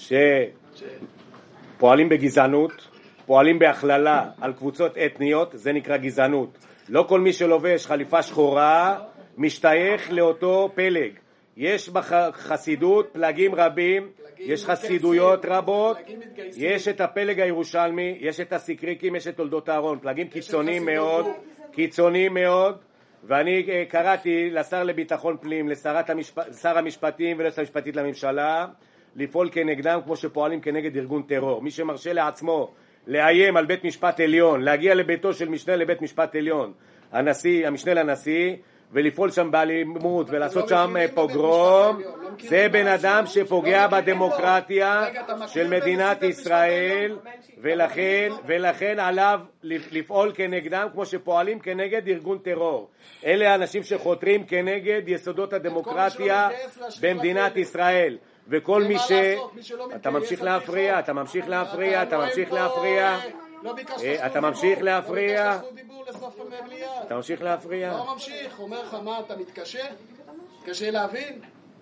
C: שפועלים בגזענות, פועלים בהכללה על קבוצות אתניות, זה נקרא גזענות. לא כל מי שלובש חליפה שחורה משתייך לאותו פלג. יש בחסידות פלגים רבים, יש חסידויות רבות, יש את הפלג הירושלמי, יש את הסיקריקים, יש את תולדות אהרון, פלגים קיצוניים מאוד, קיצוניים מאוד, ואני קראתי לשר לביטחון פנים, לשר המשפטים ולשר המשפטית לממשלה, לפעול כנגדם כמו שפועלים כנגד ארגון טרור. מי שמרשה לעצמו לאיים על בית משפט עליון, להגיע לביתו של משנה לבית משפט עליון, הנשיא, המשנה לנשיא, ולפעול שם באלימות ולעשות שם פוגרום, זה בן אדם שפוגע בדמוקרטיה של מדינת ישראל, ולכן, ולכן עליו לפעול כנגדם כמו שפועלים כנגד ארגון טרור. אלה האנשים שחותרים כנגד יסודות הדמוקרטיה במדינת ישראל. וכל מי ש... אתה ממשיך להפריע, אתה ממשיך להפריע, אתה ממשיך להפריע.
B: לא ביקשת
C: אה,
B: זכות
C: אתה ממשיך
B: דיבור.
C: להפריע?
B: לא ביקשת זכות דיבור לסוף המליאה.
C: אתה ממשיך להפריע?
B: לא ממשיך, אומר לך מה, אתה מתקשה? קשה להבין?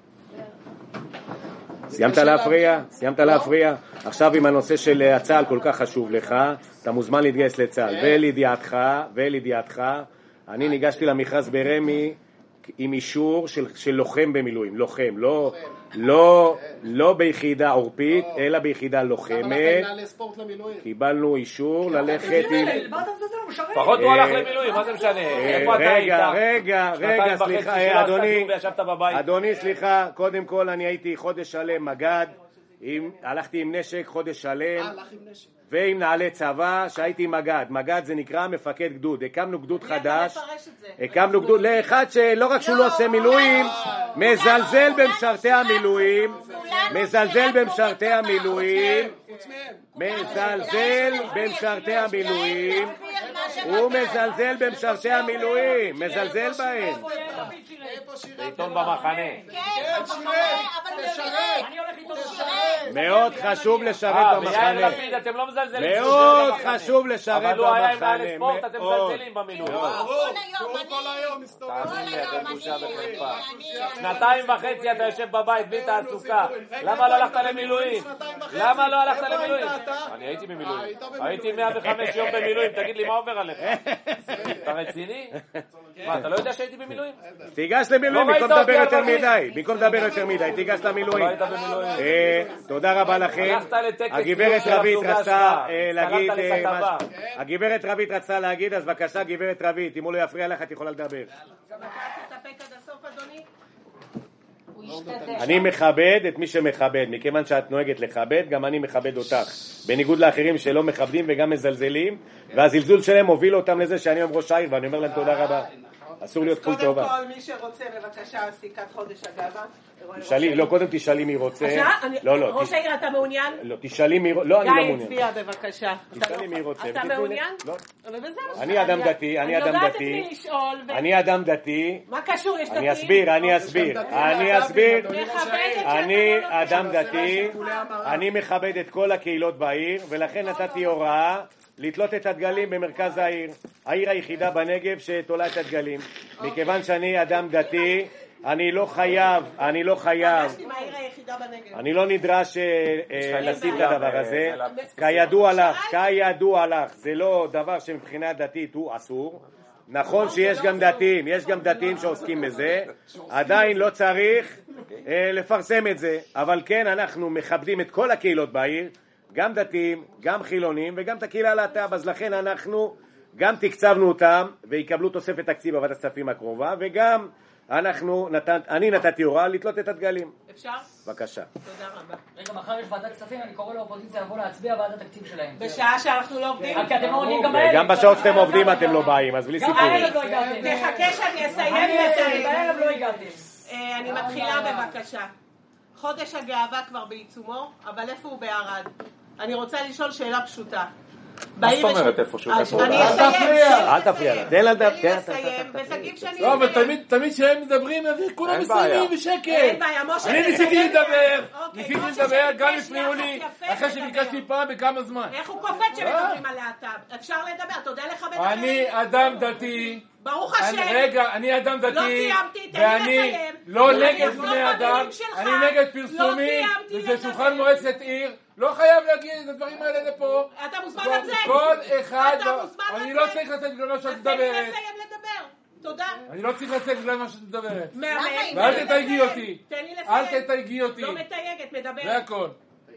C: סיימת להפריע? סיימת להפריע? עכשיו עם הנושא של הצה"ל כל כך חשוב לך, אתה מוזמן להתגייס לצה"ל. ולידיעתך, ולידיעתך, אני ניגשתי למכרז ברמי עם אישור של, של לוחם במילואים, לוחם, לא, לא, לא ביחידה עורפית, אלא ביחידה לוחמת. קיבלנו אישור ללכת עם...
A: לפחות הוא הלך למילואים, מה זה משנה? איפה אתה היית?
C: רגע, רגע, רגע, סליחה, אדוני, אדוני, סליחה, קודם כל אני הייתי חודש שלם מג"ד, הלכתי עם נשק חודש שלם, ועם נעלי צבא שהייתי מג"ד. מג"ד זה נקרא מפקד גדוד. הקמנו גדוד חדש, הקמנו גדוד לאחד שלא רק שהוא לא עושה מילואים, מזלזל במשרתי המילואים, מזלזל במשרתי המילואים, מזלזל במשרתי המילואים, הוא מזלזל במשרתי המילואים, מזלזל בהם.
A: בעיתון במחנה.
F: כן, אבל תשרת.
C: מאוד חשוב לשרת במחנה.
A: ביאיר לפיד אתם לא מזלזלים.
C: מאוד חשוב לשרת במחנה.
A: אבל הוא היה עם נעלי ספורט, אתם מזלזלים במילואים.
B: כל היום מסתובב.
A: שנתיים וחצי אתה יושב בבית בלי תעסוקה. למה לא הלכת למילואים? למה לא הלכת למילואים? אני הייתי במילואים. הייתי מאה וחמש יום במילואים. תגיד לי מה עובר עליך? אתה רציני? מה, אתה לא יודע שהייתי במילואים?
C: תיגש למילואים, במקום לדבר יותר מדי. במקום לדבר יותר מדי, תיגש למילואים. תודה רבה לכם. הגברת רבית רצתה להגיד משהו. הגברת רבית רצתה להגיד, אז בבקשה גברת רבית, אם הוא לא יפריע לך את יכולה לדבר. אני מכבד את מי שמכבד, מכיוון שאת נוהגת לכבד, גם אני מכבד אותך. בניגוד לאחרים שלא מכבדים וגם מזלזלים, והזלזול שלהם הוביל אותם לזה שאני היום ראש העיר, ואני אומר להם תודה רבה. אסור להיות כל טובה.
J: קודם כל, מי שרוצה בבקשה סיכת חודש הגאווה.
C: תשאלי, לא, קודם תשאלי מי רוצה. לא, לא.
J: ראש העיר, אתה מעוניין?
C: לא, תשאלי מי רוצה. לא, אני לא מעוניין.
J: גיא הצביע בבקשה.
C: תשאלי מי רוצה.
J: אתה מעוניין?
C: לא. אני אדם דתי, אני אדם דתי.
J: אני יודעת את מי לשאול.
C: אני אדם דתי.
J: מה קשור? יש דתי?
C: אני אסביר, אני אסביר. אני אסביר. אני אדם דתי. אני מכבד את כל הקהילות בעיר, ולכן נתתי הוראה לתלות את הדגלים במרכז העיר. העיר היחידה בנגב שתולה את הדגלים. מכיוון שאני אדם דתי, אני לא חייב, אני לא חייב, אני לא נדרש לשים את הדבר הזה. כידוע לך, כידוע לך, זה לא דבר שמבחינה דתית הוא אסור. נכון שיש גם דתיים, יש גם דתיים שעוסקים בזה, עדיין לא צריך לפרסם את זה, אבל כן אנחנו מכבדים את כל הקהילות בעיר, גם דתיים, גם חילונים וגם את הקהילה הלהט"ב, אז לכן אנחנו גם תקצבנו אותם ויקבלו תוספת תקציב בוועדת הכספים הקרובה, וגם אנחנו, נת... אני נתתי הוראה לתלות את הדגלים.
J: אפשר?
C: בבקשה.
J: תודה רבה.
E: רגע, מחר יש ועדת כספים, אני קורא לאופוזיציה לבוא להצביע בעד התקציב שלהם.
J: בשעה שאנחנו לא עובדים?
E: כי אתם לא עובדים גם בערב.
C: גם בשעות שאתם עובדים אתם לא באים, אז בלי סיפורים.
E: גם בערב לא הגעתם.
J: נחכה שאני אסיים את זה.
E: בערב לא הגעתם.
J: אני מתחילה בבקשה. חודש הגאווה כבר בעיצומו, אבל איפה הוא בערד? אני רוצה לשאול שאלה פשוטה.
A: מה זאת אומרת איפה שהוא?
J: אני אסיים.
C: אל תפריע. תן לה לדבר.
J: תן לי לסיים, ותגיד שאני...
K: לא, אבל תמיד כשהם מדברים, כולם מסיימים בשקט.
J: אין בעיה, משה.
K: אני ניסיתי לדבר, ניסיתי לדבר, גם הפריעו לי, אחרי שביקשתי פעם בכמה זמן.
J: איך הוא קופץ שמדברים על להט"ב? אפשר לדבר, אתה יודע לכבד אחרים?
K: אני אדם דתי.
J: ברוך השם.
K: רגע, אני אדם דתי.
J: לא סיימתי, תן לי לסיים.
K: לא נגד בני אדם, אני נגד פרסומים, וזה שולחן מועצת עיר. לא חייב להגיד את הדברים האלה לפה.
J: אתה מוזמן לצאת.
K: כל אחד,
J: אתה מוזמן לצאת.
K: אני לא צריך לצאת בגלל מה שאת מדברת.
J: אז תן לי לסיים לדבר. תודה.
K: אני לא צריך לצאת בגלל מה שאת מדברת.
J: מהמם.
K: ואל תתייגי אותי.
J: תן לי לסיים.
K: אל תתייגי אותי.
J: לא מתייגת, מדבר.
K: זה הכל.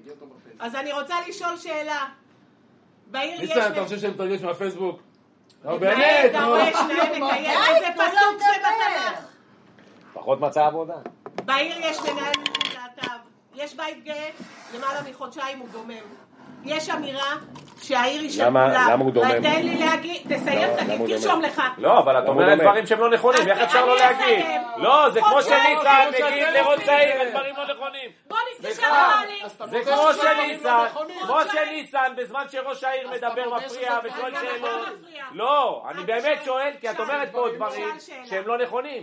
J: אז אני רוצה לשאול שאלה. בעיר יש...
K: ניסן, אתה חושב שאני מתרגש מהפייסבוק? לא, באמת.
J: אתה רואה שניים מתייג. איזה פסוק זה בתנ"ך.
C: פחות מצא עבודה.
J: בעיר יש מנהל להט"ב. יש בית גאה, למעלה מחודשיים הוא דומם. יש אמירה שהעיר היא של כולם.
C: למה הוא דומם?
J: תן לי להגיד, תסיים, תגיד, תרשום לך.
A: לא, אבל את אומרת דברים שהם לא נכונים, איך אפשר לא להגיד? לא, זה כמו שניסן מגיד לראש העיר, דברים לא נכונים.
J: בוא נתקשר לי.
A: זה כמו שניסן, כמו שניסן, בזמן שראש העיר מדבר מפריע ושואל שאלות. לא, אני באמת שואל, כי את אומרת פה דברים שהם לא נכונים.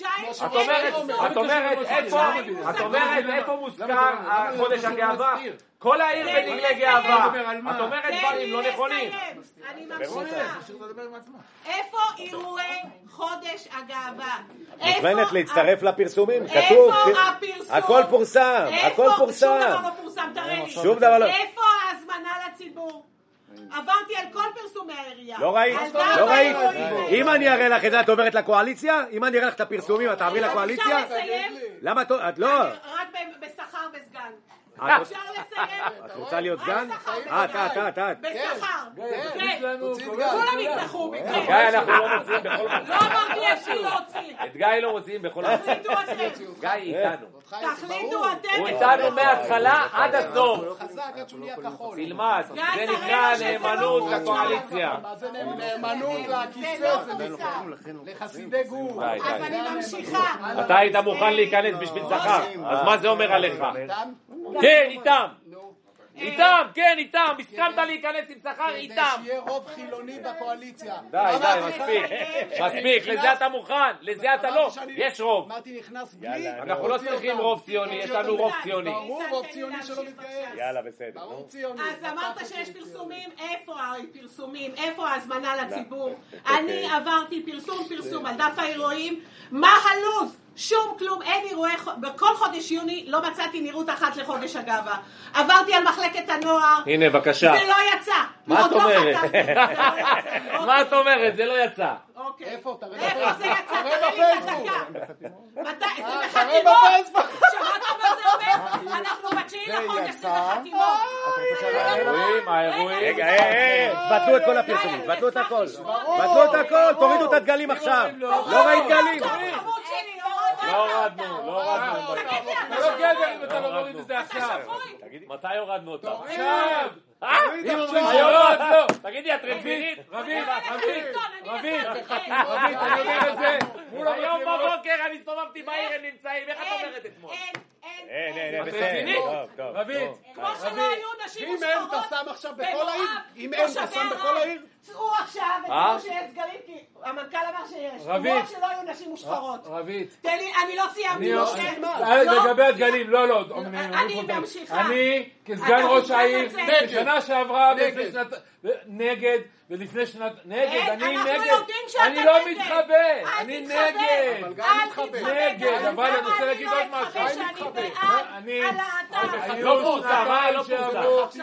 J: חודשיים.
A: את אומרת, איפה מוזכר חודש הגאווה? כל העיר בדגלי גאווה. את אומרת דברים לא נכונים.
J: אני ממשיכה. איפה אירועי חודש הגאווה?
C: מוזמנת להצטרף לפרסומים, כתוב.
J: איפה הפרסום?
C: הכל פורסם, הכל פורסם.
J: שום דבר לא פורסם, תראה לי.
C: שום דבר לא.
J: איפה ההזמנה לציבור? עברתי על כל פרסומי העירייה.
C: לא ראית, לא ראית. אם אני אראה לך את זה, את עוברת לקואליציה? אם אני אראה לך את הפרסומים, את תעברי לקואליציה?
J: אפשר לסיים?
C: למה את... לא.
J: רק בשכר וסגן. אפשר לסיים?
C: את רוצה להיות סגן? אה, אתה, אתה, אתה.
J: בשכר. כן. כולם יצטרכו.
A: גיא, אנחנו לא מוצאים בכל מצב.
J: לא אמרתי איך להוציא.
A: את גיא לא מוצאים בכל מצב.
J: תחליטו אתם.
A: גיא איתנו.
J: תחליטו אתם.
A: הוא איתנו מההתחלה עד הסוף.
B: חזק עד שהוא נהיה כחול.
A: תלמד, זה נקרא נאמנות לקואליציה.
B: זה נאמנות לכיסא, זה נקרא. לחסידי גור.
J: אז אני ממשיכה.
A: אתה היית מוכן להיכנס בשביל שכר, אז מה זה אומר עליך? כן, איתם. איתם, כן, איתם. הסכמת להיכנס עם שכר, איתם.
B: כדי שיהיה רוב חילוני בקואליציה.
A: די, די, מספיק. מספיק, לזה אתה מוכן, לזה אתה לא. יש רוב.
B: אמרתי נכנס בלי.
A: אנחנו לא צריכים רוב ציוני, יש לנו רוב ציוני.
B: ברור, רוב ציוני שלא מתגייס.
C: יאללה, בסדר.
B: ברור ציוני.
J: אז אמרת שיש פרסומים, איפה הפרסומים, איפה ההזמנה לציבור? אני עברתי פרסום פרסום על דף האירועים, מה הלו"ז? שום כלום, אין אירועי, בכל חודש יוני לא מצאתי נראות אחת לחודש הגאווה. עברתי על מחלקת הנוער.
A: הנה, בבקשה.
J: זה לא יצא.
A: מה את אומרת? מה את אומרת? זה לא יצא.
J: אוקיי.
B: איפה? תראה
J: איפה זה יצא?
B: תראה
J: תראה לי
B: בפייסבוק.
J: מתי? זה
B: תראה
J: בחתימות.
B: בפייסבוק.
J: שמעת מה זה אומר? אנחנו בתשיעי לחודש, זה בחתימות.
A: האירועים, האירועים.
C: רגע, בטלו את כל הפרסומים, בטלו את הכל. בטלו את הכל, תורידו את הדגלים עכשיו. לא ראית גלים.
A: לא הורדנו, לא הורדנו.
K: זה לא גדר אם אתה לא מוריד את זה עכשיו.
A: מתי הורדנו אותה?
K: עכשיו!
A: אם אומרים שלא, לא. תגידי, את רצינית?
K: רבית, רבית, רבית, רבית, אני אומר את זה.
A: היום בבוקר אני הסתובבתי בעיר, הם נמצאים. איך את אומרת אתמול?
C: אין, אין, אין,
A: את
C: בסדר.
A: רצינית?
C: טוב, טוב.
K: רבית,
J: כמו שלא היו נשים
B: אם אין,
J: מושחרות.
B: אתה שם עכשיו בכל העיר? אם אין, אתה שם בכל העיר?
J: צאו עכשיו ותראו שיש סגלים, כי המנכ"ל אמר שיש.
K: רבית.
J: כמו שלא היו נשים מושחרות.
K: רבית.
J: תן לי, אני לא סיימתי.
K: לגבי הדגלים, לא, לא.
J: אני ממשיכה.
K: אני כסגן ראש העיר, בשנה שעברה, נגד, ולפני שנת, נגד, אני נגד, אני לא מתחבא, אני נגד,
B: אבל גם מתחבא.
K: נגד, אבל אני רוצה להגיד עוד משהו, אני,
A: אני לא פורסם, מה לא פורסם?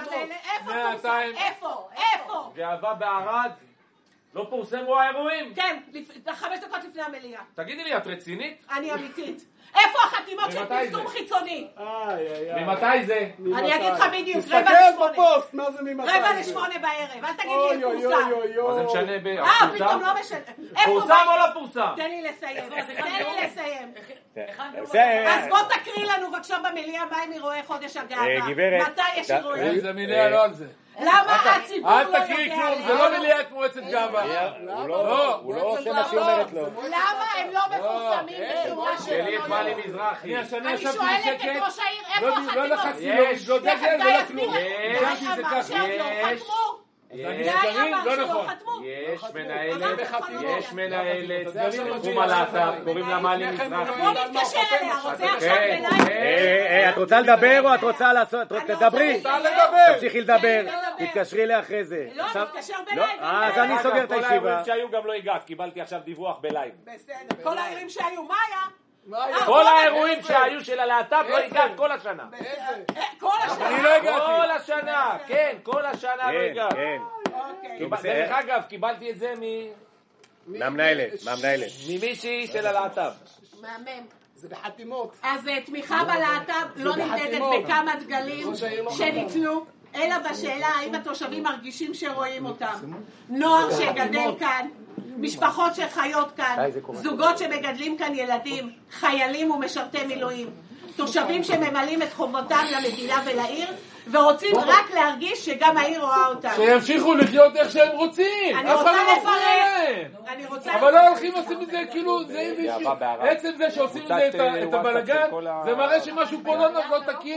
J: איפה? איפה?
A: גאווה בערד? לא פורסמו האירועים?
J: כן, חמש דקות לפני המליאה.
A: תגידי לי, את רצינית?
J: אני אמיתית. איפה החתימות של פרסום חיצוני?
A: ממתי זה?
J: אני אגיד לך בדיוק, רבע
B: תסתכל
J: לשמונה.
B: בפוסט, מה זה ממתי זה?
J: רבע לשמונה בערב, אל תגיד לי
B: אוי,
J: פורסם.
B: אוי, אוי,
A: מה זה
B: אוי.
A: משנה ב...
J: אה, פתאום לא משנה. איפה
A: פורסם
J: בערב?
A: או לא פורסם?
J: תן לי לסיים, תן לי לסיים.
C: בסדר.
J: אז בוא תקריא לנו בבקשה במליאה מה עם אירועי חודש הגאווה.
C: גברת.
J: מתי יש אירועים?
K: זה מליאה לא על זה.
J: למה הציבור לא
K: אל
J: יודע?
K: תקריא כלום, זה לא מליאת מועצת גאווה.
C: הוא לא עושה מה שהיא אומרת לו.
J: למה הם לא מפורסמים בצורה
A: שלי את
J: שלא?
A: מלי מזרחי.
K: אני השנה
J: אני
K: ישבתי
J: שואלת
K: בשקט,
J: את ראש העיר, איפה
K: לא
J: החתימות?
K: לחצתי,
A: יש.
K: לא דגל ולא כלום.
A: יש.
K: ישבתי את זה ככה.
J: שלא חתמו.
K: אני
J: גיא
K: קרים,
J: אמר
K: לא
J: שלא
K: נכון.
J: חתמו.
A: יש
J: אמרתי
A: מנהלת,
J: בחתימות.
A: יש מנהלת,
K: תגלים
A: תחום הלהט"ב, קוראים לה מלי
J: בוא
A: מזרחי.
J: נתקשר אליה, רוצה עכשיו
A: כן,
J: בלייב?
A: כן.
C: את רוצה לדבר או את רוצה לעשות? תדברי.
J: רוצה לדבר.
C: תמשיכי לדבר.
J: כן, לדבר.
C: תתקשרי אליה אחרי זה.
J: לא,
C: עכשיו-
J: תתקשר
C: לא,
J: בלייב.
C: אז אני סוגר את
A: כל
C: הישיבה.
A: האירועים שהיו גם לא הגעת, קיבלתי עכשיו דיווח בלייב.
J: בסדר, כל האירועים שהיו, מה היה?
A: כל האירועים שהיו של הלהט"ב לא הגעת כל השנה.
J: אה, כל השנה.
K: אני לא הגעתי.
A: כל השנה, כן, כל השנה לא
C: כן,
A: הגעת.
C: כן.
J: אוקיי.
A: קיבל- דרך אגב, קיבלתי את זה מ-
C: מהמנהלת, מהמנהלת.
A: ממישהי של הלהט"ב.
J: מהמם.
B: זה בחתימות.
J: אז אה, תמיכה בלהט"ב לא נמדדת
B: בחתימות.
J: בכמה דגלים
B: ראש העיר לא
J: שניתנו, אלא בשאלה האם התושבים מרגישים שרואים אותם. נוער שגדל כאן, משפחות שחיות כאן, זוגות שמגדלים כאן ילדים, חיילים ומשרתי מילואים, תושבים שממלאים את חובתם למדינה ולעיר, ורוצים רק להרגיש שגם העיר רואה אותם.
K: שימשיכו לחיות איך שהם רוצים.
J: אני
K: אף אחד
J: רוצה
K: לא מפריע
J: לפרט.
K: להם.
J: אני רוצה
K: אבל לא הולכים ועושים את זה כאילו זה איזה
A: גאווה בערד.
K: עצם זה שעושים את זה, את ה- את הבלגן, זה מראה שמשהו פה לא לא תקין,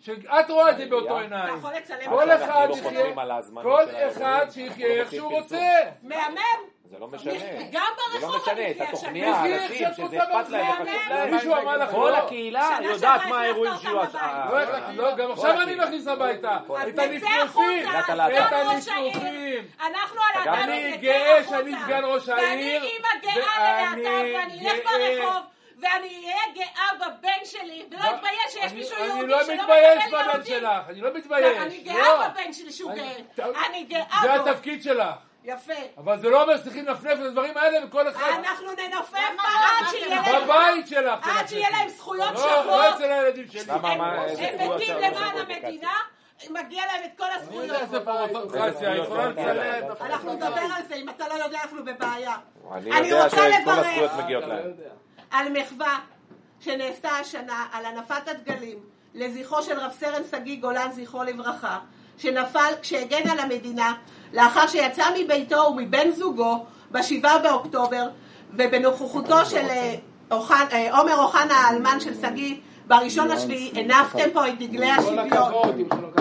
K: שאת רואה את זה באותו עיניים. כל אחד יחיה, כל אחד שיחיה איך שהוא רוצה.
F: מהמם.
A: זה לא משנה.
F: גם
A: זה לא
F: ברחוב
A: משנה, את התוכניה, האנשים שזה אכפת להם וחשוב להם.
K: מישהו אמר לך,
A: כל הקהילה יודעת מה האירועים שיהיו.
K: לא, גם עכשיו אני מכניס הביתה. את הנפנופים, את הנפנופים.
F: אנחנו על הלהט"ב.
K: אני גאה שאני סגן ראש העיר.
F: ואני אימא גאה ללהט"ב, ואני אלך ברחוב. ואני אהיה גאה בבן שלי, ולא אתבייש שיש מישהו יהודי שלא מקבל יהודים.
K: אני לא מתבייש בבן שלך, אני לא מתבייש.
F: אני גאה בבן שלי שהוא גאה. אני גאה בו.
K: זה התפקיד שלך.
F: יפה.
K: אבל זה לא אומר שצריכים לנפנף את הדברים האלה וכל אחד...
F: אנחנו ננפנף עד שיהיה להם...
K: בבית שלך.
F: עד שיהיה להם זכויות שוות.
K: לא אצל הילדים שלי.
F: הם מתים למען המדינה. מגיע להם את כל הזכויות. אנחנו נדבר על זה, אם אתה לא יודע אנחנו בבעיה.
A: אני יודע שכל הזכויות מגיעות להם.
F: על מחווה שנעשתה השנה על הנפת הדגלים לזכרו של רב סרן שגיא גולן זכרו לברכה, שנפל כשהגן על המדינה לאחר שיצא מביתו ומבן זוגו בשבעה באוקטובר, ובנוכחותו של עומר אוחנה האלמן של שגיא בראשון השביעי הנפתם פה את דגלי השוויון.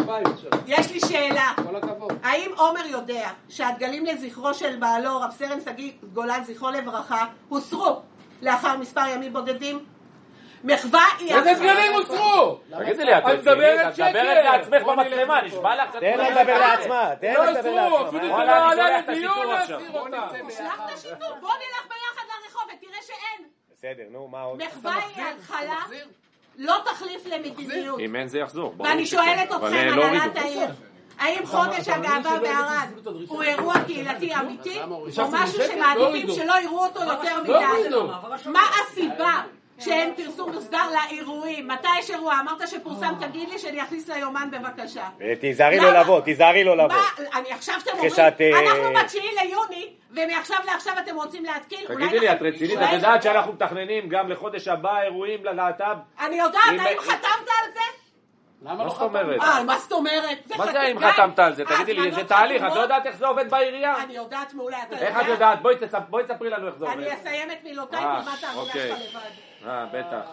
F: יש לי שאלה, האם עומר יודע שהדגלים לזכרו של בעלו רב סרן שגיא גולן זכרו לברכה הוסרו לאחר מספר ימים בודדים? מחווה היא...
K: איזה דגלים הוסרו?
A: תגידי לי, את מדברת לעצמך במצלמה, נשבע לך...
M: תן לה לדבר לעצמה, תן לה לדבר לעצמה.
K: אפילו זה לא עלה לדיון להסיר אותה.
F: שלח את השידור, בוא נלך ביחד לרחוב ותראה שאין.
M: בסדר, נו, מה עוד?
F: מחווה היא התחלה, לא תחליף למדיניות.
A: אם אין זה יחזור.
F: ואני שואלת אתכם הנהלת העיר, האם חודש הגאווה בערד הוא אירוע קהילתי אמיתי, או משהו שמעדיפים שלא יראו אותו יותר מדי? מה הסיבה שאין פרסום מוסדר לאירועים? מתי יש אירוע? אמרת שפורסם, תגיד לי שאני אכניס ליומן בבקשה.
M: תיזהרי לו לבוא, תיזהרי לו לבוא.
F: אני עכשיו אתם אומרים, אנחנו בתשיעי ליוני, ומעכשיו לעכשיו אתם רוצים להתקיל?
A: תגידי לי, את רצינית? את יודעת שאנחנו מתכננים גם לחודש הבא אירועים ללהט"ב?
F: אני יודעת, האם חתמת על זה?
A: למה לא חתמת?
F: אה, מה זאת אומרת?
A: מה זה האם חתמת על זה? תגידי לי, זה תהליך, את לא יודעת איך זה עובד בעירייה?
F: אני יודעת מעולה, אתה יודע.
A: איך את יודעת? בואי תספרי לנו איך זה עובד.
F: אני אסיים את מילותיי, תלמד את העבודה שלך לבד.
A: אה, בטח.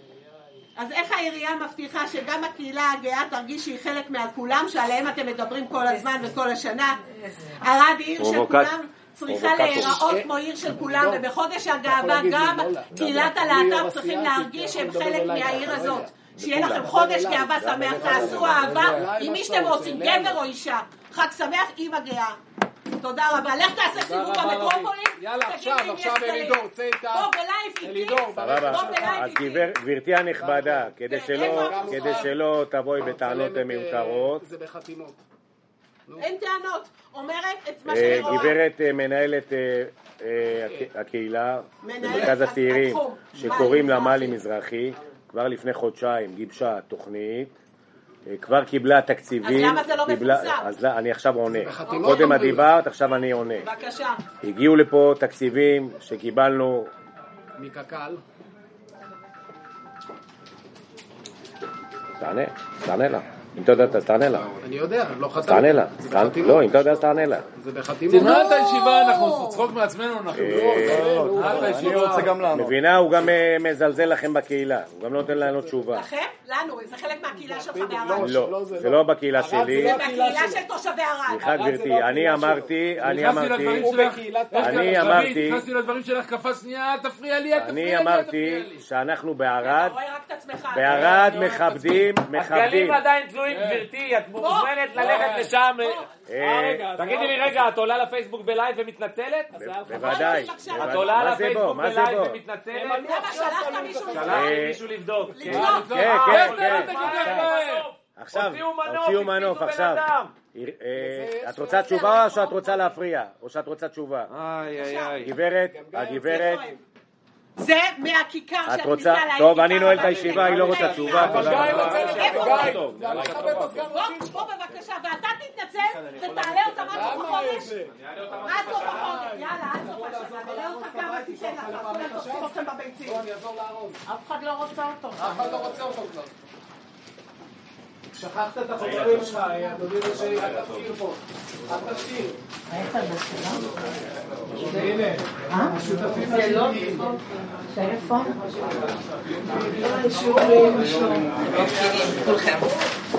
F: אז איך העירייה מבטיחה שגם הקהילה הגאה תרגיש שהיא חלק מעל כולם, שעליהם אתם מדברים כל הזמן וכל השנה? ערד היא עיר של כולם, צריכה להיראות כמו עיר של כולם, ובחודש הגאווה גם קהילת הלהט"ב צריכים להרגיש שהם חלק מהעיר הזאת. שיהיה לכם חודש גאווה שמח, תעשו אהבה עם מי שאתם רוצים, גבר או אישה. חג שמח, אמא גאה. תודה רבה. לך תעשה סיבוב במטרופולין.
B: יאללה, עכשיו, עכשיו אלידור, צא איתה.
F: בוא בלייב איתי.
M: סבבה. אז גברתי הנכבדה, כדי שלא תבואי בטענות מיותרות.
B: זה בחתימות.
F: אין טענות. אומרת את מה שאני רואה.
M: גברת מנהלת הקהילה, במרכז הצעירים, שקוראים לה מלי מזרחי, כבר לפני חודשיים גיבשה תוכנית, כבר קיבלה תקציבים.
F: אז למה זה לא מפורסם?
M: אז אני עכשיו עונה. קודם את דיברת, עכשיו אני עונה.
F: בבקשה.
M: הגיעו לפה תקציבים שקיבלנו...
B: מקק"ל.
M: תענה, תענה לה. אם אתה יודע, אז תענה לה.
B: אני יודע, לא חתמתי.
M: תענה לה. לא, אם אתה יודע, אז תענה לה.
B: זה בחתימות.
K: תנהל את הישיבה, אנחנו צחוק מעצמנו, אנחנו
M: אני רוצה גם לענות. מבינה, הוא גם מזלזל לכם בקהילה. הוא גם לא נותן לנו תשובה.
F: לכם? לנו, זה חלק מהקהילה שלך בערד.
M: לא, זה לא בקהילה שלי.
F: זה בקהילה של תושבי ערד.
M: סליחה גברתי, אני אמרתי, אני אמרתי, אני אמרתי,
K: נכנסתי לדברים שלך, קפץ שנייה, תפריע לי,
M: אני אמרתי שאנחנו בערד, בערד מכבדים, מכבדים.
A: הדגלים עדיין תלויים, גברתי, את מוזמנת ללכת לשם. תגידי לי רגע, את עולה לפייסבוק בלייב ומתנצלת?
M: בוודאי.
A: את עולה לפייסבוק בלייב ומתנצלת?
F: למה שלחת מישהו לבדוק?
A: שלחתי מישהו לבדוק.
M: כן, כן, כן. עכשיו, הוציאו מנוף, עכשיו. את רוצה תשובה או שאת רוצה להפריע? או שאת רוצה תשובה? גברת, הגברת.
F: זה מהכיכר
M: את רוצה? טוב, אני נועל את הישיבה, היא לא רוצה תשובה.
F: בוא בבקשה, ואתה תתנצל ותעלה אותה עד סוף החודש. עד סוף החודש, יאללה, עד סוף השנה. נראה אותך כמה תיתן לך, כולם תופסים אתכם בביצים.
B: אני אעזור לארון.
F: אף אחד לא רוצה אותו.
B: אף אחד לא רוצה אותו כבר.
K: שכחת את החברים שלך, אדוני ראשי, אל תפקיר פה. אל תפקיר.
F: איך אתה בשלום?
K: הנה, השותפים השותפים.
F: טלפון?
J: שיעורים, שיעורים. כולכם.